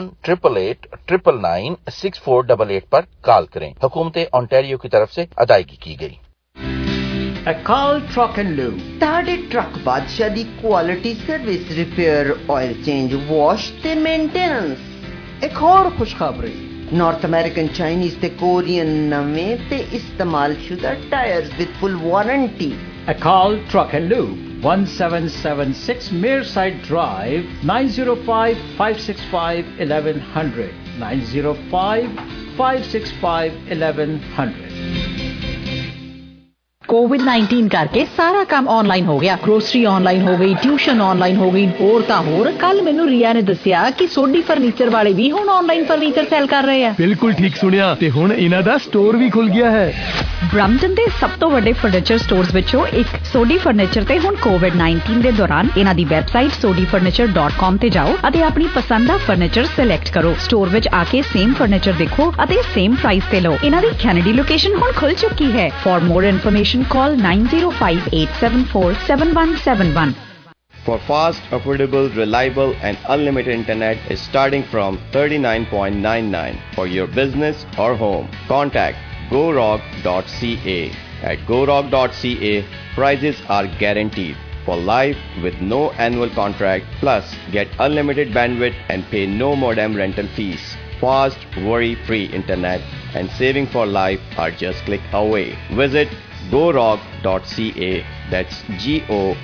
1-888-999-6488 पर कॉल करें। हुकूमत ऑन्टेरियो की तरफ से अदायगी की गई। अकाल ट्रक एंड लूब ताड़े ट्रक बादशाह दी quality service, repair, oil change, wash ते मेंटेनेंस। एक और खुशखबरी, नॉर्थ अमेरिकन, चाइनीज ते कोरियन नवें ते इस्तेमाल शुदा tyres with full warranty. Akal truck and lube 1776 Mearside Drive, 905-565-1100, 905-565-1100। कोविड-19 करके सारा काम ऑनलाइन हो गया। ग्रोसरी ऑनलाइन हो गई, ट्यूशन ऑनलाइन हो गई, होर तां होर। कल मैनू रिया ने दस्सिया कि सोडी फर्नीचर वाले भी हुण ऑनलाइन फर्नीचर सेल कर रहे हैं। बिल्कुल ठीक सुनिया, ते हुण इन्हां दा स्टोर भी खुल गया है। ब्रम्पटन दे सब तो वड्डे फर्नीचर स्टोर्स विचों एक सोडी फर्नीचर ते हुण कोविड-19 दे दौरान इन्हां दी वैबसाइट sodifurniture.com ते जाओ अते अपनी पसंद दा फर्नीचर सिलेक्ट करो। स्टोर विच आके सेम फर्नीचर देखो अते सेम प्राइस ते लो। इन्हां दी कैनेडी लोकेशन हुण खुल चुकी है। For more information call 905-874-7171. for fast, affordable, reliable and unlimited internet is starting from $39.99 for your business or home. Contact GoRock.ca. At GoRock.ca, prices are guaranteed for life with no annual contract, plus get unlimited bandwidth and pay no modem rental fees. Fast, worry-free internet and saving for life are just click away. Visit GoRock.ca. That's GO